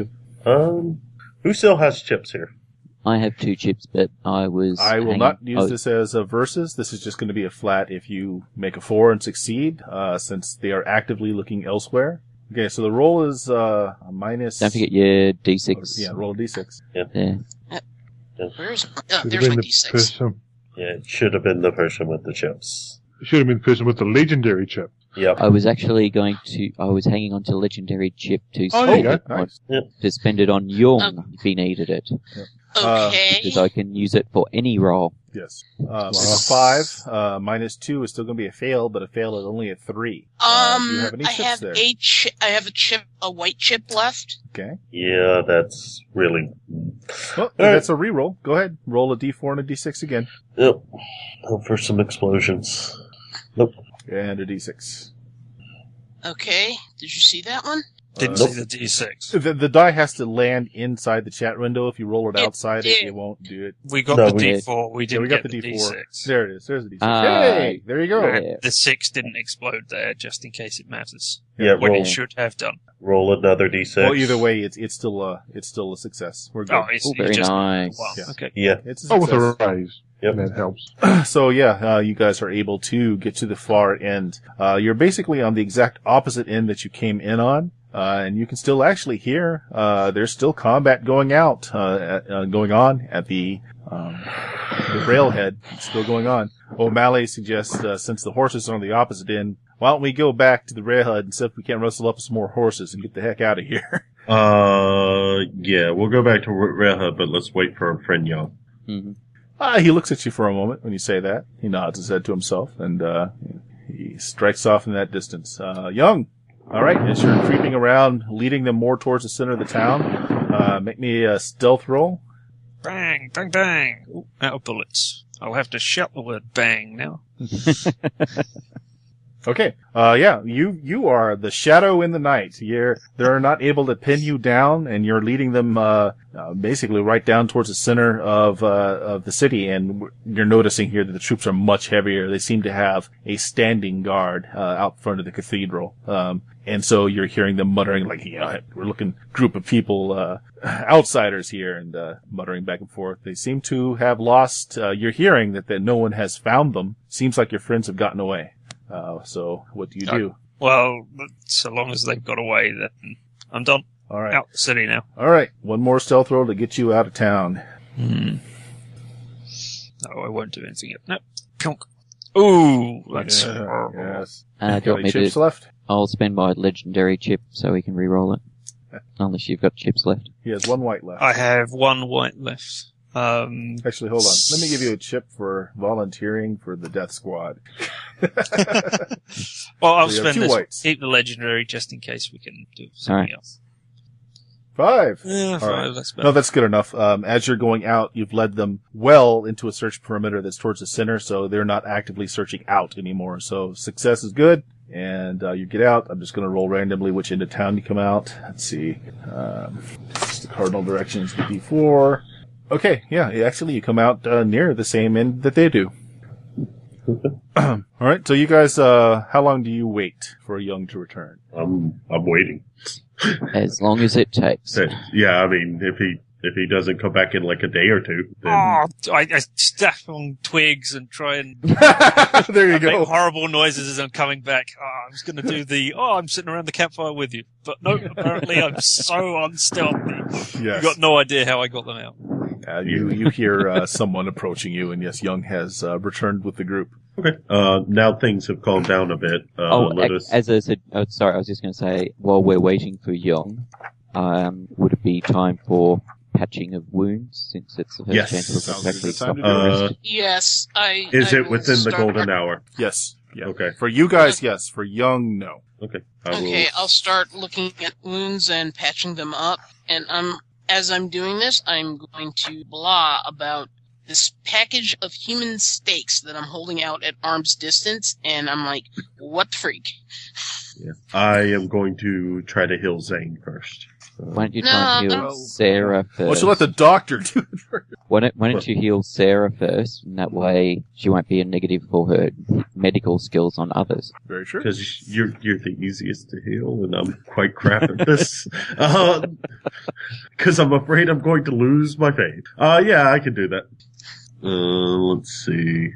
-2. Who still has chips here? I have 2 chips, but I will not use this as a versus. This is just going to be a flat if you make a 4 and succeed, since they are actively looking elsewhere. Okay, so the roll is, a minus... Don't forget your D6. Yeah, roll a D6. There. Where's Should there's have my been the D6. person. Yeah, it should have been the person with the chips. It should have been the person with the legendary chip. Yep. I was actually I was hanging on to legendary chip to Oh, there you spend go. it Nice. to spend it on Young if he needed it, Okay. because I can use it for any roll. Yes. It's a 5. -2 is still going to be a fail, but a fail is only a 3. Do you have any I chips have there? I have a white chip left. Okay. Yeah, that's really... Well, that's a reroll. Go ahead. Roll a D4 and a D6 again. Yep. Hope for some explosions. Nope. And a D6. Okay. Did you see that one? Didn't Nope. see the D6. The die has to land inside the chat window. If you roll it It outside did. it won't do it. We got No, the we- D4. We Yeah, didn't we got get the the D4. D6. There it is. There's the D6. Ah. Hey, there you go. Yeah. The 6 didn't explode there, just in case it matters. Yeah, When roll, it should have done. roll another D6. Well, either way, it's still a success. We're good. Oh, it's very just nice. Wow, Yeah. okay. Yeah. It's a Oh, with success. a raise. Yep. That helps. So yeah, you guys are able to get to the far end. You're basically on the exact opposite end that you came in on. And you can still actually hear, there's still combat going on at the railhead. It's still going on. O'Malley suggests, since the horses are on the opposite end, why don't we go back to the railhead and see if we can't rustle up some more horses and get the heck out of here. Yeah, we'll go back to Railhead, but let's wait for our friend Young. hmm He looks at you for a moment when you say that. He nods his head to himself, and he strikes off in that distance. Young, all right, as you're creeping around, leading them more towards the center of the town, make me a stealth roll. Bang, bang, bang. Ooh, out of bullets. I'll have to shout the word bang now. Okay. Yeah, you are the shadow in the night. They're not able to pin you down, and you're leading them, basically right down towards the center of the city, and you're noticing here that the troops are much heavier. They seem to have a standing guard, out front of the cathedral. And so you're hearing them muttering like, we're looking group of people, outsiders here, and, muttering back and forth. They seem to have lost, you're hearing that no one has found them. Seems like your friends have gotten away. So what do you do? Well, so long as they've got away, then I'm done. All right. Out the city now. All right. One more stealth roll to get you out of town. No, I won't do anything yet. No. Conk. Ooh, that's horrible. Yes. do you Got want any me chips to? left? I'll spend my legendary chip so we can re-roll it. Unless you've got chips left. He has one white left. I have one white left. Actually, hold on. Let me give you a chip for volunteering for the death squad. Well, I'll So you have spend 2 this. whites. Keep the legendary just in case we can do something Alright. else. 5. Yeah, All 5. right. That's No, better. that's good enough. As you're going out, you've led them well into a search perimeter that's towards the center, so they're not actively searching out anymore. So success is good, and you get out. I'm just going to roll randomly which end of town you come out. Let's see. Just the cardinal directions, the D4. Okay, yeah, actually you come out near the same end that they do. All right. So you guys, how long do you wait for Young to return? I'm waiting. As long as it takes. Yeah, I mean, if he doesn't come back in like a day or two, then I step on twigs and try and There you make go. horrible noises as I'm coming back. I was going to do I'm sitting around the campfire with you. But no, apparently I'm so unstealthy. Yes. You got no idea how I got them out. You hear someone approaching you, and yes, Young has returned with the group. okay. Now things have calmed down a bit. Let us. As I said, sorry, I was just going to say, while we're waiting for Young, would it be time for patching of wounds, since it's the first Yes. chance to Sounds like a correctly good time to stop do it. arrested? Yes, Is I it will within the start- golden hour? Yes. Yeah. Okay. For you guys, yes. For Young, no. Okay. Okay, I'll start looking at wounds and patching them up. And as I'm doing this, I'm going to blah about this package of human steaks that I'm holding out at arm's distance. And I'm like, what the freak? Yeah. I am going to try to heal Zane first. Why don't you try and No, heal no. Sarah Why don't first? you let the doctor do it first? Why don't you heal Sarah first, and that way she won't be a negative for her medical skills on others. Very true. Because you're the easiest to heal, and I'm quite crap at this. Because I'm afraid I'm going to lose my faith. Yeah, I can do that. Let's see.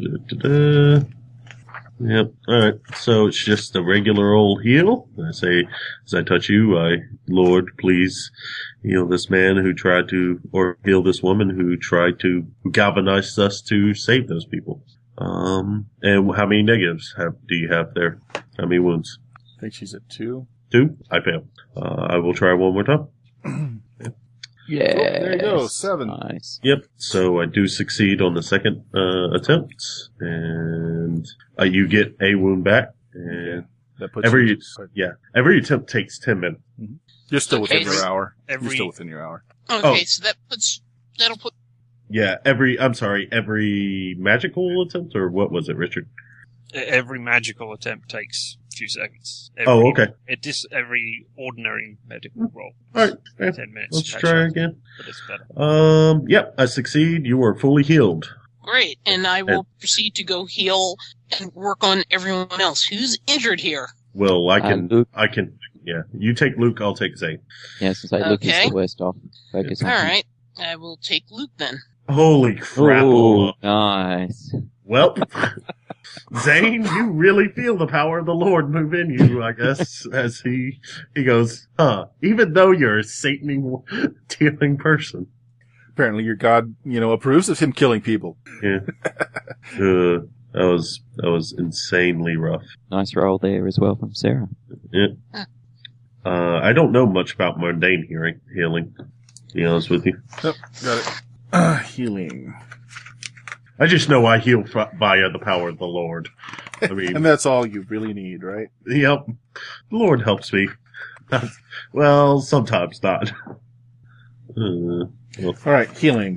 Yep. Alright. So it's just a regular old heal. I say, as I touch you, Lord, please heal this man who tried to, or heal this woman who tried to galvanize us to save those people. And how many negatives do you have there? How many wounds? I think she's at 2. 2? I fail. I will try one more time. Yeah. there you go, 7. Nice. Yep. So I do succeed on the second attempt, and you get a wound back. And That puts every you, every attempt takes 10 minutes. you're still within Okay. your hour. You're Every still within your hour. Okay, Oh. so that'll put Yeah. Every magical attempt, or what was it, Richard? every magical attempt takes a few seconds. Oh, okay. Every ordinary medical roll. All right. Yeah. 10 minutes. Let's to try catch up, again. But it's better. Yep. I succeed. You are fully healed. great, and I will proceed to go heal and work on everyone else who's injured here. Well, Luke. I can. Yeah. You take Luke. I'll take Zane. Yeah, since Luke is Okay. the worst off. Focus All on him. right, I will take Luke then. Holy crap! Ooh, nice. Well, Zane, you really feel the power of the Lord move in you, I guess, as he goes, even though you're a Satan-dealing person. Apparently your god, approves of him killing people. Yeah. That was insanely rough. Nice roll there as well from Sarah. Yeah. I don't know much about mundane healing, to be honest with you. Yep, got it. Healing. I just know I heal via the power of the Lord. I mean, And that's all you really need, right? yep. The Lord helps me. Well, sometimes not. All right, healing.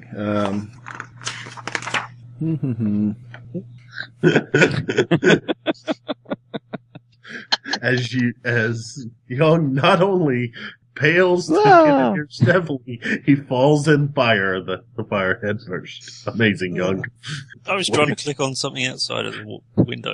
as Young not only pales to Kenneth Stephanie, he falls in fire, the fire head first. Amazing, Young. I was trying to click on something outside of the window.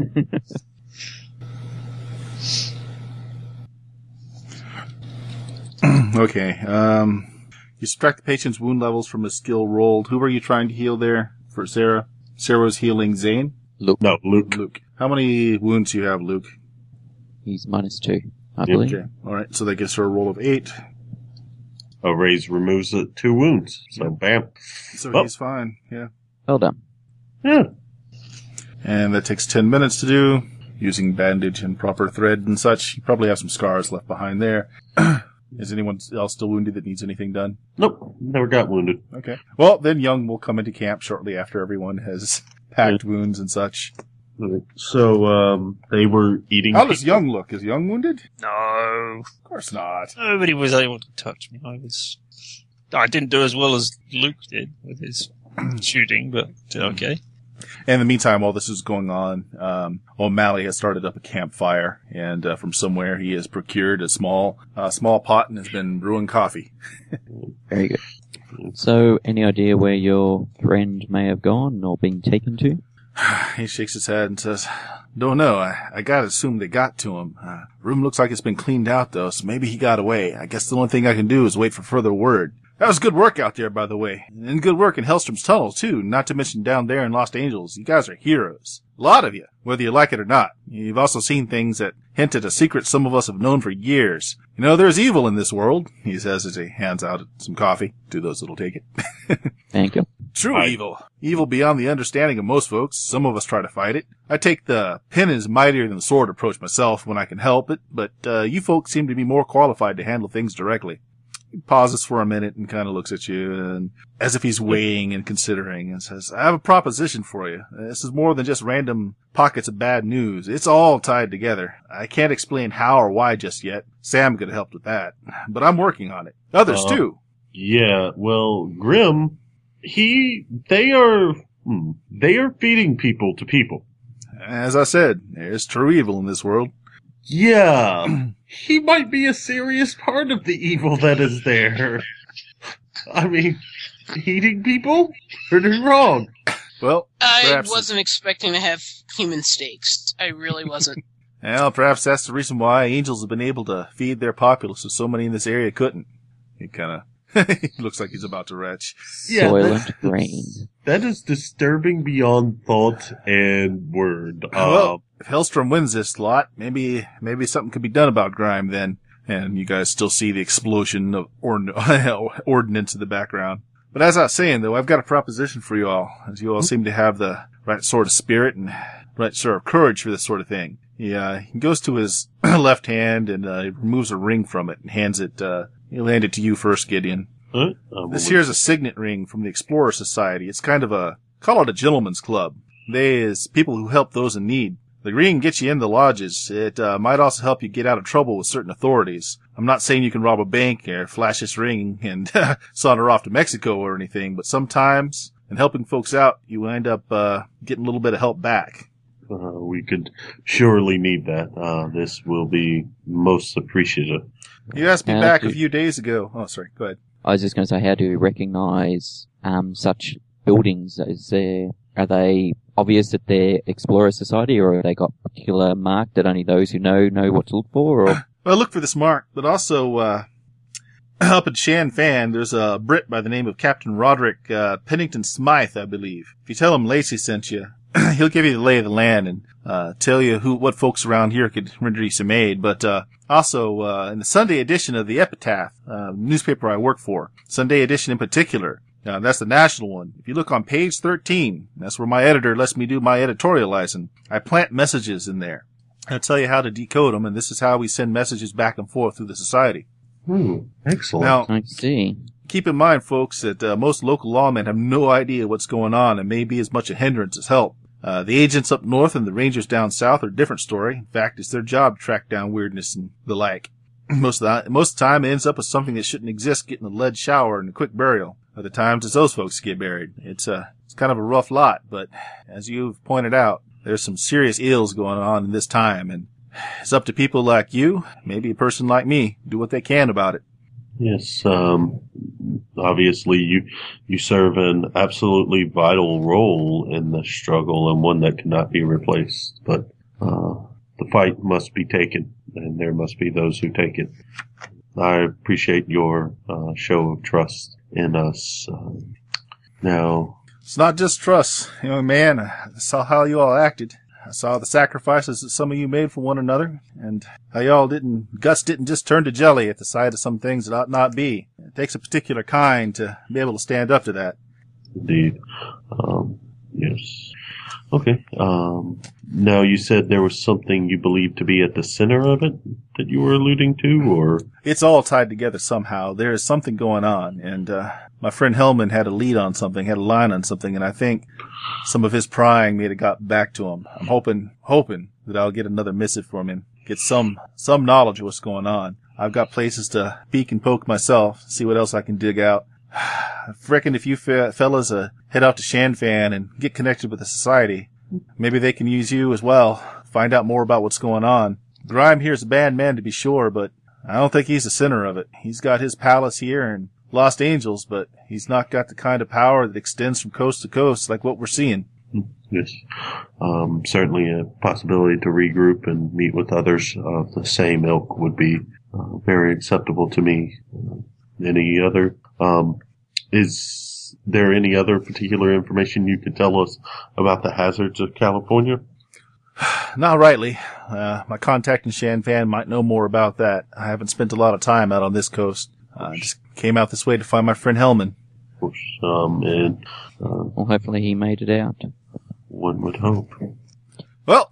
Okay. You subtract the patient's wound levels from his skill rolled. Who were you trying to heal there for Sarah? Sarah was healing Zane? No, Luke. Luke. How many wounds do you have, Luke? He's -2, I believe. Okay. All right. So that gives her a roll of 8. A raise removes 2 wounds. So, bam. So Oh. he's fine. Yeah. Well done. Yeah. And that takes 10 minutes to do, using bandage and proper thread and such. You probably have some scars left behind there. Is anyone else still wounded that needs anything done? Nope. Never got wounded. Okay. Well, then Young will come into camp shortly after everyone has packed wounds and such. So, they were eating. How does Young look? Is Young wounded? No. Of course not. Nobody was able to touch me. I didn't do as well as Luke did with his shooting, but did okay. And in the meantime, while this is going on, O'Malley has started up a campfire, and from somewhere he has procured a small pot and has been brewing coffee. Very good. So, any idea where your friend may have gone or been taken to? He shakes his head and says, "Don't know. I gotta assume they got to him. Room looks like it's been cleaned out, though, so maybe he got away. I guess the only thing I can do is wait for further word." That was good work out there, by the way. And good work in Hellstrom's tunnel, too, not to mention down there in Lost Angels. You guys are heroes. A lot of you, whether you like it or not. You've also seen things that hint at a secret some of us have known for years. You know, there's evil in this world, he says as he hands out some coffee to those that'll take it. Thank you. True evil. Evil beyond the understanding of most folks. Some of us try to fight it. I take the pen is mightier than the sword approach myself when I can help it, but you folks seem to be more qualified to handle things directly. He pauses for a minute and kind of looks at you, and as if he's weighing and considering, and says, "I have a proposition for you. This is more than just random pockets of bad news. It's all tied together. I can't explain how or why just yet. Sam could have helped with that, but I'm working on it. Others too." Yeah, well, Grim, they are feeding people to people. As I said, there's true evil in this world. Yeah, he might be a serious part of the evil that is there. I mean, eating people? Pretty wrong. Well, I perhaps wasn't expecting to have human steaks. I really wasn't. Well, perhaps that's the reason why angels have been able to feed their populace so many in this area couldn't. He kind of he looks like he's about to retch. Yeah, Soylent Green. That is disturbing beyond thought and word. Well, if Hellstrom wins this lot, maybe something could be done about Grime then. And you guys still see the explosion of ordnance in the background. But as I was saying, though, I've got a proposition for you all, as you all seem to have the right sort of spirit and right sort of courage for this sort of thing. He goes to his left hand and removes a ring from it and hands it. He'll hand it to you first, Gideon. Huh? This here's a signet ring from the Explorer Society. It's kind of call it a gentleman's club. They is people who help those in need. The ring gets you in the lodges. It might also help you get out of trouble with certain authorities. I'm not saying you can rob a bank or flash this ring and saunter off to Mexico or anything, but sometimes, in helping folks out, you end up getting a little bit of help back. We could surely need that. This will be most appreciative. You asked me How back do- a few days ago. Oh, sorry. Go ahead. I was just going to say, how do you recognise such buildings? Are they obvious that they're Explorer Society, or have they got a particular mark that only those who know what to look for? Or Well, look for this mark, but also up in Shan Fan, there's a Brit by the name of Captain Roderick Pennington Smythe, I believe. If you tell him Lacey sent you, he'll give you the lay of the land and tell you what folks around here could render you some aid. But also in the Sunday edition of the Epitaph newspaper I work for, Sunday edition in particular, that's the national one. If you look on page 13, that's where my editor lets me do my editorializing. I plant messages in there. I'll tell you how to decode them, and this is how we send messages back and forth through the society. Excellent. Now, I see. keep in mind, folks, that most local lawmen have no idea what's going on and may be as much a hindrance as help. The agents up north and the rangers down south are a different story. In fact, it's their job to track down weirdness and the like. Most of the time, it ends up with something that shouldn't exist, getting a lead shower and a quick burial. Other times, it's those folks get buried. It's kind of a rough lot, but as you've pointed out, there's some serious ills going on in this time, and it's up to people like you, maybe a person like me, do what they can about it. Yes, obviously you serve an absolutely vital role in the struggle and one that cannot be replaced. But the fight must be taken, and there must be those who take it. I appreciate your show of trust in us. Now, It's not just trust, young man. I saw how you all acted. I saw the sacrifices that some of you made for one another, and how y'all guts didn't just turn to jelly at the sight of some things that ought not be. It takes a particular kind to be able to stand up to that. indeed, yes. Okay. Now you said there was something you believed to be at the center of it that you were alluding to, or? It's all tied together somehow. There is something going on, and my friend Hellman had a lead on something, had a line on something, and I think some of his prying may have got back to him. I'm hoping that I'll get another missive from him, get some knowledge of what's going on. I've got places to peek and poke myself, see what else I can dig out. I reckon if you fellas head out to Shanfan and get connected with the society, maybe they can use you as well, find out more about what's going on. Grime here's a bad man to be sure, but I don't think he's the center of it. He's got his palace here and Lost Angels, but he's not got the kind of power that extends from coast to coast like what we're seeing. Yes. Certainly a possibility to regroup and meet with others of the same ilk would be very acceptable to me. Any other, is there any other particular information you could tell us about the hazards of California? Not rightly. My contact in Shanfan might know more about that. I haven't spent a lot of time out on this coast. Just came out this way to find my friend Hellman. Of course, and Well, hopefully he made it out. one would hope. Well,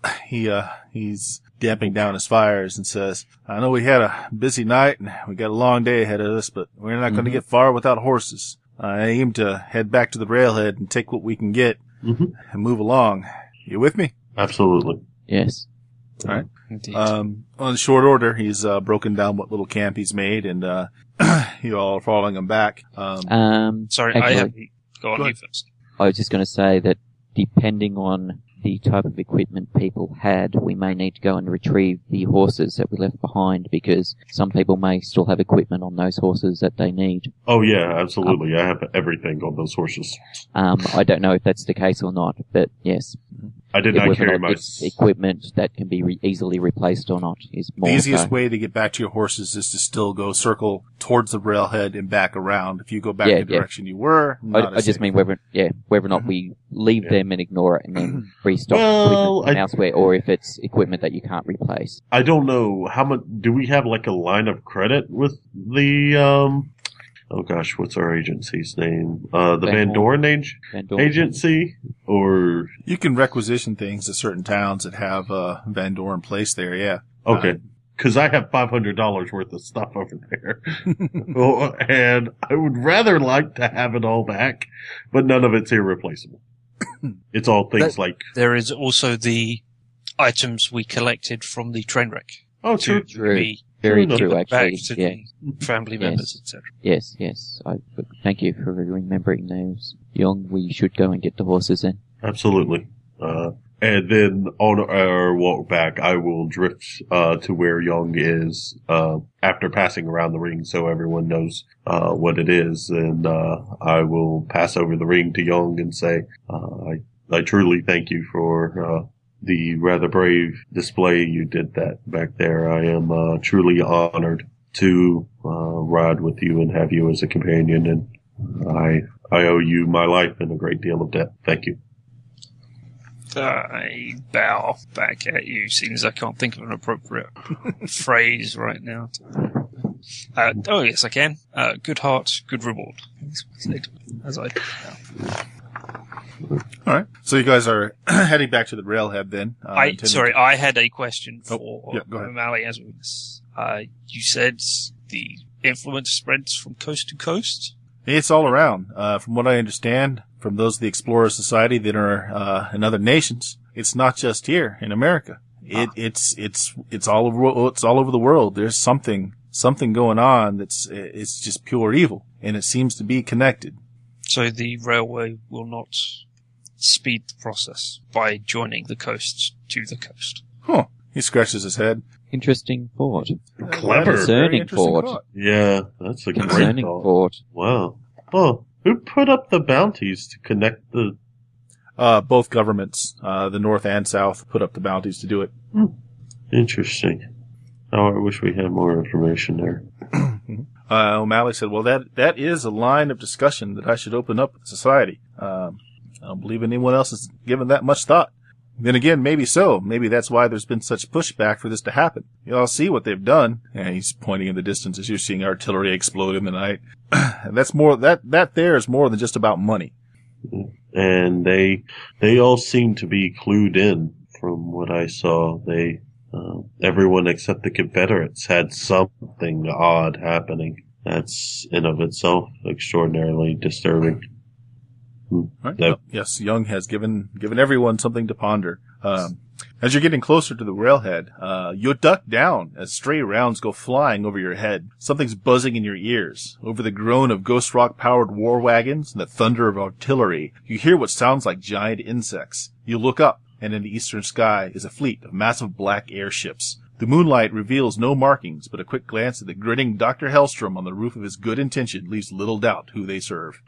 he's damping down his fires and says, I know we had a busy night and we got a long day ahead of us, but we're not going to get far without horses. I aim to head back to the railhead and take what we can get and move along. You with me? Absolutely. Yes. All right. Indeed. On short order, he's broken down what little camp he's made, and you all are following him back. Sorry, I actually, have. Go on, Go you ahead. first. I was just going to say that depending on the type of equipment people had, we may need to go and retrieve the horses that we left behind, because some people may still have equipment on those horses that they need. Oh yeah, absolutely. I have everything on those horses. I don't know if that's the case or not, but yes. I did not Whether or carry not my. it's equipment that can be easily replaced or not is more The easiest so. way to get back to your horses is to still go circle towards the railhead and back around. If you go back Yeah, the yeah. direction you were, not I as just safe. mean whether or not we leave them and ignore it and then restock Well, equipment from elsewhere, or if it's equipment that you can't replace. I don't know how much. Do we have like a line of credit with the? Oh gosh, what's our agency's name? The Van Doren Van Doren. agency, or You can requisition things at certain towns that have Van Doren place there, yeah. okay, because I have $500 worth of stuff over there, Oh, and I would rather like to have it all back, but none of it's irreplaceable. It's all things like There is also the items we collected from the train wreck. true. True. Be Very True true, back actually. to Yeah. the family members, etc. Yes. Thank you for remembering those. Young, we should go and get the horses in. Absolutely. And then on our walk back, I will drift to where Young is after passing around the ring, so everyone knows what it is. And I will pass over the ring to Young and say, I truly thank you for the rather brave display you did that back there. I am truly honored to ride with you and have you as a companion, and I owe you my life and a great deal of debt. Thank you. I bow back at you, seeing as I can't think of an appropriate phrase right now. Oh, yes, I can. Good heart, good reward. As I do now. All right. So you guys are heading back to the railhead then. I had a question for yeah, go ahead. O'Malley as you said the influence spreads from coast to coast. It's all around. From what I understand, from those of the Explorer Society that are in other nations, it's not just here in America. It's all over the world. There's something going on it's just pure evil, and it seems to be connected. So the railway will not speed the process by joining the coast to the coast. Huh. He scratches his head. Interesting thought. Clever. That is a very Concerning interesting thought. thought. Yeah, that's a great Concerning thought. thought. Wow. Well, who put up the bounties to connect the... Both governments, the North and South, put up the bounties to do it. Interesting. Oh, I wish we had more information there. O'Malley said, well, that is a line of discussion that I should open up with society. I don't believe anyone else has given that much thought. Then again, maybe so. Maybe that's why there's been such pushback for this to happen. Y'all see what they've done. And he's pointing in the distance as you're seeing artillery explode in the night. That's more, that there is more than just about money. And they all seem to be clued in from what I saw. Everyone except the Confederates had something odd happening. That's in of itself extraordinarily disturbing. Right. Yes, Young has given everyone something to ponder. As you're getting closer to the railhead, you duck down as stray rounds go flying over your head. Something's buzzing in your ears. Over the groan of Ghost Rock-powered war wagons and the thunder of artillery, you hear what sounds like giant insects. You look up, and in the eastern sky is a fleet of massive black airships. The moonlight reveals no markings, but a quick glance at the grinning Dr. Hellstrom on the roof of his good intention leaves little doubt who they serve.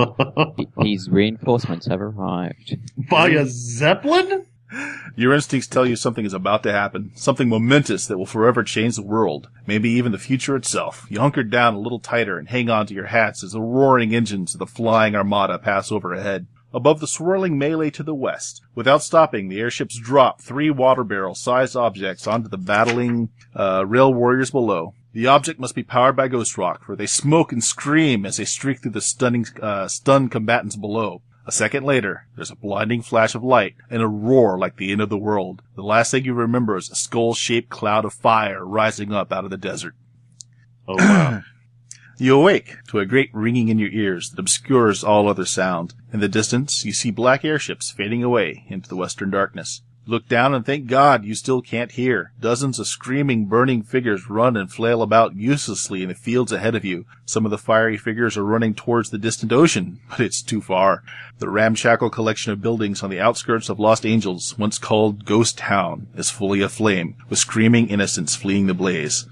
These reinforcements have arrived. By a Zeppelin? Your instincts tell you something is about to happen, something momentous that will forever change the world, maybe even the future itself. You hunker down a little tighter and hang on to your hats as the roaring engines of the flying armada pass overhead. Above the swirling melee to the west, without stopping, the airships drop 3 water barrel-sized objects onto the battling rail warriors below. The object must be powered by Ghost Rock, for they smoke and scream as they streak through the stunned combatants below. A second later, there's a blinding flash of light and a roar like the end of the world. The last thing you remember is a skull-shaped cloud of fire rising up out of the desert. Oh, wow. You awake to a great ringing in your ears that obscures all other sound. In the distance, you see black airships fading away into the western darkness. You look down and thank God you still can't hear. Dozens of screaming, burning figures run and flail about uselessly in the fields ahead of you. Some of the fiery figures are running towards the distant ocean, but it's too far. The ramshackle collection of buildings on the outskirts of Lost Angels, once called Ghost Town, is fully aflame, with screaming innocents fleeing the blaze.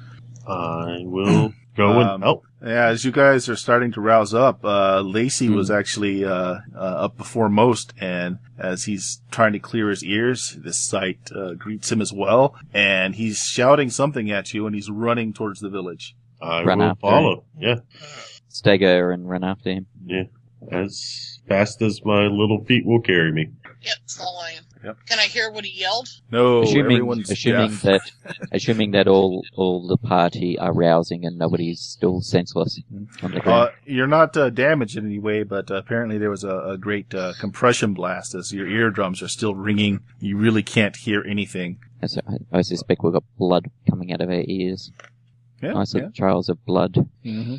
I will go and help. Yeah, as you guys are starting to rouse up, Lacey was actually up before most, and as he's trying to clear his ears, this sight greets him as well, and he's shouting something at you, and he's running towards the village. I Run will after follow. Yeah. Stagger and run after him. Yeah. As fast as my little feet will carry me. Yep, following him. Yep. Can I hear what he yelled? No, assuming everyone's deaf. that all the party are rousing and nobody's still senseless on the ground. You're not damaged in any way, but apparently there was a great compression blast as your eardrums are still ringing. You really can't hear anything. I suspect we've got blood coming out of our ears. Yeah, Nice yeah. little trails of blood. Mm-hmm.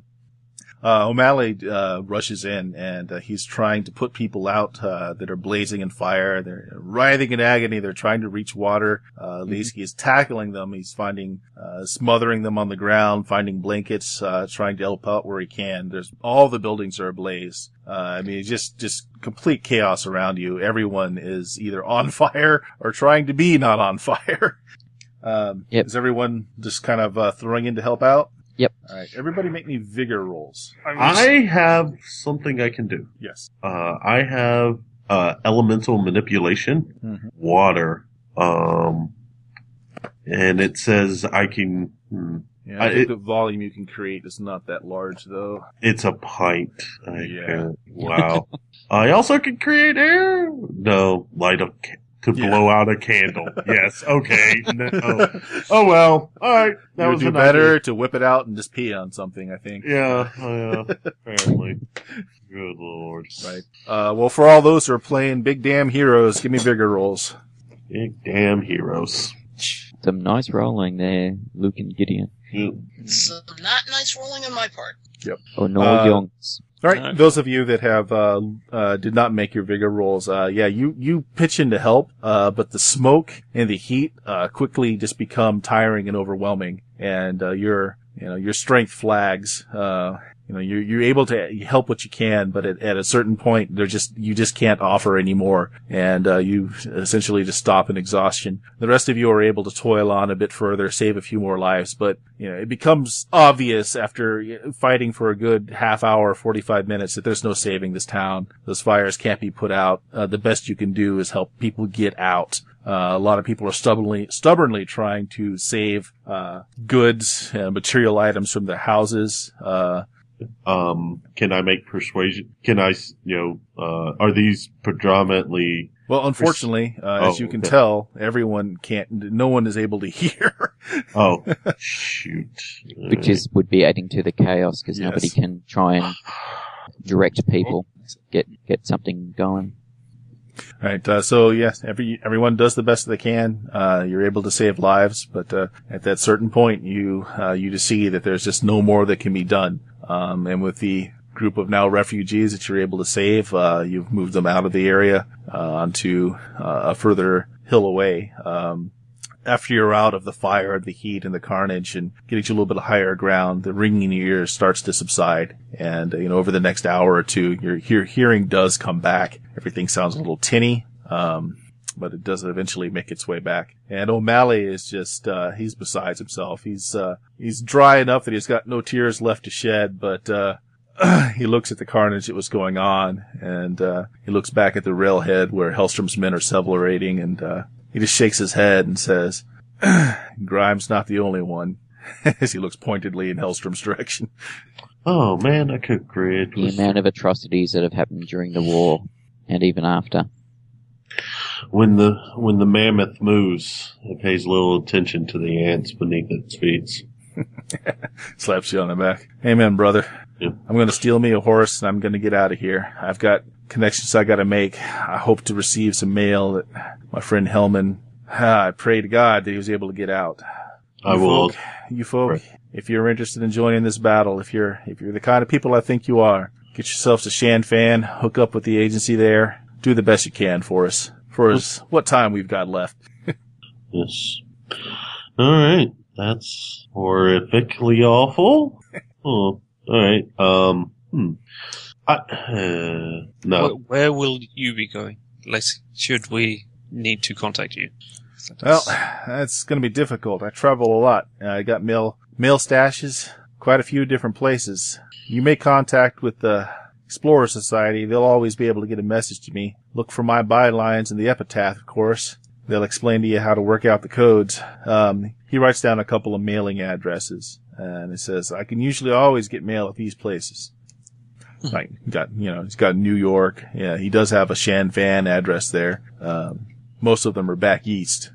O'Malley rushes in, and he's trying to put people out that are blazing in fire. They're writhing in agony. They're trying to reach water. Lacey is tackling them. He's finding, smothering them on the ground, finding blankets, trying to help out where he can. All the buildings are ablaze. I mean, just complete chaos around you. Everyone is either on fire or trying to be not on fire. Yep. Is everyone just kind of throwing in to help out? Yep. All right, everybody make me vigor rolls. I have something I can do. Yes. I have elemental manipulation, water, and it says I can. Yeah, I think the volume you can create is not that large, though. It's a pint. Yeah. Wow. I also can create air. No, light a to blow out a candle. Yes. Okay. No. Oh well. All right. That You was would do an better idea. to whip it out and just pee on something, I think. Yeah. Apparently. Good lord. Right. Well, for all those who are playing Big Damn Heroes, give me vigor rolls. Big damn heroes. Some nice rolling there, Luke and Gideon. Some not nice rolling on my part. Or no yonks. All right, those of you that have did not make your vigor rolls, you pitch in to help, but the smoke and the heat quickly just become tiring and overwhelming, and your strength flags. You're able to help what you can, but at a certain point, you just can't offer anymore, and you essentially just stop in exhaustion. The rest of you are able to toil on a bit further, save a few more lives, but it becomes obvious after fighting for a good half hour, 45 minutes, that there's no saving this town. Those fires can't be put out. The best you can do is help people get out. A lot of people are stubbornly trying to save goods and material items from their houses. Can I make persuasion? Can I, are these predominantly... Well, unfortunately, as you can tell, no one is able to hear. Oh, shoot. Which would be adding to the chaos because Yes. nobody can try and direct people, get something going. All right. So yes, everyone does the best they can. You're able to save lives, but at that certain point, you just see that there's just no more that can be done. And with the group of now refugees that you're able to save, you've moved them out of the area onto a further hill away. After you're out of the fire, the heat, and the carnage, and getting to a little bit higher ground, the ringing in your ears starts to subside. And over the next hour or two, your hearing does come back. Everything sounds a little tinny. but it does eventually make its way back. And O'Malley is just, he's besides himself. He's dry enough that he's got no tears left to shed, but, he looks at the carnage that was going on, and, he looks back at the railhead where Hellstrom's men are celebrating, and, he just shakes his head and says, Grimes not the only one, as he looks pointedly in Hellstrom's direction. Oh man, I could agree. The amount of atrocities that have happened during the war, and even after. When the mammoth moves, it pays little attention to the ants beneath its feet. Slaps you on the back. Amen, brother. Yeah. I'm going to steal me a horse, and I'm going to get out of here. I've got connections I got to make. I hope to receive some mail that my friend Hellman. I pray to God that he was able to get out. You folk, if you're interested in joining this battle, if you're the kind of people I think you are, get yourselves a Shan Fan, hook up with the agency there, do the best you can for us. What time we've got left. Yes. Alright. That's horrifically awful. Oh, alright. No. Where will you be going? Should we need to contact you? Well, that's going to be difficult. I travel a lot. I got mail stashes, quite a few different places. You make contact with the Explorer Society. They'll always be able to get a message to me. Look for my bylines in the epitaph, of course. They'll explain to you how to work out the codes. He writes down a couple of mailing addresses, and it says, I can usually always get mail at these places. Like, he's got New York. Yeah, he does have a Shan Fan address there. Most of them are back east.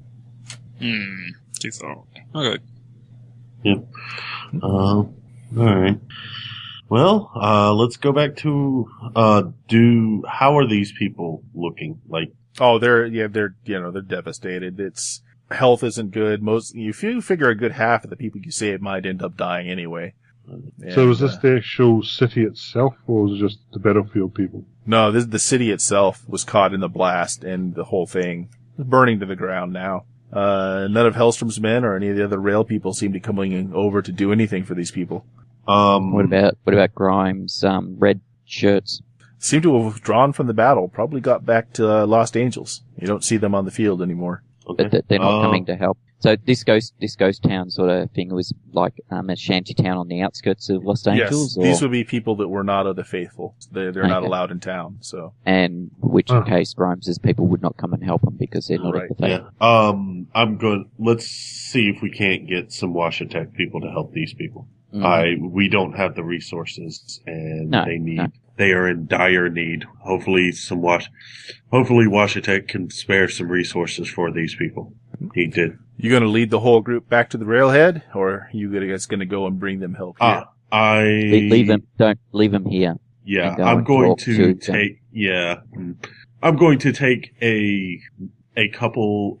Too far. Okay. Yep. Alright. Well, let's go back to, how are these people looking? Like, oh, they're devastated. Health isn't good. You figure a good half of the people you save might end up dying anyway. So was this the actual city itself, or was it just the battlefield people? No, the city itself was caught in the blast, and the whole thing is burning to the ground now. None of Hellstrom's men or any of the other rail people seem to be coming over to do anything for these people. What about Grimes' red shirts? Seem to have withdrawn from the battle. Probably got back to Lost Angels. You don't see them on the field anymore. okay. But they're not coming to help. So this ghost town sort of thing was like a shanty town on the outskirts of Lost Angels? Yes, these would be people that were not of the faithful. They're not allowed in town. So, and which case Grimes' people would not come and help them because they're not of the faith. Yeah. Let's see if we can't get some Washatec people to help these people. We don't have the resources, and they are in dire need. Hopefully Washatec can spare some resources for these people. He did. You going to lead the whole group back to the railhead, or are you guys going to go and bring them help here? Leave them. Don't leave them here. Yeah, I'm going to take. Yeah, I'm going to take a couple.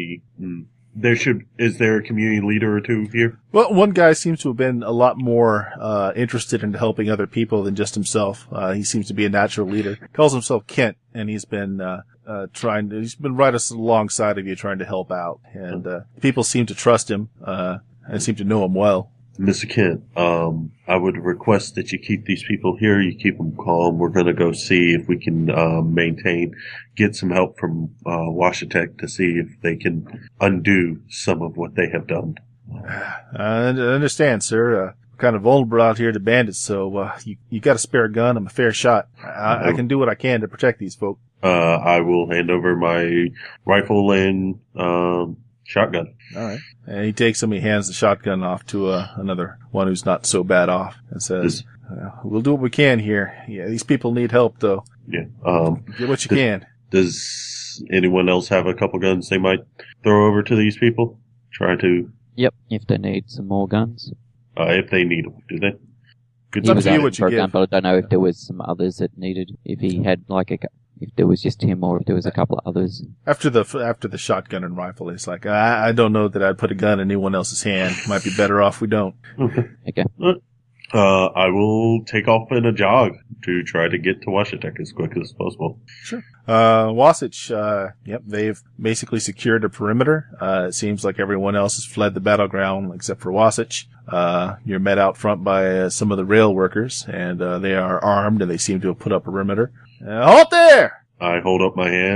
Is there a community leader or two here? Well, one guy seems to have been a lot more interested in helping other people than just himself. He seems to be a natural leader. Calls himself Kent, and he's been he's been right alongside of you trying to help out. And people seem to trust him and seem to know him well. Mr. Kent, I would request that you keep these people here. You keep them calm. We're going to go see if we can get some help from Washatec to see if they can undo some of what they have done. I understand, sir. Kind of vulnerable out here to bandits, so you got a spare gun. I'm a fair shot. I can do what I can to protect these folk. I will hand over my rifle and shotgun. All right. And he takes him. He hands the shotgun off to another one who's not so bad off, and says, "We'll do what we can here. Yeah, these people need help, though. Yeah. Get what you can." Does anyone else have a couple guns they might throw over to these people? Try to. Yep. If they need some more guns. If they need them, do they? It's up to you what you give. But I don't know if there was some others that needed. If he had if there was just him or if there was a couple of others. After the shotgun and rifle, he's like, I don't know that I'd put a gun in anyone else's hand. Might be better off we don't. Okay. I will take off in a jog to try to get to Washatec as quick as possible. Sure. Wasatch, they've basically secured a perimeter. It seems like everyone else has fled the battleground except for Wasatch. You're met out front by some of the rail workers, and they are armed, and they seem to have put up a perimeter. Halt there! I hold up my hands.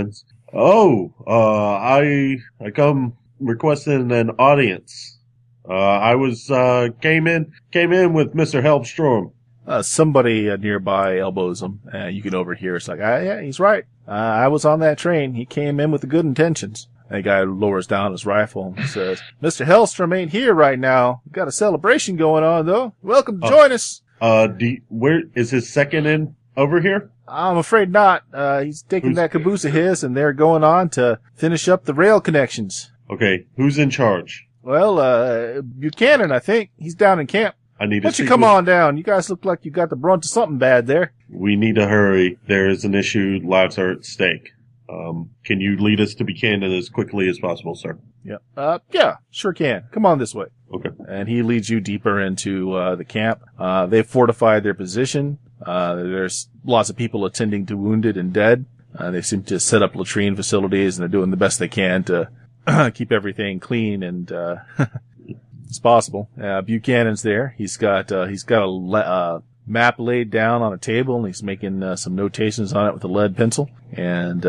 Oh, I come requesting an audience. I was, came in with Mr. Helpstrom. Somebody nearby elbows him. You can overhear. It's like, yeah, he's right. I was on that train. He came in with the good intentions. And the guy lowers down his rifle and says, Mr. Hellstrom ain't here right now. We've got a celebration going on, though. Welcome to join us. Where is his second in over here? I'm afraid not. He's taking that caboose of his, and they're going on to finish up the rail connections. Okay, who's in charge? Well, Buchanan, I think. He's down in camp. I need Why to don't you come on down? You guys look like you got the brunt of something bad there. We need to hurry. There is an issue. Lives are at stake. Can you lead us to Buchanan as quickly as possible, sir? Yeah. Yeah, sure can. Come on this way. Okay. And he leads you deeper into the camp. They've fortified their position. There's lots of people attending to wounded and dead. They seem to set up latrine facilities, and they're doing the best they can to keep everything clean and it's possible. Buchanan's there. He's got a map laid down on a table, and he's making some notations on it with a lead pencil. And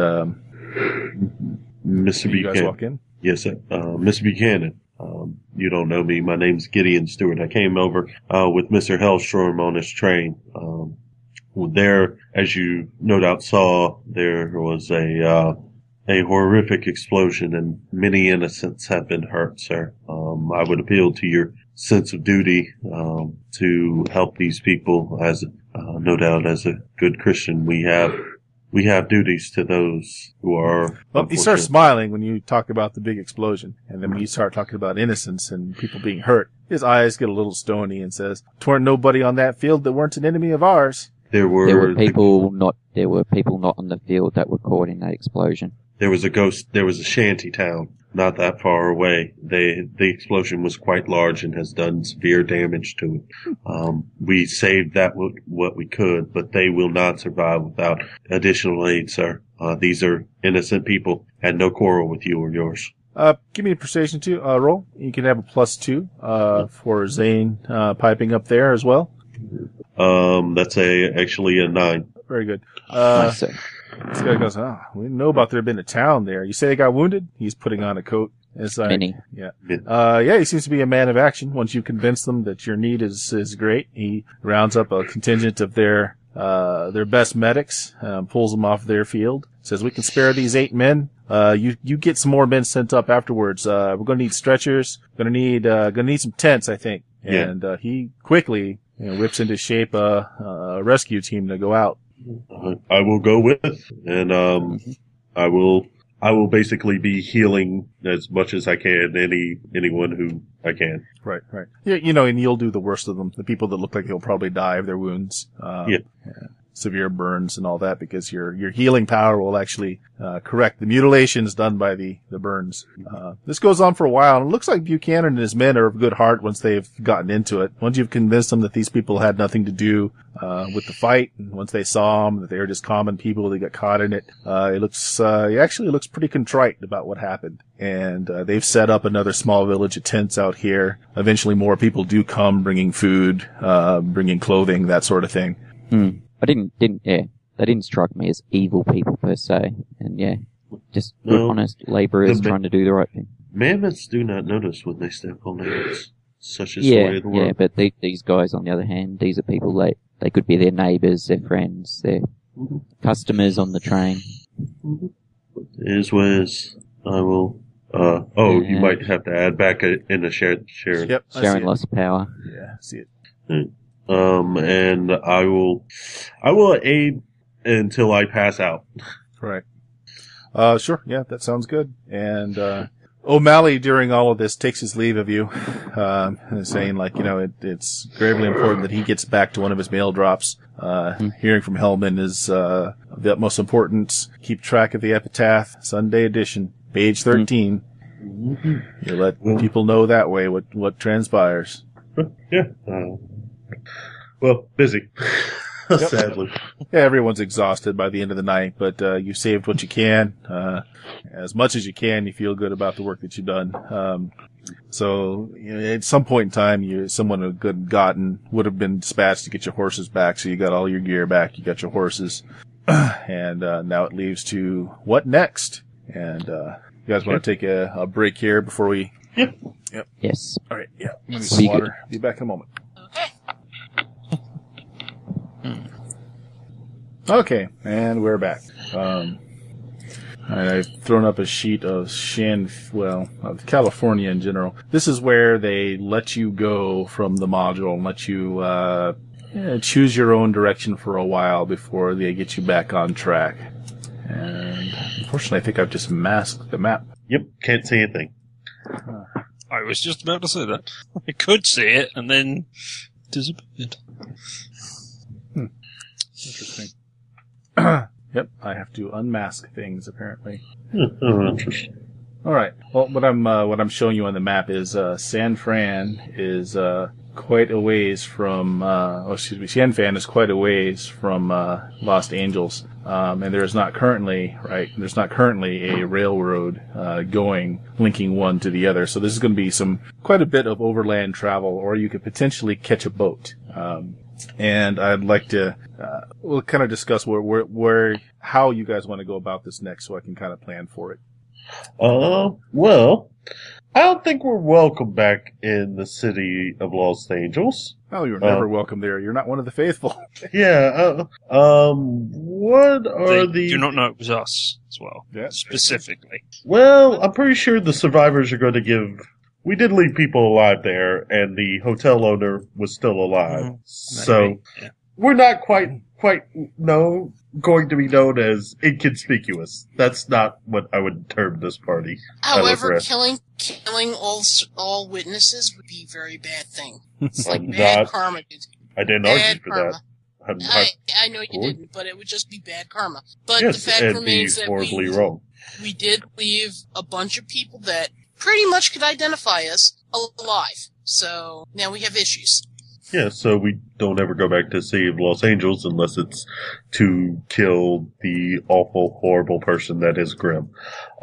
Mr. you guys Buchanan. walk in. Yes, sir. Mr. Buchanan. You don't know me. My name's Gideon Stewart. I came over with Mr. Hellstrom on his train. There, as you no doubt saw, there was a horrific explosion, and many innocents have been hurt, sir. I would appeal to your sense of duty to help these people. As no doubt, as a good Christian, we have duties to those who are. Well, he starts smiling when you talk about the big explosion, and then when you start talking about innocence and people being hurt, his eyes get a little stony and says, "'Tweren't nobody on that field that weren't an enemy of ours." There were people not on the field that were caught in that explosion. There was a shanty town not that far away. The explosion was quite large and has done severe damage to it. We saved what we could, but they will not survive without additional aid, sir. These are innocent people, had no quarrel with you or yours. Give me a persuasion roll. You can have a +2 for Zane piping up there as well. That's actually a 9. Very good. Nice, sir. This guy goes, we didn't know about there being a town there. You say they got wounded? He's putting on a coat. It's like, Many. Yeah. Yeah, he seems to be a man of action. Once you convince them that your need is great, he rounds up a contingent of their best medics, pulls them off their field, says, we can spare these 8 men. You get some more men sent up afterwards. We're going to need stretchers. Gonna need some tents, I think. Yeah. And, he quickly, whips into shape a rescue team to go out. I will go with, and I will basically be healing as much as I can anyone who I can. Right. Yeah, and you'll do the worst of them. The people that look like they'll probably die of their wounds. Severe burns and all that, because your healing power will actually correct the mutilations done by the burns. This goes on for a while, and it looks like Buchanan and his men are of good heart once they've gotten into it. Once you've convinced them that these people had nothing to do with the fight, and once they saw them, that they were just common people, they got caught in it. It actually looks pretty contrite about what happened. And they've set up another small village of tents out here. Eventually more people do come bringing food, bringing clothing, that sort of thing. They didn't strike me as evil people per se, and just good, honest laborers trying to do the right thing. Mammoths do not notice when they step on nails. Such is the way of the world. Yeah, but these guys, on the other hand, these are people they could be their neighbours, their friends, their customers on the train. It is what it is. I will. You might have to add back in the Sharon. Yep, Sharon lost power. Yeah, I see it. And I will aid until I pass out. Right. Sure. Yeah, that sounds good. And, O'Malley during all of this takes his leave of you, saying it's gravely important that he gets back to one of his mail drops. Hearing from Hellman is, of the utmost importance. Keep track of the epitaph, Sunday edition, page 13. You let people know that way what transpires. Yeah. Well, busy. Sadly. Yeah, everyone's exhausted by the end of the night, but you saved what you can. As much as you can, you feel good about the work that you've done. So at some point in time, someone of good gotten would have been dispatched to get your horses back, so you got all your gear back, you got your horses. And now it leaves to what next? And you guys want to take a break here before we... Yep. Yes. All right, yeah. Let me Be some good. water. Be back in a moment. Okay, and we're back. I've thrown up a sheet of of California in general. This is where they let you go from the module and let you choose your own direction for a while before they get you back on track. And unfortunately, I think I've just masked the map. Yep, can't see anything. I was just about to say that. I could see it and then disappeared. Interesting. Yep, I have to unmask things apparently. Oh, interesting. All right. Well, what I'm showing you on the map is San Fran is quite a ways from. San Fran is quite a ways from Los Angeles, and there's not currently a railroad linking one to the other. So this is going to be quite a bit of overland travel, or you could potentially catch a boat. And I'd like to we'll kind of discuss how you guys want to go about this next, so I can kind of plan for it. Well, I don't think we're welcome back in the city of Los Angeles. Oh, you're never welcome there. You're not one of the faithful. Yeah. What are They do not know it was us as well, specifically. Well, I'm pretty sure the survivors are going to give. We did leave people alive there, and the hotel owner was still alive. So we're not quite going to be known as inconspicuous. That's not what I would term this party. However, killing all witnesses would be a very bad thing. It's like bad karma, dude. I didn't Bad argue for karma. that. I know you didn't, but it would just be bad karma. But Yes, the fact and remains be that horribly wrong. we did leave a bunch of people that pretty much could identify us alive. So now we have issues. Yeah, so we don't ever go back to City of Los Angeles unless it's to kill the awful, horrible person that is Grim.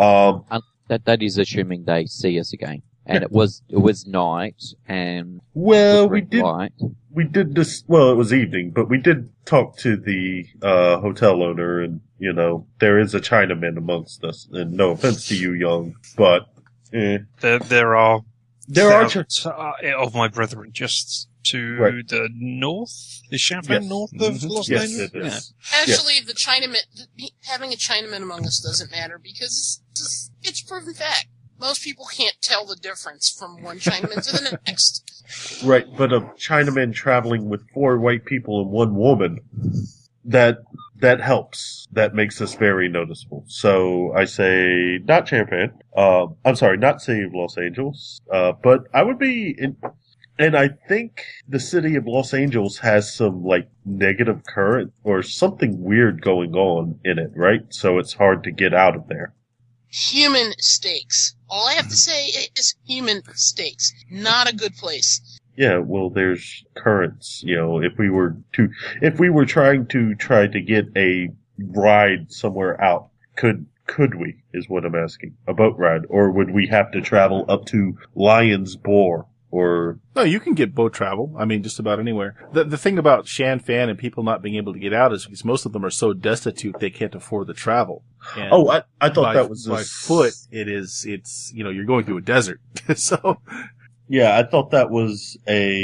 That is assuming they see us again. And it was night, and Well, we did. Well, it was evening, but we did talk to the hotel owner, and there is a Chinaman amongst us. And no offense to you, Young, but There are thousands of my brethren just to the north. Is Champaign north of Los Yes, Angeles? it is. Actually, the Chinaman, having a Chinaman among us doesn't matter because it's proven fact. Most people can't tell the difference from one Chinaman to the next. Right, but a Chinaman traveling with 4 white people and 1 woman, that helps. That makes us very noticeable. So I say not Champaign. I'm sorry, not City of Los Angeles. But I would be and I think the city of Los Angeles has some negative current or something weird going on in it, right? So it's hard to get out of there. Human stakes. All I have to say is human stakes. Not a good place. Yeah, well, there's currents. If we were trying to get a ride somewhere out, could we? Is what I'm asking. A boat ride, or would we have to travel up to Lion's Bore? Or no, you can get boat travel. I mean, just about anywhere. The thing about Shan Fan and people not being able to get out is because most of them are so destitute they can't afford the travel. And I thought that was by foot. It's you're going through a desert. So yeah, I thought that was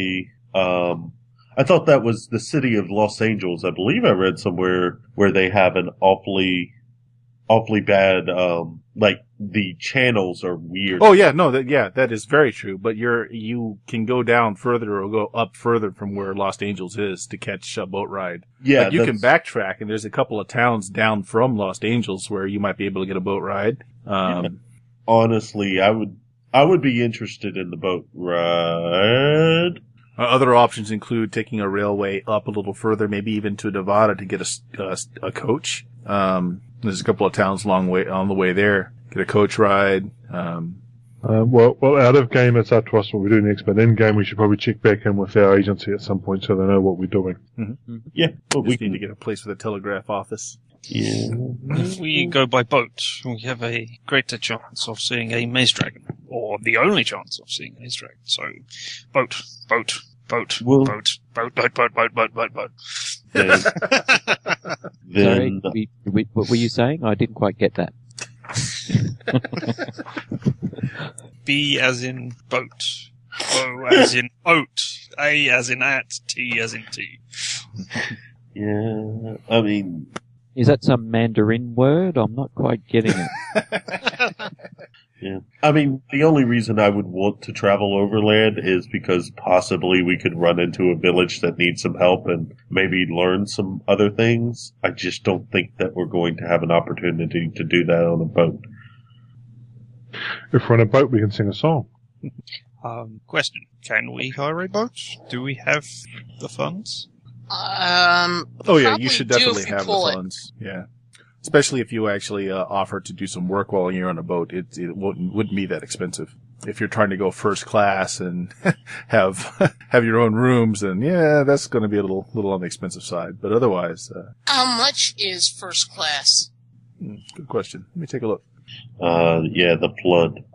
the city of Los Angeles. I believe I read somewhere where they have an awfully bad the channels are weird. Oh yeah, no, that is very true. But you can go down further or go up further from where Los Angeles is to catch a boat ride. Yeah, you can backtrack, and there's a couple of towns down from Los Angeles where you might be able to get a boat ride. Honestly, I would be interested in the boat ride. Other options include taking a railway up a little further, maybe even to Nevada to get a coach. There's a couple of towns on the way there. Get a coach ride. Well, out of game, it's up to us what we do next, but in game, we should probably check back in with our agency at some point so they know what we're doing. Mm-hmm. Yeah, but we need to get a place for the telegraph office. Yeah. If we go by boat, we have a greater chance of seeing a maze dragon, or the only chance of seeing a maze dragon. So, boat. Sorry, what were you saying? I didn't quite get that. B as in boat. O as in oat. A as in at. T as in tea. Yeah, I mean, Is that some Mandarin word? I'm not quite getting it. yeah. I mean, the only reason I would want to travel overland is because possibly we could run into a village that needs some help and maybe learn some other things. I just don't think that we're going to have an opportunity to do that on a boat. If we're on a boat, we can sing a song. Question. Can we hire a boat? Do we have the funds? Oh yeah, probably you should do if definitely you have the pull it. funds. Yeah, especially if you actually offer to do some work while you're on a boat. It wouldn't be that expensive. If you're trying to go first class and have your own rooms, then yeah, that's going to be a little on the expensive side. But otherwise, How much is first class? good question. Let me take a look. Yeah, the flood.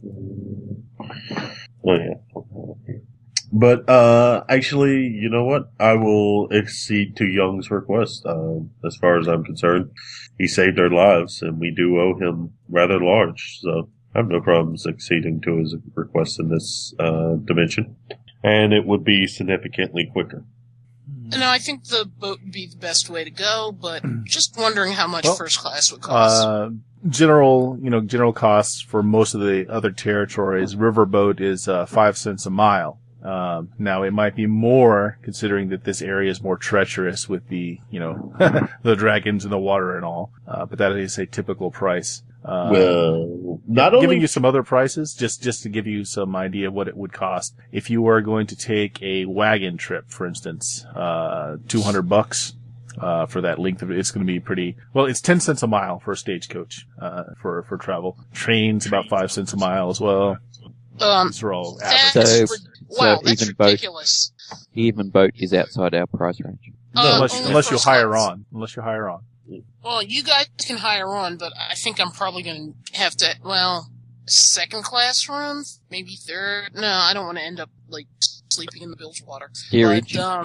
Oh yeah. But, actually, you know what? I will accede to Young's request, as far as I'm concerned. He saved our lives, and we do owe him rather large, so I have no problems acceding to his request in this, dimension. And it would be significantly quicker. No, I think the boat would be the best way to go, but just wondering how much Well, first class would cost. General costs for most of the other territories. Riverboat is 5 cents a mile. Now it might be more considering that this area is more treacherous with the, the dragons in the water and all. But that is a typical price. Well, not giving only you some other prices, just to give you some idea of what it would cost. If you were going to take a wagon trip, for instance, $200, for that length of it, it's going to be pretty, well, it's 10 cents a mile for a stagecoach, for travel. Trains about 5 cents a mile as well. These are all average. That's So that's even boat- ridiculous. Even boat is outside our price range. Only Unless you first hire class. on. Unless you hire on. Well, you guys can hire on, but I think I'm probably going to have to, second class rooms? Maybe third? No, I don't want to end up, sleeping in the bilge water. Steerage. But,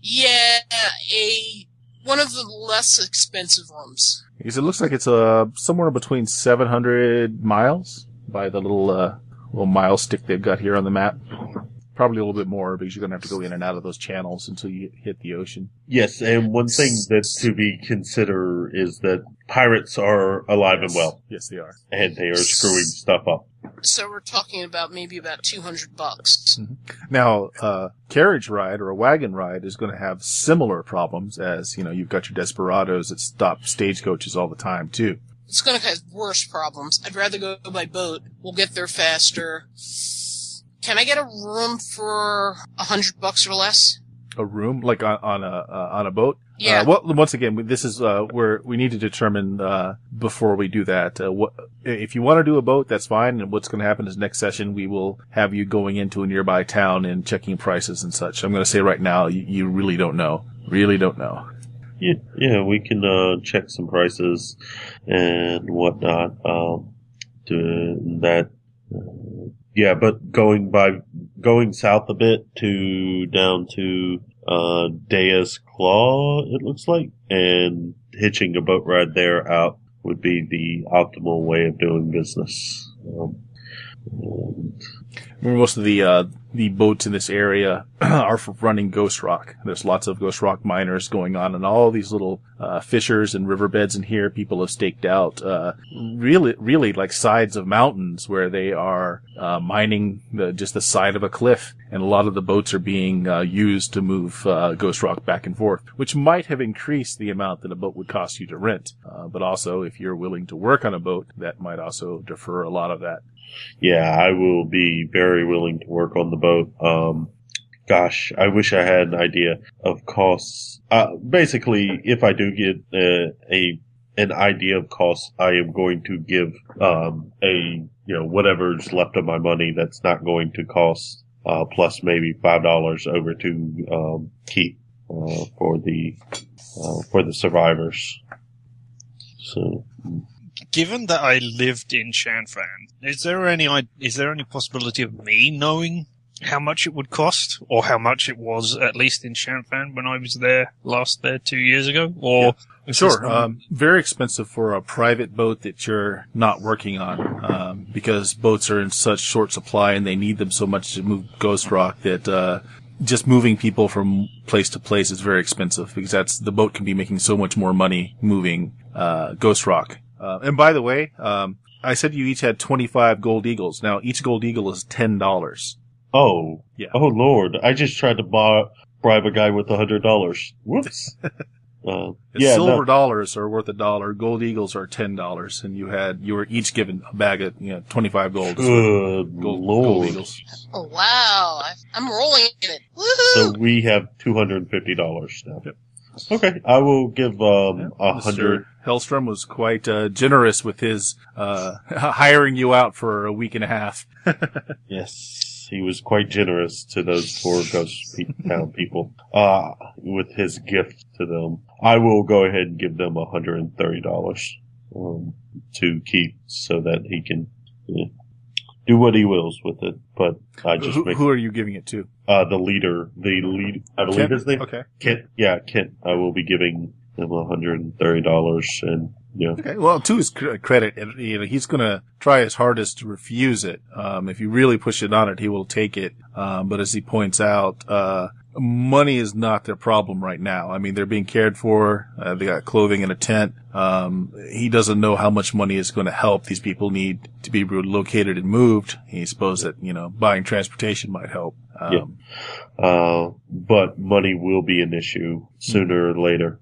one of the less expensive rooms. Because it looks like it's somewhere between 700 miles by the little mile stick they've got here on the map. Probably a little bit more because you're going to have to go in and out of those channels until you hit the ocean. yes, and one thing that's to be considered is that pirates are alive and well, Yes, they are. and they are screwing stuff up. So we're talking about maybe about $200. Now, carriage ride or a wagon ride is going to have similar problems as, you've got your desperados that stop stagecoaches all the time too. It's going to have worse problems. I'd rather go by boat. We'll get there faster. Can I get a room for $100 or less? A room like on a boat. Yeah. Well, once again, this is where we need to determine before we do that. What if you want to do a boat? That's fine. And what's going to happen is next session we will have you going into a nearby town and checking prices and such. I'm going to say right now, you really don't know. Really don't know. Yeah, we can check some prices and whatnot. To that. Yeah, but going south a bit down to Dea's Claw, it looks like, and hitching a boat ride there out would be the optimal way of doing business. Most of the boats in this area are for running ghost rock. There's lots of ghost rock miners going on, and all these little fissures and riverbeds in here. People have staked out really like sides of mountains where they are mining just the side of a cliff, and a lot of the boats are being used to move ghost rock back and forth, which might have increased the amount that a boat would cost you to rent. But also, if you're willing to work on a boat, that might also defer a lot of that. Yeah, I will be very willing to work on the boat. Gosh, I wish I had an idea of costs. Basically, if I do get an idea of costs, I am going to give whatever's left of my money that's not going to cost plus maybe $5 over to keep for the survivors. So. Given that I lived in Shanfan, is there any possibility of me knowing how much it would cost, or how much it was at least in Shanfan when I was there 2 years ago? Or Sure. Very expensive for a private boat that you're not working on, because boats are in such short supply and they need them so much to move Ghost Rock that, just moving people from place to place is very expensive because the boat can be making so much more money moving, Ghost Rock. And by the way, I said you each had 25 gold eagles. Now each gold eagle is $10. Oh. Yeah. Oh, Lord. I just tried to bribe a guy with $100. Whoops. Silver dollars are worth $1. Gold eagles are $10, and you were each given a bag of 25 gold. Good gold Lord. eagles. Oh, wow. I'm rolling in it. Woohoo! So we have $250 now. Yep. Okay, I will give 100. Mr. Hellstrom was quite generous with his hiring you out for a week and a half. Yes, he was quite generous to those poor ghost town people with his gift to them. I will go ahead and give them $130 to keep so that he can do what he wills with it. But I just who are you giving it to? The leader, I believe Kent? his name. Okay. Kent. Yeah, Kent. I will be giving him $130 and yeah. Okay. Well, to his credit, he's going to try his hardest to refuse it. If you really push it on it, he will take it. But as he points out, money is not their problem right now. I mean, they're being cared for. They got clothing and a tent. He doesn't know how much money is going to help. These people need to be relocated and moved. He supposes that, buying transportation might help. But money will be an issue sooner or later.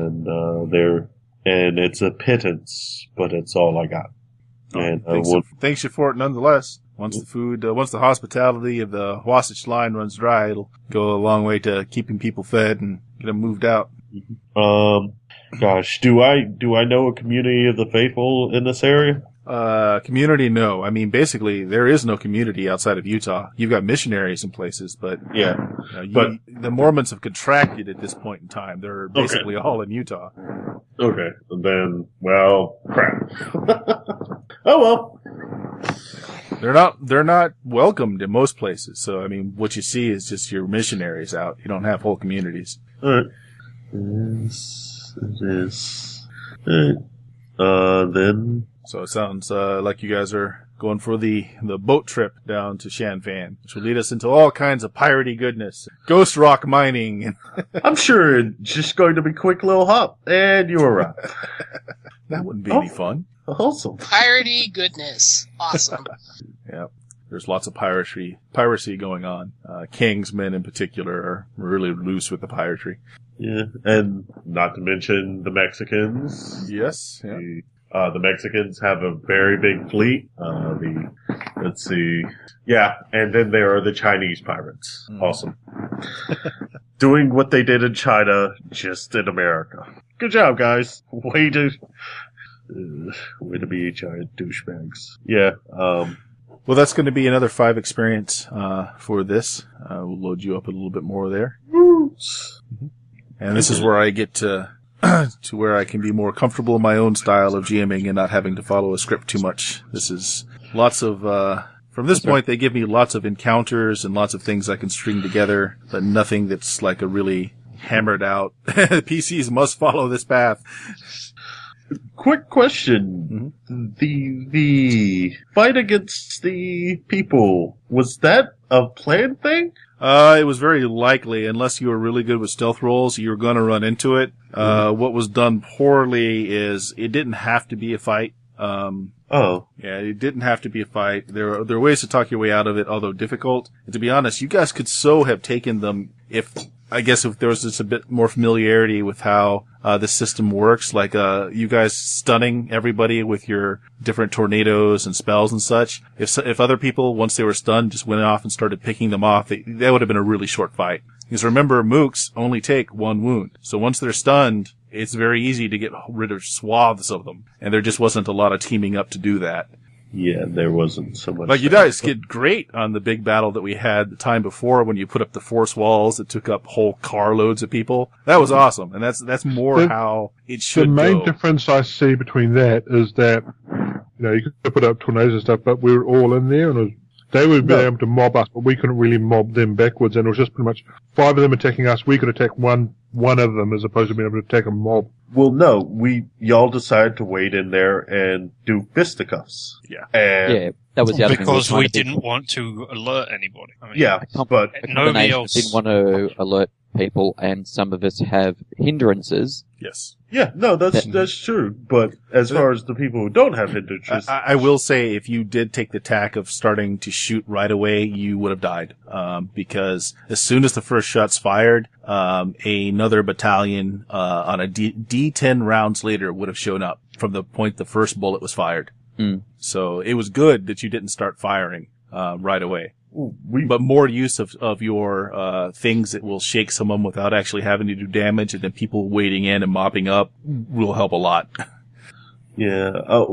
And it's a pittance, but it's all I got. And thanks you for it nonetheless. Once the hospitality of the Wasatch Line runs dry, it'll go a long way to keeping people fed and get them moved out. Gosh, do I know a community of the faithful in this area? Community, no. I mean, basically, there is no community outside of Utah. You've got missionaries in places, but yeah, but the Mormons have contracted at this point in time. They're basically all in Utah. Okay, then, well, crap. Oh well. They're not welcomed in most places. So, I mean, what you see is just your missionaries out. You don't have whole communities. All right. Yes, it is. All right. Then. So it sounds like you guys are going for the boat trip down to Shan Fan, which will lead us into all kinds of piratey goodness, ghost rock mining. I'm sure it's just going to be a quick little hop, and you were right. That wouldn't be any fun. Awesome. Piratey goodness. Awesome. Yeah. There's lots of piracy going on. Kingsmen in particular are really loose with the piracy. Yeah, and not to mention the Mexicans. Yes. Yeah. The Mexicans have a very big fleet. Let's see. Yeah, and then there are the Chinese pirates. Awesome. Doing what they did in China, just in America. Good job, guys. Way to be giant douchebags. Yeah. Well, that's going to be another 5 experience for this. We'll load you up a little bit more there. And this is where I get to where I can be more comfortable in my own style of GMing and not having to follow a script too much. This is lots of, from this point, they give me lots of encounters and lots of things I can string together, but nothing that's like a really hammered out, PCs must follow this path. Quick question. The fight against the people, was that a planned thing? It was very likely, unless you were really good with stealth rolls, you were going to run into it. What was done poorly is it didn't have to be a fight. Yeah, it didn't have to be a fight. There are ways to talk your way out of it, although difficult. And to be honest, you guys could so have taken them if there was just a bit more familiarity with how the system works, like you guys stunning everybody with your different tornadoes and spells and such. If other people, once they were stunned, just went off and started picking them off, that would have been a really short fight. Because remember, mooks only take 1 wound. So once they're stunned, it's very easy to get rid of swaths of them. And there just wasn't a lot of teaming up to do that. Yeah, there wasn't so much. Like, you guys did great on the big battle that we had the time before when you put up the force walls that took up whole carloads of people. That was awesome. And that's more how it should go. The main difference I see between that is that, you could put up tornadoes and stuff, but we were all in there and it was They would be No. able to mob us, but we couldn't really mob them backwards, and it was just pretty much 5 of them attacking us. We could attack one of them as opposed to being able to attack a mob. Well, no, y'all decided to wade in there and do fisticuffs. Yeah. And Yeah, that was the other thing. Because were we trying to be didn't want to alert anybody. I mean, yeah, but a nobody combination of else- didn't want to alert people, and some of us have hindrances. Yes. yeah, no, that's true. But as far as the people who don't have hindrances, I will say, if you did take the tack of starting to shoot right away, you would have died. Because as soon as the first shot's fired, another battalion, on a D10 rounds later would have shown up from the point the first bullet was fired. Mm. So it was good that you didn't start firing, right away. we But more use of your, things that will shake someone without actually having to do damage, and then people wading in and mopping up will help a lot. yeah.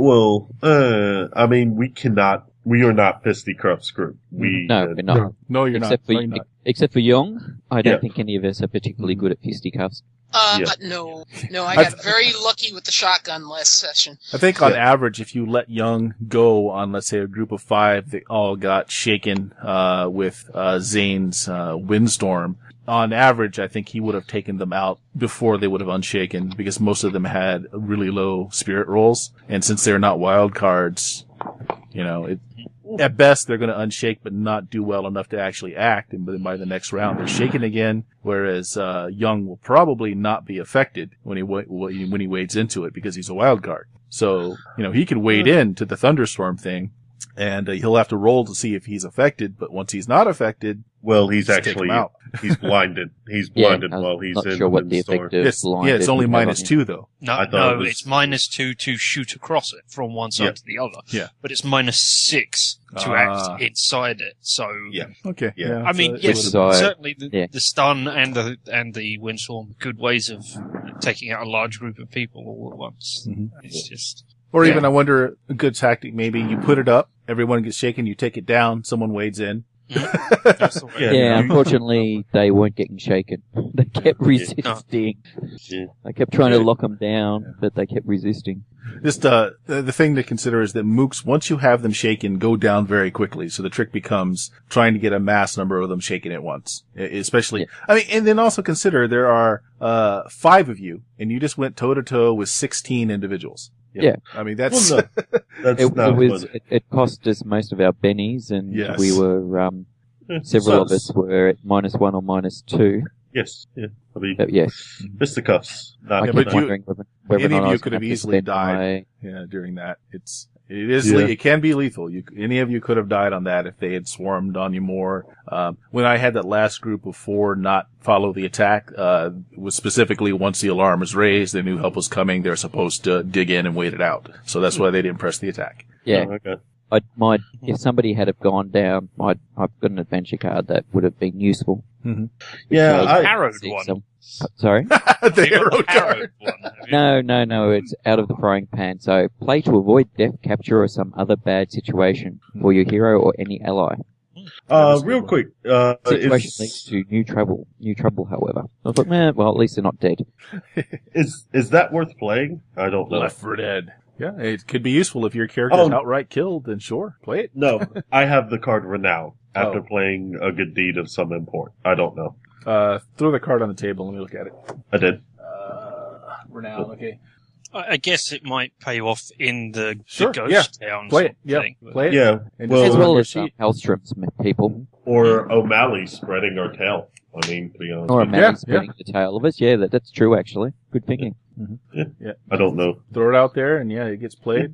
I mean, we are not fisticuffs group. We No, we're not. No. No, you're Except not. for No, you're not. except for Young, I don't Yeah. think any of us are particularly good at fisticuffs. Yeah. No, I got very lucky with the shotgun last session. I think on Yeah. average, if you let Young go on, let's say, a group of 5 that all got shaken with Zane's windstorm, on average, I think he would have taken them out before they would have unshaken, because most of them had really low spirit rolls. And since they're not wild cards, at best they're going to unshake but not do well enough to actually act, and then by the next round they're shaken again, whereas Young will probably not be affected when he wades into it because he's a wild card. So, he can wade into the thunderstorm thing, and he'll have to roll to see if he's affected, but once he's not affected, well, he's just take actually him out. he's blinded. He's Yeah, blinded I'm while he's not in sure what the storm. effect of It's blinded only would have minus on 2 though. I thought it was- it's -2 to shoot across it from one side Yeah. to the other. Yeah. But it's -6 to act inside it. So, Yeah. Okay. Yeah. I mean, so it yes, would've- So- certainly yeah. the stun and the windstorm, good ways of taking out a large group of people all at once. Mhm. It's just, Or Yeah. even, I wonder, a good tactic, maybe you put it up, everyone gets shaken, you take it down, someone wades in. that's the way. Yeah. Yeah, unfortunately, they weren't getting shaken. They kept resisting. Yeah. I kept trying to lock them down, but they kept resisting. Just, the thing to consider is that mooks, once you have them shaken, go down very quickly. So the trick becomes trying to get a mass number of them shaken at once. Especially, Yeah. I mean, and then also consider there are, 5 of you, and you just went toe to toe with 16 individuals. Yeah. I mean, that's, Well, no, that's It, not it was. what- It cost us most of our bennies, and Yes. we were. Several of us were at -1 or -2. Yes, yeah. I mean, But yes, fisticuffs. Not, I Yeah, kept but you- wondering whether any or of not I you was could gonna have to easily spend died. my- yeah, during that. Yeah. It can be lethal. Any of you could have died on that if they had swarmed on you more. When I had that last group of 4 not follow the attack, it was specifically once the alarm was raised, they knew help was coming, they're supposed to dig in and wait it out. So that's why they didn't press the attack. Yeah, Oh, okay. if somebody had have gone down, I've got an adventure card that would have been useful. Yeah, Because- I, Harrowed See one. some- Sorry? The hero card. Harrowed one. have you? No, it's out of the frying pan. So, play to avoid death, capture, or some other bad situation for your hero or any ally. real quick, Situation leads to new trouble, however. I thought, well, at least they're not dead. is that worth playing? I don't know. Left 4 Dead. Yeah, it could be useful if your character is outright killed, then sure, play it. No, I have the card Renown after Oh. playing a good deed of some import. I don't know. Throw the card on the table, let me look at it. I did. Renown, okay. I guess it might pay off in the Sure, ghost town. Play sort it, of yeah, thing. play it. Yeah, And well, just As on well your as sheet. Hellstrom's people. or O'Malley spreading our tail. I mean, to be honest, Or a with you. man Yeah, spreading the tail of us. Yeah, that's true, actually. Good thinking. I don't know. Throw it out there, and yeah, it gets played.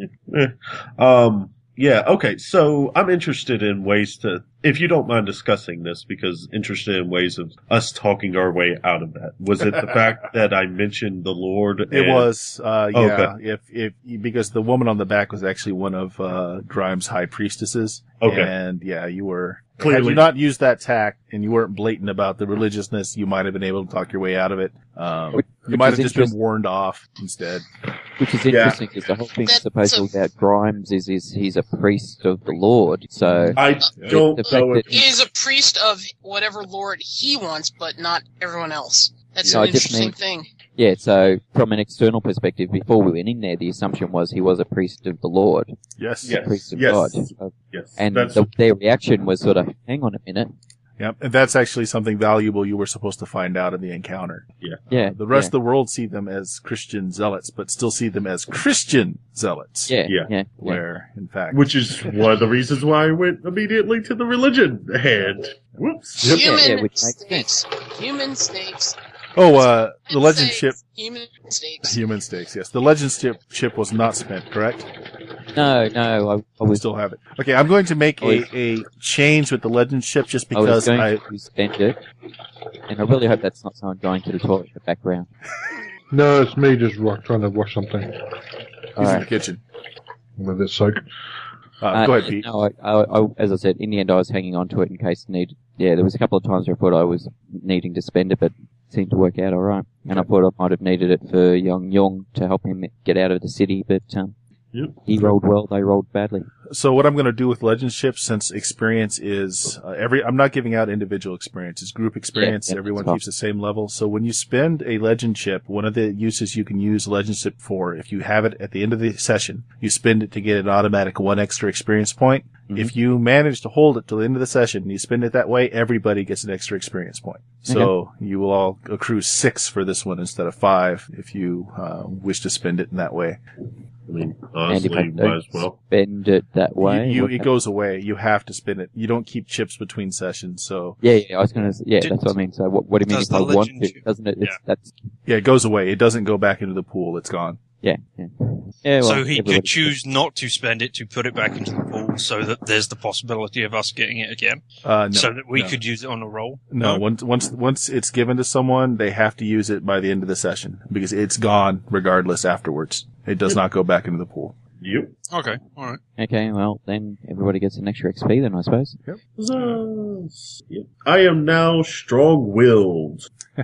Yeah, okay, so I'm interested in ways to, if you don't mind discussing this, because interested in ways of us talking our way out of that. Was it the fact that I mentioned the Lord? It was, yeah, Okay. if, because the woman on the back was actually one of, Grimes' high priestesses. Okay. And yeah, you were, had Clearly. you not used that tack and you weren't blatant about the religiousness, you might have been able to talk your way out of it. You might have just been warned off instead. Which is Yeah. interesting, because the whole thing That's supposedly about Grimes is he's a priest of the Lord. So, I don't the know fact if that- He is a priest of whatever lord he wants, but not everyone else. That's No, an I just interesting mean- thing. Yeah, so from an external perspective, before we went in there, the assumption was he was a priest of the Lord, Yes. a priest of Yes. God. Yes. And That's, their reaction was sort of, hang on a minute. Yep. And that's actually something valuable you were supposed to find out in the encounter. Yeah. The rest of the world see them as Christian zealots, but still see them as Christian zealots. Yeah. Where, in fact. which is one of the reasons why I went immediately to the religion hand. Whoops. Human which makes stakes. Human stakes. Oh, the legend ship. Human stakes. Human stakes, yes. The legend ship was not spent, correct? No, I We was still have it. Okay, I'm going to make a change with the legend ship just I was because going to spend it, and I really hope that's not someone going to the toilet in the background. No, it's me just trying to wash something he's in Alright. the kitchen. with this soak. Go ahead, Pete. No, I, as I said, in the end, I was hanging on to it in case needed. Yeah, there was a couple of times where I thought I was needing to spend it, but it seemed to work out all right. And I thought I might have needed it for Young Yong to help him get out of the city, but he rolled well, they rolled badly. So what I'm going to do with legend ships, since experience is I'm not giving out individual experience, it's group experience. Yeah, Everyone that's keeps the same level. So when you spend a legend ship, one of the uses you can use legend ship for, if you have it at the end of the session, you spend it to get an automatic 1 extra experience point. Mhm. If you manage to hold it till the end of the session and you spend it that way, everybody gets an extra experience point. So you will all accrue 6 for this one instead of 5 if you wish to spend it in that way. I mean, And if honestly, I might don't as well. spend it that way, It goes away. You have to spend it. You don't keep chips between sessions. So yeah, I was going to. Yeah, Did- that's what I mean. So what do you mean Does if I the want legend to? ship- Doesn't it? It's, Yeah. That's yeah, it goes away. It doesn't go back into the pool. It's gone. yeah. Well, So he everybody- could choose not to spend it to put it back into the pool so that there's the possibility of us getting it again. No, so that we no. could use it on a roll. No, once it's given to someone, they have to use it by the end of the session because it's gone regardless afterwards. It does not go back into the pool. Yep. Okay, alright. Okay, well then everybody gets an extra XP then I suppose. Yep. I am now strong-willed.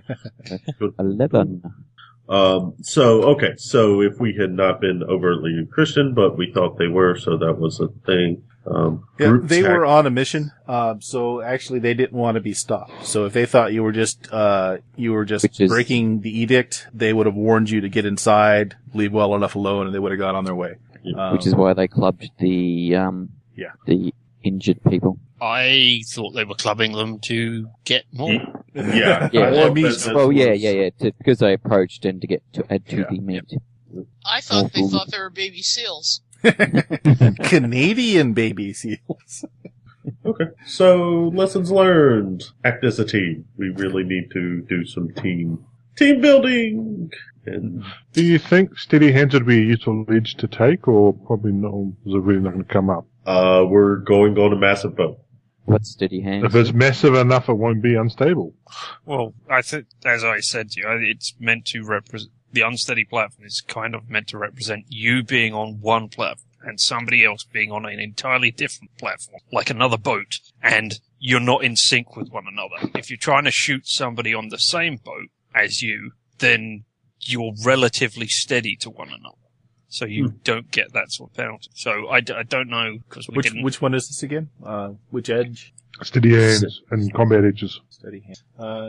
11. So if we had not been overtly Christian, but we thought they were, so that was a thing. Yeah, Group they tac- were on a mission, so actually they didn't want to be stopped. So if they thought you were just Which is- breaking the edict, they would have warned you to get inside, leave well enough alone, and they would have gone on their way. Which is why they clubbed the the injured people. I thought they were clubbing them to get more. Yeah. Yeah, I well, thought that Well, was- yeah. Because they approached and to get to add to the meat. I thought they thought they were baby seals. Canadian baby seals. Okay. So, lessons learned. Act as a team. We really need to do some team building. And Do you think steady hands would be a useful edge to take, or probably not? Is it really not going to come up? we're going on a massive boat. What's steady hands? If it's massive enough, it won't be unstable. Well, I think, as I said to you, it's meant to represent, the unsteady platform is kind of meant to represent you being on one platform and somebody else being on an entirely different platform, like another boat, and you're not in sync with one another. If you're trying to shoot somebody on the same boat as you, then you're relatively steady to one another. So you don't get that sort of penalty. So I don't know, because we didn't... Which one is this again? Which edge? Steady hands and combat edges. Steady hand.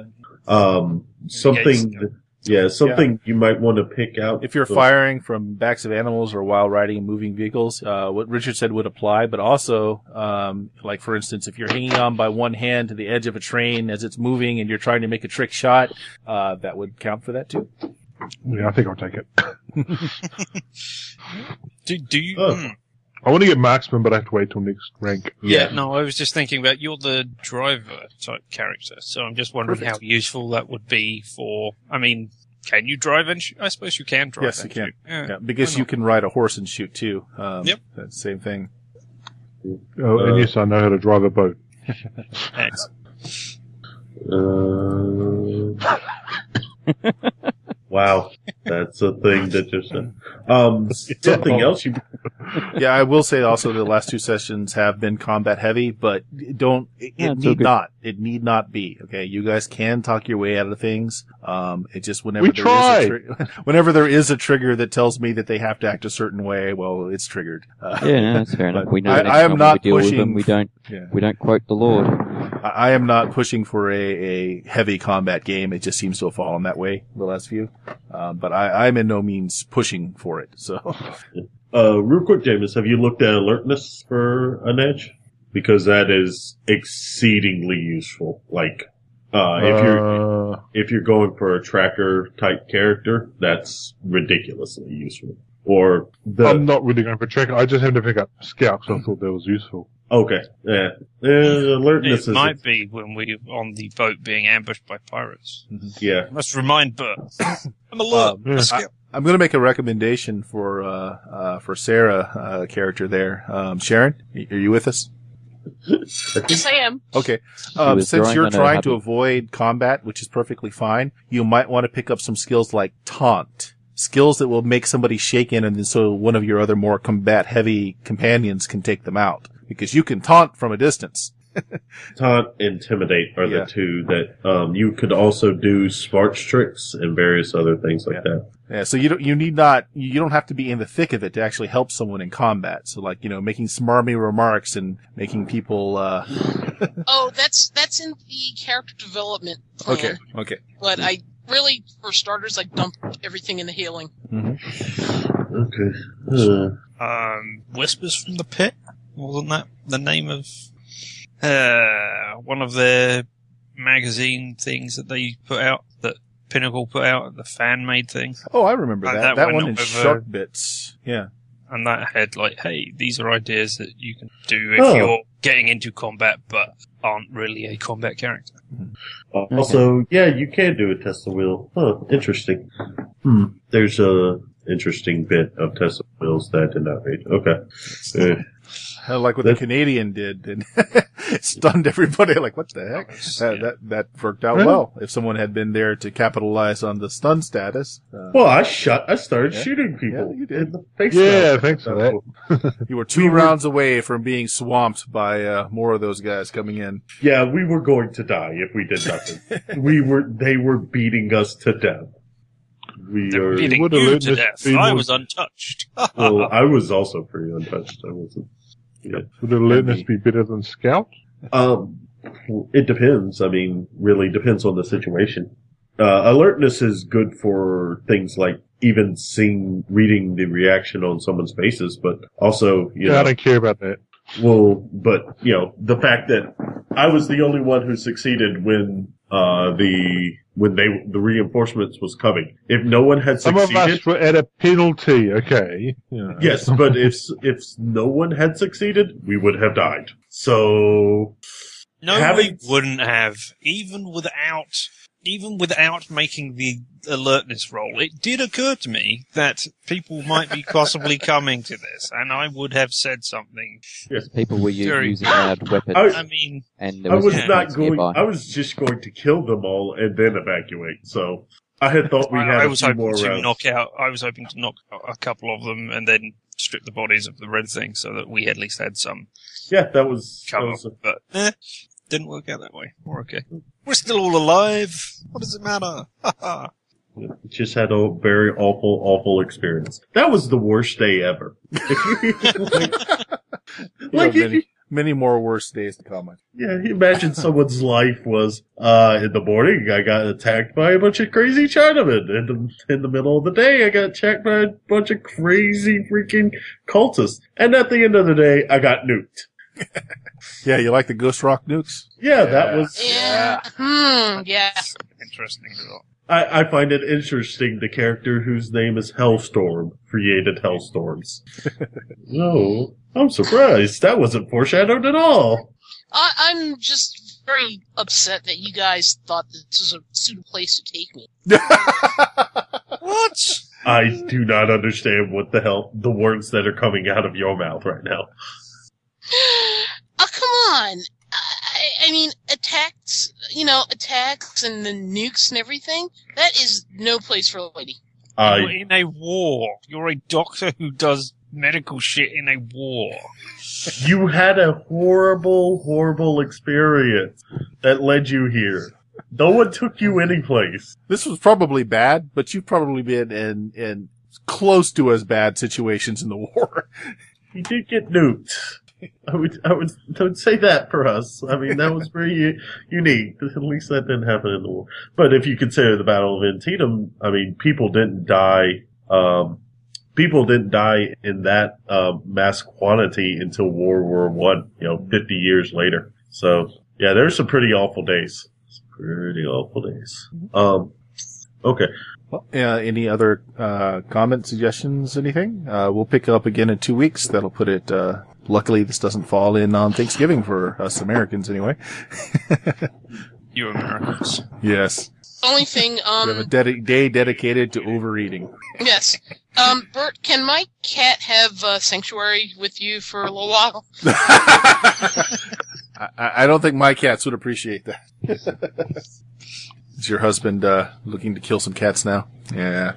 Something you might want to pick out. If you're firing from backs of animals or while riding and moving vehicles, what Richard said would apply, but also, like for instance, if you're hanging on by one hand to the edge of a train as it's moving and you're trying to make a trick shot, that would count for that too. Yeah, I think I'll take it. Do you... I want to get marksman, but I have to wait till next rank. Yeah, no, I was just thinking about you're the driver type character, so I'm just wondering how useful that would be for. I mean, can you drive and shoot? I suppose you can drive. Yes, you and can. shoot. Yeah, because you can ride a horse and shoot too. Yep. That's the same thing. Oh, and yes, I know how to drive a boat. Excellent. Wow, that's a thing that just said. Something else you. Yeah, I will say also the last two sessions have been combat heavy, but it need not be. Okay, you guys can talk your way out of things. It just whenever whenever there is a trigger that tells me that they have to act a certain way, well, it's triggered. Yeah, no, that's fair enough. but We know I next am time not we deal with pushing- them, we don't quote the Lord. I am not pushing for a heavy combat game. It just seems to have fallen that way the last few. But I'm in no means pushing for it. So, real quick, James, have you looked at alertness for an edge? Because that is exceedingly useful. Like, if you're going for a tracker type character, that's ridiculously useful. Or I'm not really going for tracker. I just have to pick up scouts. I thought that was useful. Okay, yeah. Alertness It might be when we're on the boat being ambushed by pirates. Yeah. Must remind Bert. I'm alert. I'm going to make a recommendation for Sarah, character there. Sharon, are you with us? Yes, I am. Okay. was Since drawing you're on a trying to habit. avoid combat, which is perfectly fine, you might want to pick up some skills like taunt. Skills that will make somebody shaken, and then so one of your other more combat-heavy companions can take them out. Because you can taunt from a distance. Taunt, intimidate are the two that you could also do smarts tricks and various other things like that. Yeah, so you don't have to be in the thick of it to actually help someone in combat. So like, making smarmy remarks and making people, Oh, that's in the character development plan. Okay. But I really, for starters, I dumped everything in the healing. Okay. Whispers from the Pit? Wasn't that the name of one of their magazine things that they put out, that Pinnacle put out, the fan-made thing? Oh, I remember that. That went one in over- Shark Bits. Yeah. And that had like, hey, these are ideas that you can do if you're getting into combat but aren't really a combat character. Also, yeah, you can do a test of wheel. Huh, interesting. There's a interesting bit of test of wheels that I did not read. Okay. I like what the Canadian did and stunned everybody. Like, what the heck? That worked out well. If someone had been there to capitalize on the stun status. Well, I started shooting people you did. in the face. Yeah, thanks for that. You were 2 rounds away from being swamped by more of those guys coming in. Yeah, we were going to die if we did nothing. They were beating us to death. They were beating would you have to let death. this be I more- was untouched. Well, I was also pretty untouched. I wasn't. Yeah. Would alertness be better than scout? It depends. I mean, really depends on the situation. Alertness is good for things like even reading the reaction on someone's faces, but also, I don't care about that. well, but, the fact that I was the only one who succeeded when the reinforcements was coming. If no one had Some of succeeded, us were at a penalty, okay? Yeah. yes, but if no one had succeeded, we would have died. So, No, we wouldn't have, even without making the alertness roll. It did occur to me that people might be possibly coming to this, and I would have said something. People were Very- using loud weapons. I mean, and there I was was no not roads going. nearby. I was just going to kill them all and then evacuate. So I had thought we had I a was few hoping more to rounds. I was hoping to knock out a couple of them and then strip the bodies of the red thing so that we at least had some Yeah, that was. cover. But didn't work out that way. We're okay. We're still all alive. What does it matter? Just had a very awful experience. That was the worst day ever. Many more worse days to come. Yeah, imagine someone's life was, in the morning, I got attacked by a bunch of crazy Chinamen. In the middle of the day, I got attacked by a bunch of crazy freaking cultists. And at the end of the day, I got nuked. Yeah, you like the Ghost Rock nukes? Yeah, that was... Yeah. Yeah. Interesting result. I find it interesting the character whose name is Hellstorm created Hellstorms. No, I'm surprised. That wasn't foreshadowed at all. I'm just very upset that you guys thought this was a suitable place to take me. What? I do not understand what the hell the words that are coming out of your mouth right now. Oh, come on. I mean, attacks and the nukes and everything, that is no place for a lady. You're in a war. You're a doctor who does medical shit in a war. You had a horrible experience that led you here. No one took you anyplace. This was probably bad, but you've probably been in close to as bad situations in the war. You did get nuked. I would say that for us. I mean, that was very unique. At least that didn't happen in the war. But if you consider the Battle of Antietam, I mean, people didn't die in that mass quantity until World War One. 50 years later. So yeah, there's some pretty awful days. Okay. Well, any other comments, suggestions, anything? We'll pick up again in 2 weeks. That'll put it. Luckily, this doesn't fall in on Thanksgiving for us Americans, anyway. You Americans. Yes. Only thing, We have a day dedicated to overeating. yes. Bert, can my cat have sanctuary with you for a little while? I don't think my cats would appreciate that. Is your husband looking to kill some cats now? Yeah.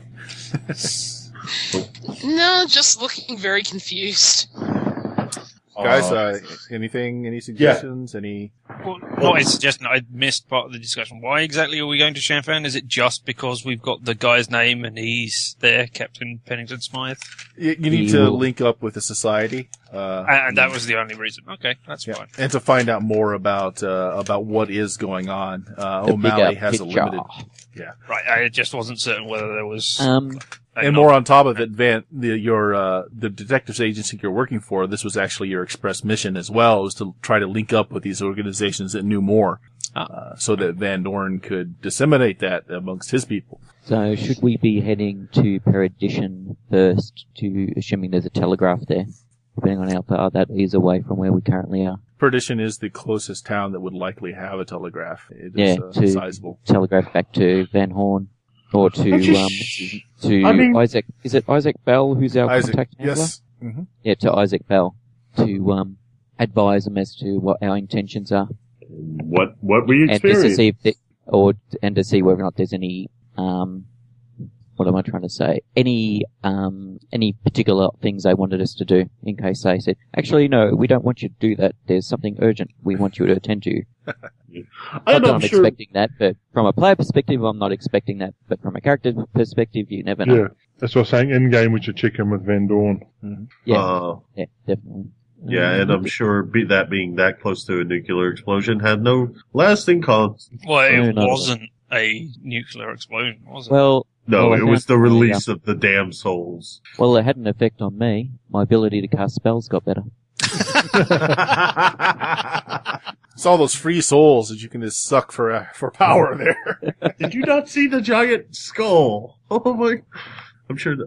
No, just looking very confused. Guys, any suggestions? Any? Well, not a suggestion. I missed part of the discussion. Why exactly are we going to Champagne? Is it just because we've got the guy's name and he's there, Captain Pennington Smythe? You need to link up with the society. And that was the only reason. Okay, that's fine. And to find out more about what is going on. O'Malley has a limited. Yeah. Right, I just wasn't certain whether there was... and more on top of it, the detectives agency you're working for, this was actually your express mission as well, was to try to link up with these organizations that knew more, so that Van Dorn could disseminate that amongst his people. So should we be heading to Perdition first, assuming there's a telegraph there, depending on how far that is away from where we currently are? Perdition is the closest town that would likely have a telegraph. It is sizable. Telegraph back to Van Horn. Or Isaac. Is it Isaac Bell who's our contact handler? Yes. Mm-hmm. Yeah, to Isaac Bell to advise him as to what our intentions are. What we experienced, and to see whether or not there's any what am I trying to say? Any particular things they wanted us to do, in case they said, actually, no, we don't want you to do that. There's something urgent we want you to attend to. I'm expecting that, but from a player perspective, I'm not expecting that. But from a character perspective, you never know. Yeah, that's what I'm saying. In game, we should check in with Van Dorn. Mm-hmm. Yeah, definitely. Yeah, and I'm sure that being that close to a nuclear explosion had no lasting consequences. Well, it wasn't a nuclear explosion, was it? Well, it was the release of the damn souls. Well, it had an effect on me. My ability to cast spells got better. It's all those free souls that you can just suck for power there. Did you not see the giant skull? Oh my! I'm sure.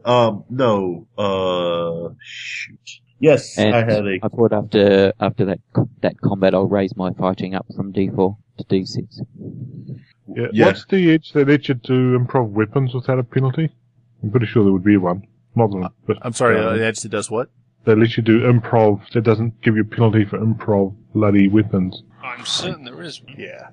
No. Shoot. Yes, and I had a. I thought after that combat, I'll raise my fighting up from D4 to D6. Yeah. What's the edge that lets you to improv weapons without a penalty? I'm pretty sure there would be one. I'm sorry, the edge that does what? That lets you do improv. That doesn't give you a penalty for improv bloody weapons. I'm certain there is one. Yeah.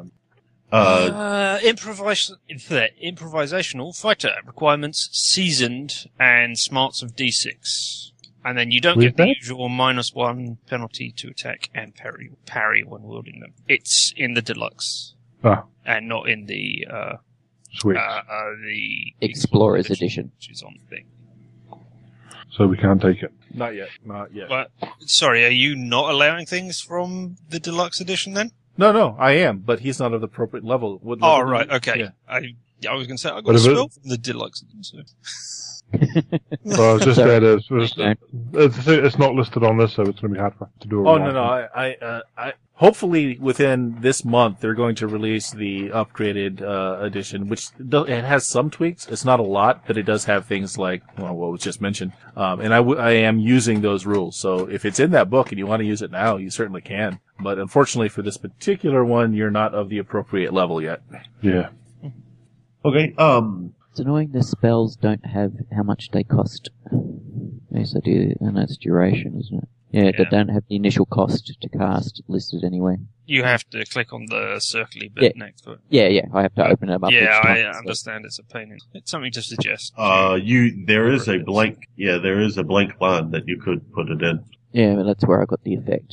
Improvisational fighter requirements: seasoned and smarts of D6, and then you don't get the usual -1 penalty to attack and parry when wielding them. It's in the deluxe, and not in the Sweet. the Explorer's edition, which is on the thing. So we can't take it. Not yet. But, sorry, are you not allowing things from the deluxe edition then? No, I am, but he's not of the appropriate level. Right, okay. Yeah. I was going to say, I got a spell from the deluxe edition, so. Well, it's just that it's not listed on this, so it's going to be hard for us to do. I hopefully within this month they're going to release the upgraded edition, which it has some tweaks. It's not a lot, but it does have things like what was just mentioned. And I am using those rules. So if it's in that book and you want to use it now, you certainly can. But unfortunately for this particular one, you're not of the appropriate level yet. Yeah. Okay. It's annoying the spells don't have how much they cost. Yes, they do, and that's duration, isn't it? Yeah, they don't have the initial cost to cast listed anyway. You have to click on the circly bit next to it. Yeah, I have to open it up. Yeah, I understand it's a pain. It's something to suggest. There is a blank line that you could put it in. Yeah, but that's where I got the effect.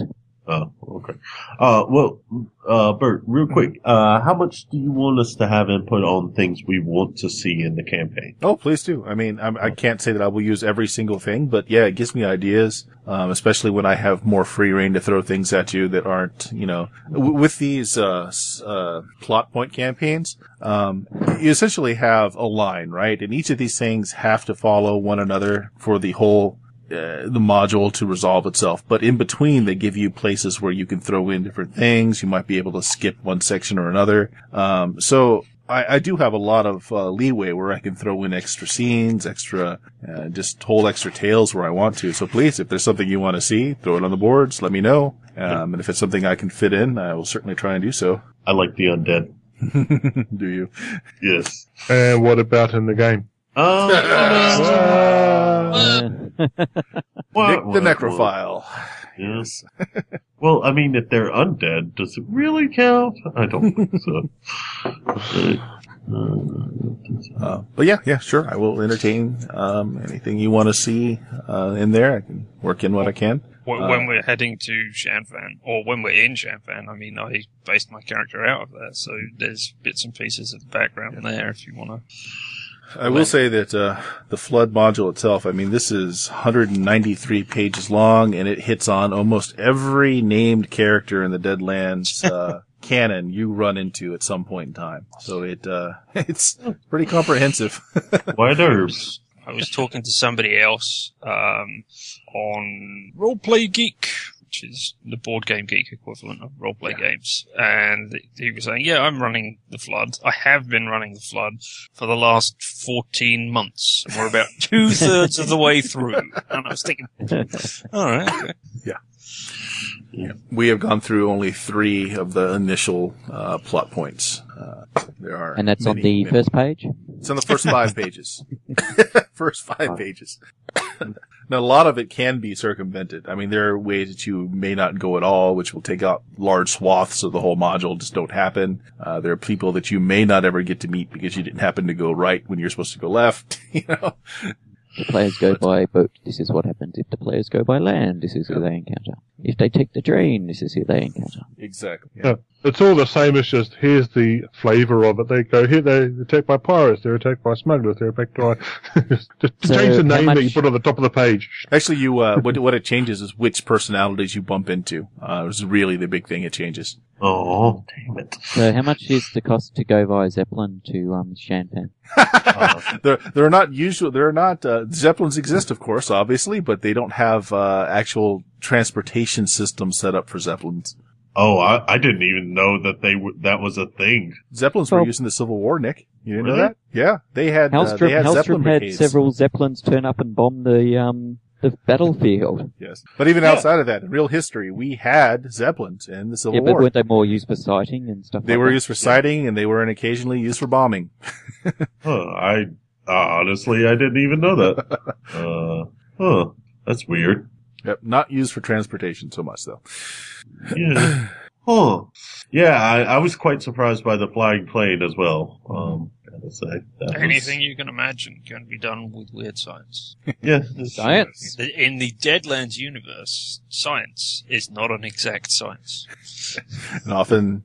Oh, okay. Bert, real quick, how much do you want us to have input on things we want to see in the campaign? Oh, please do. I mean, I can't say that I will use every single thing, but yeah, it gives me ideas, especially when I have more free reign to throw things at you that aren't, with these, plot point campaigns, you essentially have a line, right? And each of these things have to follow one another for the whole the module to resolve itself. But in between, they give you places where you can throw in different things. You might be able to skip one section or another. So I do have a lot of leeway where I can throw in extra scenes, just whole extra tales where I want to. So please, if there's something you want to see, throw it on the boards, let me know. And if it's something I can fit in, I will certainly try and do so. I like the undead. Do you? Yes. And what about in the game? Nick the Necrophile. Yes. Well, I mean, if they're undead, does it really count? I don't think so. But yeah, sure. I will entertain anything you want to see in there. I can work in what I can. When we're heading to Shanfan, or when we're in Shanfan, I mean, I based my character out of there, so there's bits and pieces of the background there if you want to. I will say that the Flood module itself, I mean, this is 193 pages long, and it hits on almost every named character in the Deadlands canon you run into at some point in time. So it's pretty comprehensive. Why nerves? I was talking to somebody else on Roleplay Geek, which is the Board Game Geek equivalent of roleplay games. And he was saying, yeah, I'm running the Flood. I have been running the Flood for the last 14 months. And we're about 2/3 of the way through. And I was thinking, all right. Okay. Yeah. We have gone through only 3 of the initial plot points. There are, and that's on the first page? It's on the first 5 pages. First 5 pages. Now, a lot of it can be circumvented. I mean, there are ways that you may not go at all, which will take out large swaths of the whole module, just don't happen. There are people that you may not ever get to meet because you didn't happen to go right when you're supposed to go left, The players go by boat, this is what happens. If the players go by land, this is who they encounter. If they take the train, this is who they encounter. Exactly. Yeah. It's all the same, it's just, here's the flavour of it. They go, here they're attacked by pirates, they're attacked by smugglers, they're attacked by... just So change the name how that you much- put on the top of the page. Actually, you, what it changes is which personalities you bump into. Is really the big thing it changes. Oh, damn it. So how much is the cost to go via Zeppelin to Shanpan? They're not usual. They're not. Zeppelins exist, of course, obviously, but they don't have actual transportation systems set up for Zeppelins. Oh, I didn't even know that that was a thing. Zeppelins were Well- used in the Civil War, Nick. You didn't know Really? that? Yeah, they had. Hellstrom, Zeppelin Hellstrom had brigades. several Zeppelins turn up and bomb the battlefield. Yes, but even outside of that, in real history, we had Zeppelins in the Civil Yeah, but War. weren't they more used for sighting and stuff They like were that? used for sighting, and they were occasionally used for bombing. Huh, honestly, I didn't even know that. That's weird. Yep, not used for transportation so much, though. Yeah. Huh. Yeah, I was quite surprised by the flying plane as well. Gotta say. Anything you can imagine can be done with weird science. Yeah. Science. In the Deadlands universe, science is not an exact science. And often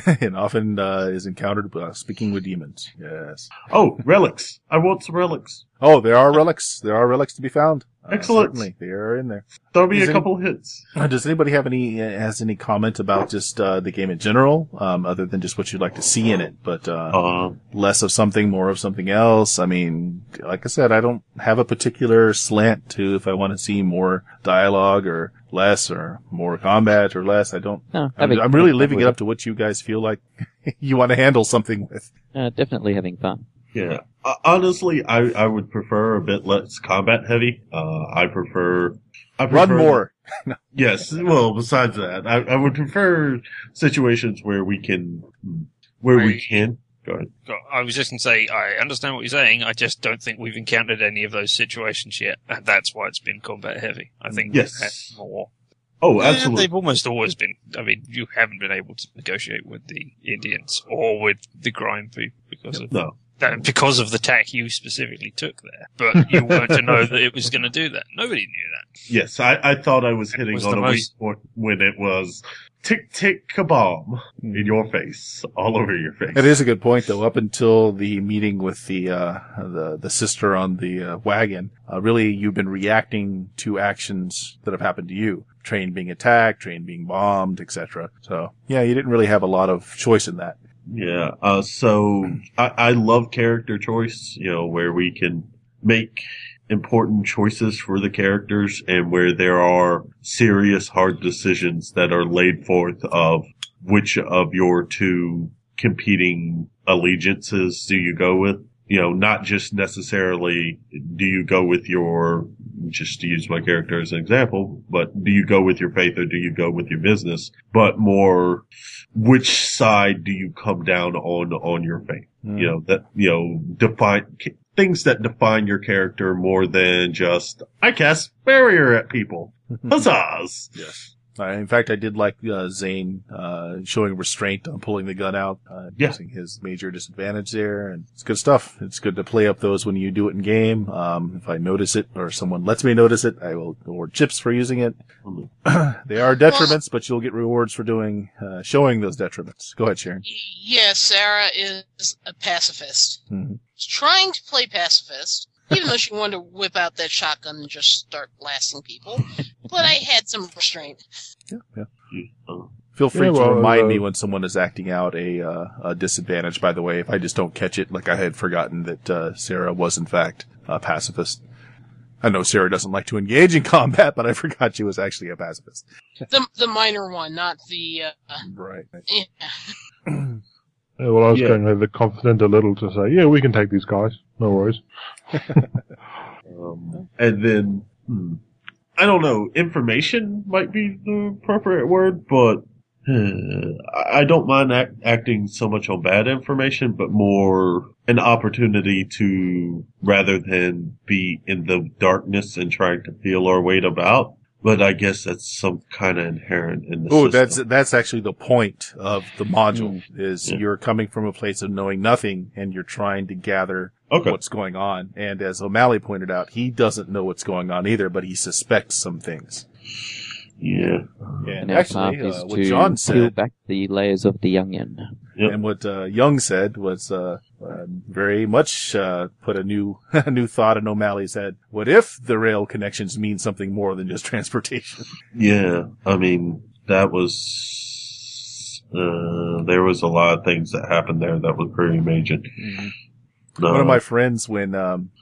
is encountered speaking with demons. Yes. Oh, relics. I want some relics. Oh, there are relics. There are relics to be found. Excellent. Certainly, they are in there. Throw me Is a it- couple hits. Does anybody have has any comment about just the game in general, other than just what you'd like to see in it, but less of something, more of something else? I mean, like I said, I don't have a particular slant to if I want to see more dialogue or less, or more combat or less. I don't. No, I'm really leaving it up to what you guys feel like you want to handle something with. Definitely having fun. Yeah. Honestly, I would prefer a bit less combat heavy. I prefer Run more. Yes. Well, besides that, I would prefer situations where we can. Go ahead. I was just going to say, I understand what you're saying, I just don't think we've encountered any of those situations yet, and that's why it's been combat heavy. I think Yes. we've had more. Oh, And absolutely. they've almost always been. I mean, you haven't been able to negotiate with the Indians or with the Grime people because of No. That because of the tack you specifically took there, but you weren't to know that it was going to do that. Nobody knew that. Yes, I thought I was hitting was on the a weak most- point when it was tick tick kabam in your face, all over your face. It is a good point, though. Up until the meeting with the sister on the wagon, really you've been reacting to actions that have happened to you. Train being attacked, train being bombed, etc. So, yeah, you didn't really have a lot of choice in that. Yeah, so I love character choice, where we can make important choices for the characters and where there are serious hard decisions that are laid forth of which of your two competing allegiances do you go with. Not just necessarily do you go with your, just to use my character as an example, but do you go with your faith or do you go with your business? But more, which side do you come down on your faith? Define things that define your character more than just, I cast barrier at people. Huzzahs! Yes. In fact, I did like Zane showing restraint on pulling the gun out, using his major disadvantage there, and it's good stuff. It's good to play up those when you do it in game. If I notice it or someone lets me notice it, I will award chips for using it. They are detriments, but you'll get rewards for showing those detriments. Go ahead, Sharon. Yes, Sarah is a pacifist. Mm-hmm. She's trying to play pacifist, even though she wanted to whip out that shotgun and just start blasting people. But I had some restraint. Yeah. Feel free Yeah, to well, remind me when someone is acting out a disadvantage, by the way, if I just don't catch it, like I had forgotten that Sarah was, in fact, a pacifist. I know Sarah doesn't like to engage in combat, but I forgot she was actually a pacifist. The minor one, not the... Right. Yeah. Yeah, well, I was going over the confident a little to say, yeah, we can take these guys. No worries. And then, I don't know, information might be the appropriate word, but I don't mind acting so much on bad information, but more an opportunity to, rather than be in the darkness and trying to feel our way about. But I guess that's some kind of inherent in the system. That's actually the point of the module, is you're coming from a place of knowing nothing, and you're trying to gather what's going on. And as O'Malley pointed out, he doesn't know what's going on either, but he suspects some things. Yeah. And our actually, path is what to John peel said, back the layers of the onion. Yep. and what Young said was very much put a new thought in O'Malley's head. What if the rail connections mean something more than just transportation? Yeah, I mean, that was, there was a lot of things that happened there that was pretty major. Mm-hmm. One of my friends, when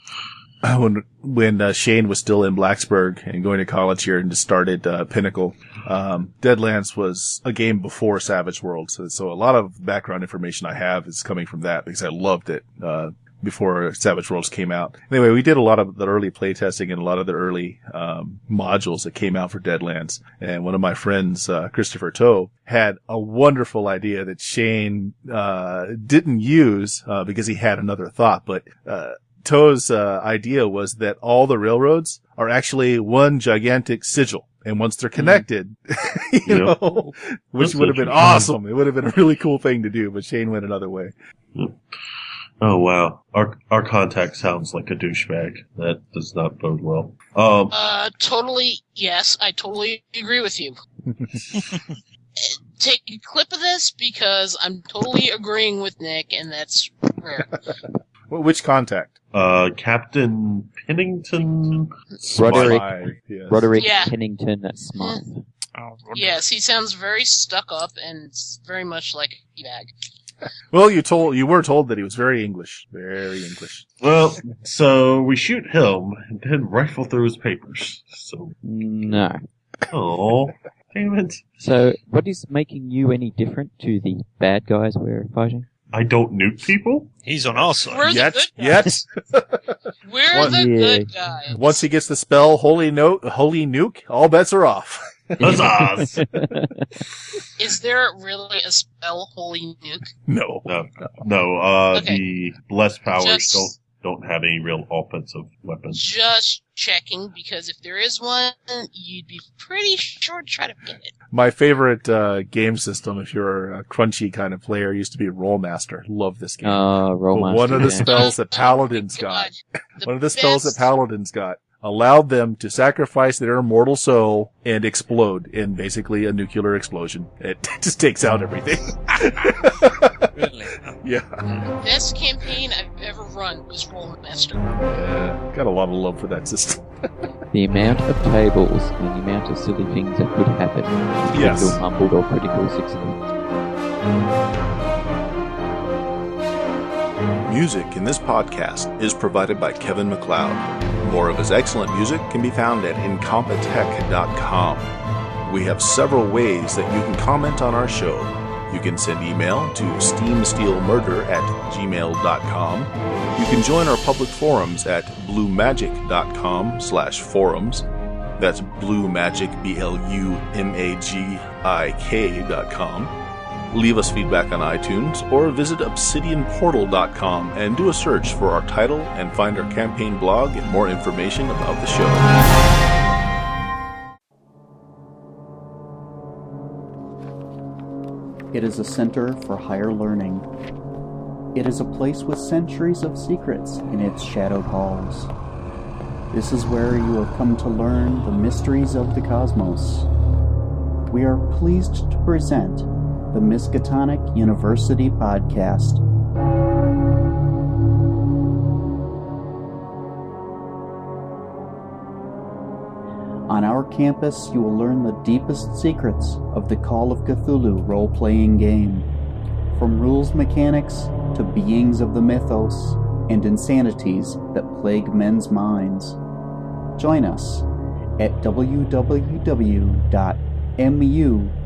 Shane was still in Blacksburg and going to college here and just started Pinnacle, Deadlands was a game before Savage Worlds. So a lot of background information I have is coming from that because I loved it before Savage Worlds came out. Anyway, we did a lot of the early playtesting and a lot of the early modules that came out for Deadlands. And one of my friends, Christopher Toe, had a wonderful idea that Shane didn't use because he had another thought, but Toe's idea was that all the railroads are actually one gigantic sigil. And once they're connected, you know, which would have been awesome. It would have been a really cool thing to do, but Shane went another way. Oh, wow. Our contact sounds like a douchebag. That does not bode well. Totally, yes, I totally agree with you. Take a clip of this because I'm totally agreeing with Nick, and that's rare. Well, which contact? Captain Pennington Roderick Yeah. Pennington Smythe. Yes, he sounds very stuck up and very much like a bag. Well, you were told that he was very English. Very English. Well, so we shoot him and then rifle through his papers. So, No. oh, damn it. So, what is making you any different to the bad guys we're fighting? I don't nuke people? He's on our side. We're Yet, the good yet. guys. We're the good guys. Once he gets the spell Holy Nuke, all bets are off. Huzzahs! Is there really a spell, Holy Nuke? No. No, Okay. the blessed powers Just- don't have any real offensive weapons. Just checking, because if there is one, you'd be pretty sure to try to get it. My favorite game system, if you're a crunchy kind of player, used to be Rollmaster. Love this game. Rollmaster. One of the yeah. spells that Paladins got, one of the spells that Paladins got, allowed them to sacrifice their immortal soul and explode in basically a nuclear explosion. It just takes out everything. Really? Yeah. The best campaign I've ever run was Rollmaster. Got a lot of love for that system. The amount of tables and the amount of silly things that could happen. Yes. Critical mumbled or critical succeed. Music in this podcast is provided by Kevin MacLeod. More of his excellent music can be found at incompetech.com. We have several ways that you can comment on our show. You can send email to steamsteelmurder@gmail.com. You can join our public forums at bluemagic.com/forums. That's bluemagic, BLUMAGIK.com. Leave us feedback on iTunes or visit obsidianportal.com and do a search for our title and find our campaign blog and more information about the show. It is a center for higher learning. It is a place with centuries of secrets in its shadowed halls. This is where you have come to learn the mysteries of the cosmos. We are pleased to present the Miskatonic University Podcast. On our campus, you will learn the deepest secrets of the Call of Cthulhu role-playing game, from rules mechanics to beings of the mythos and insanities that plague men's minds. Join us at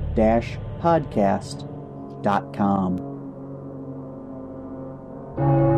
www.mu-podcast.com.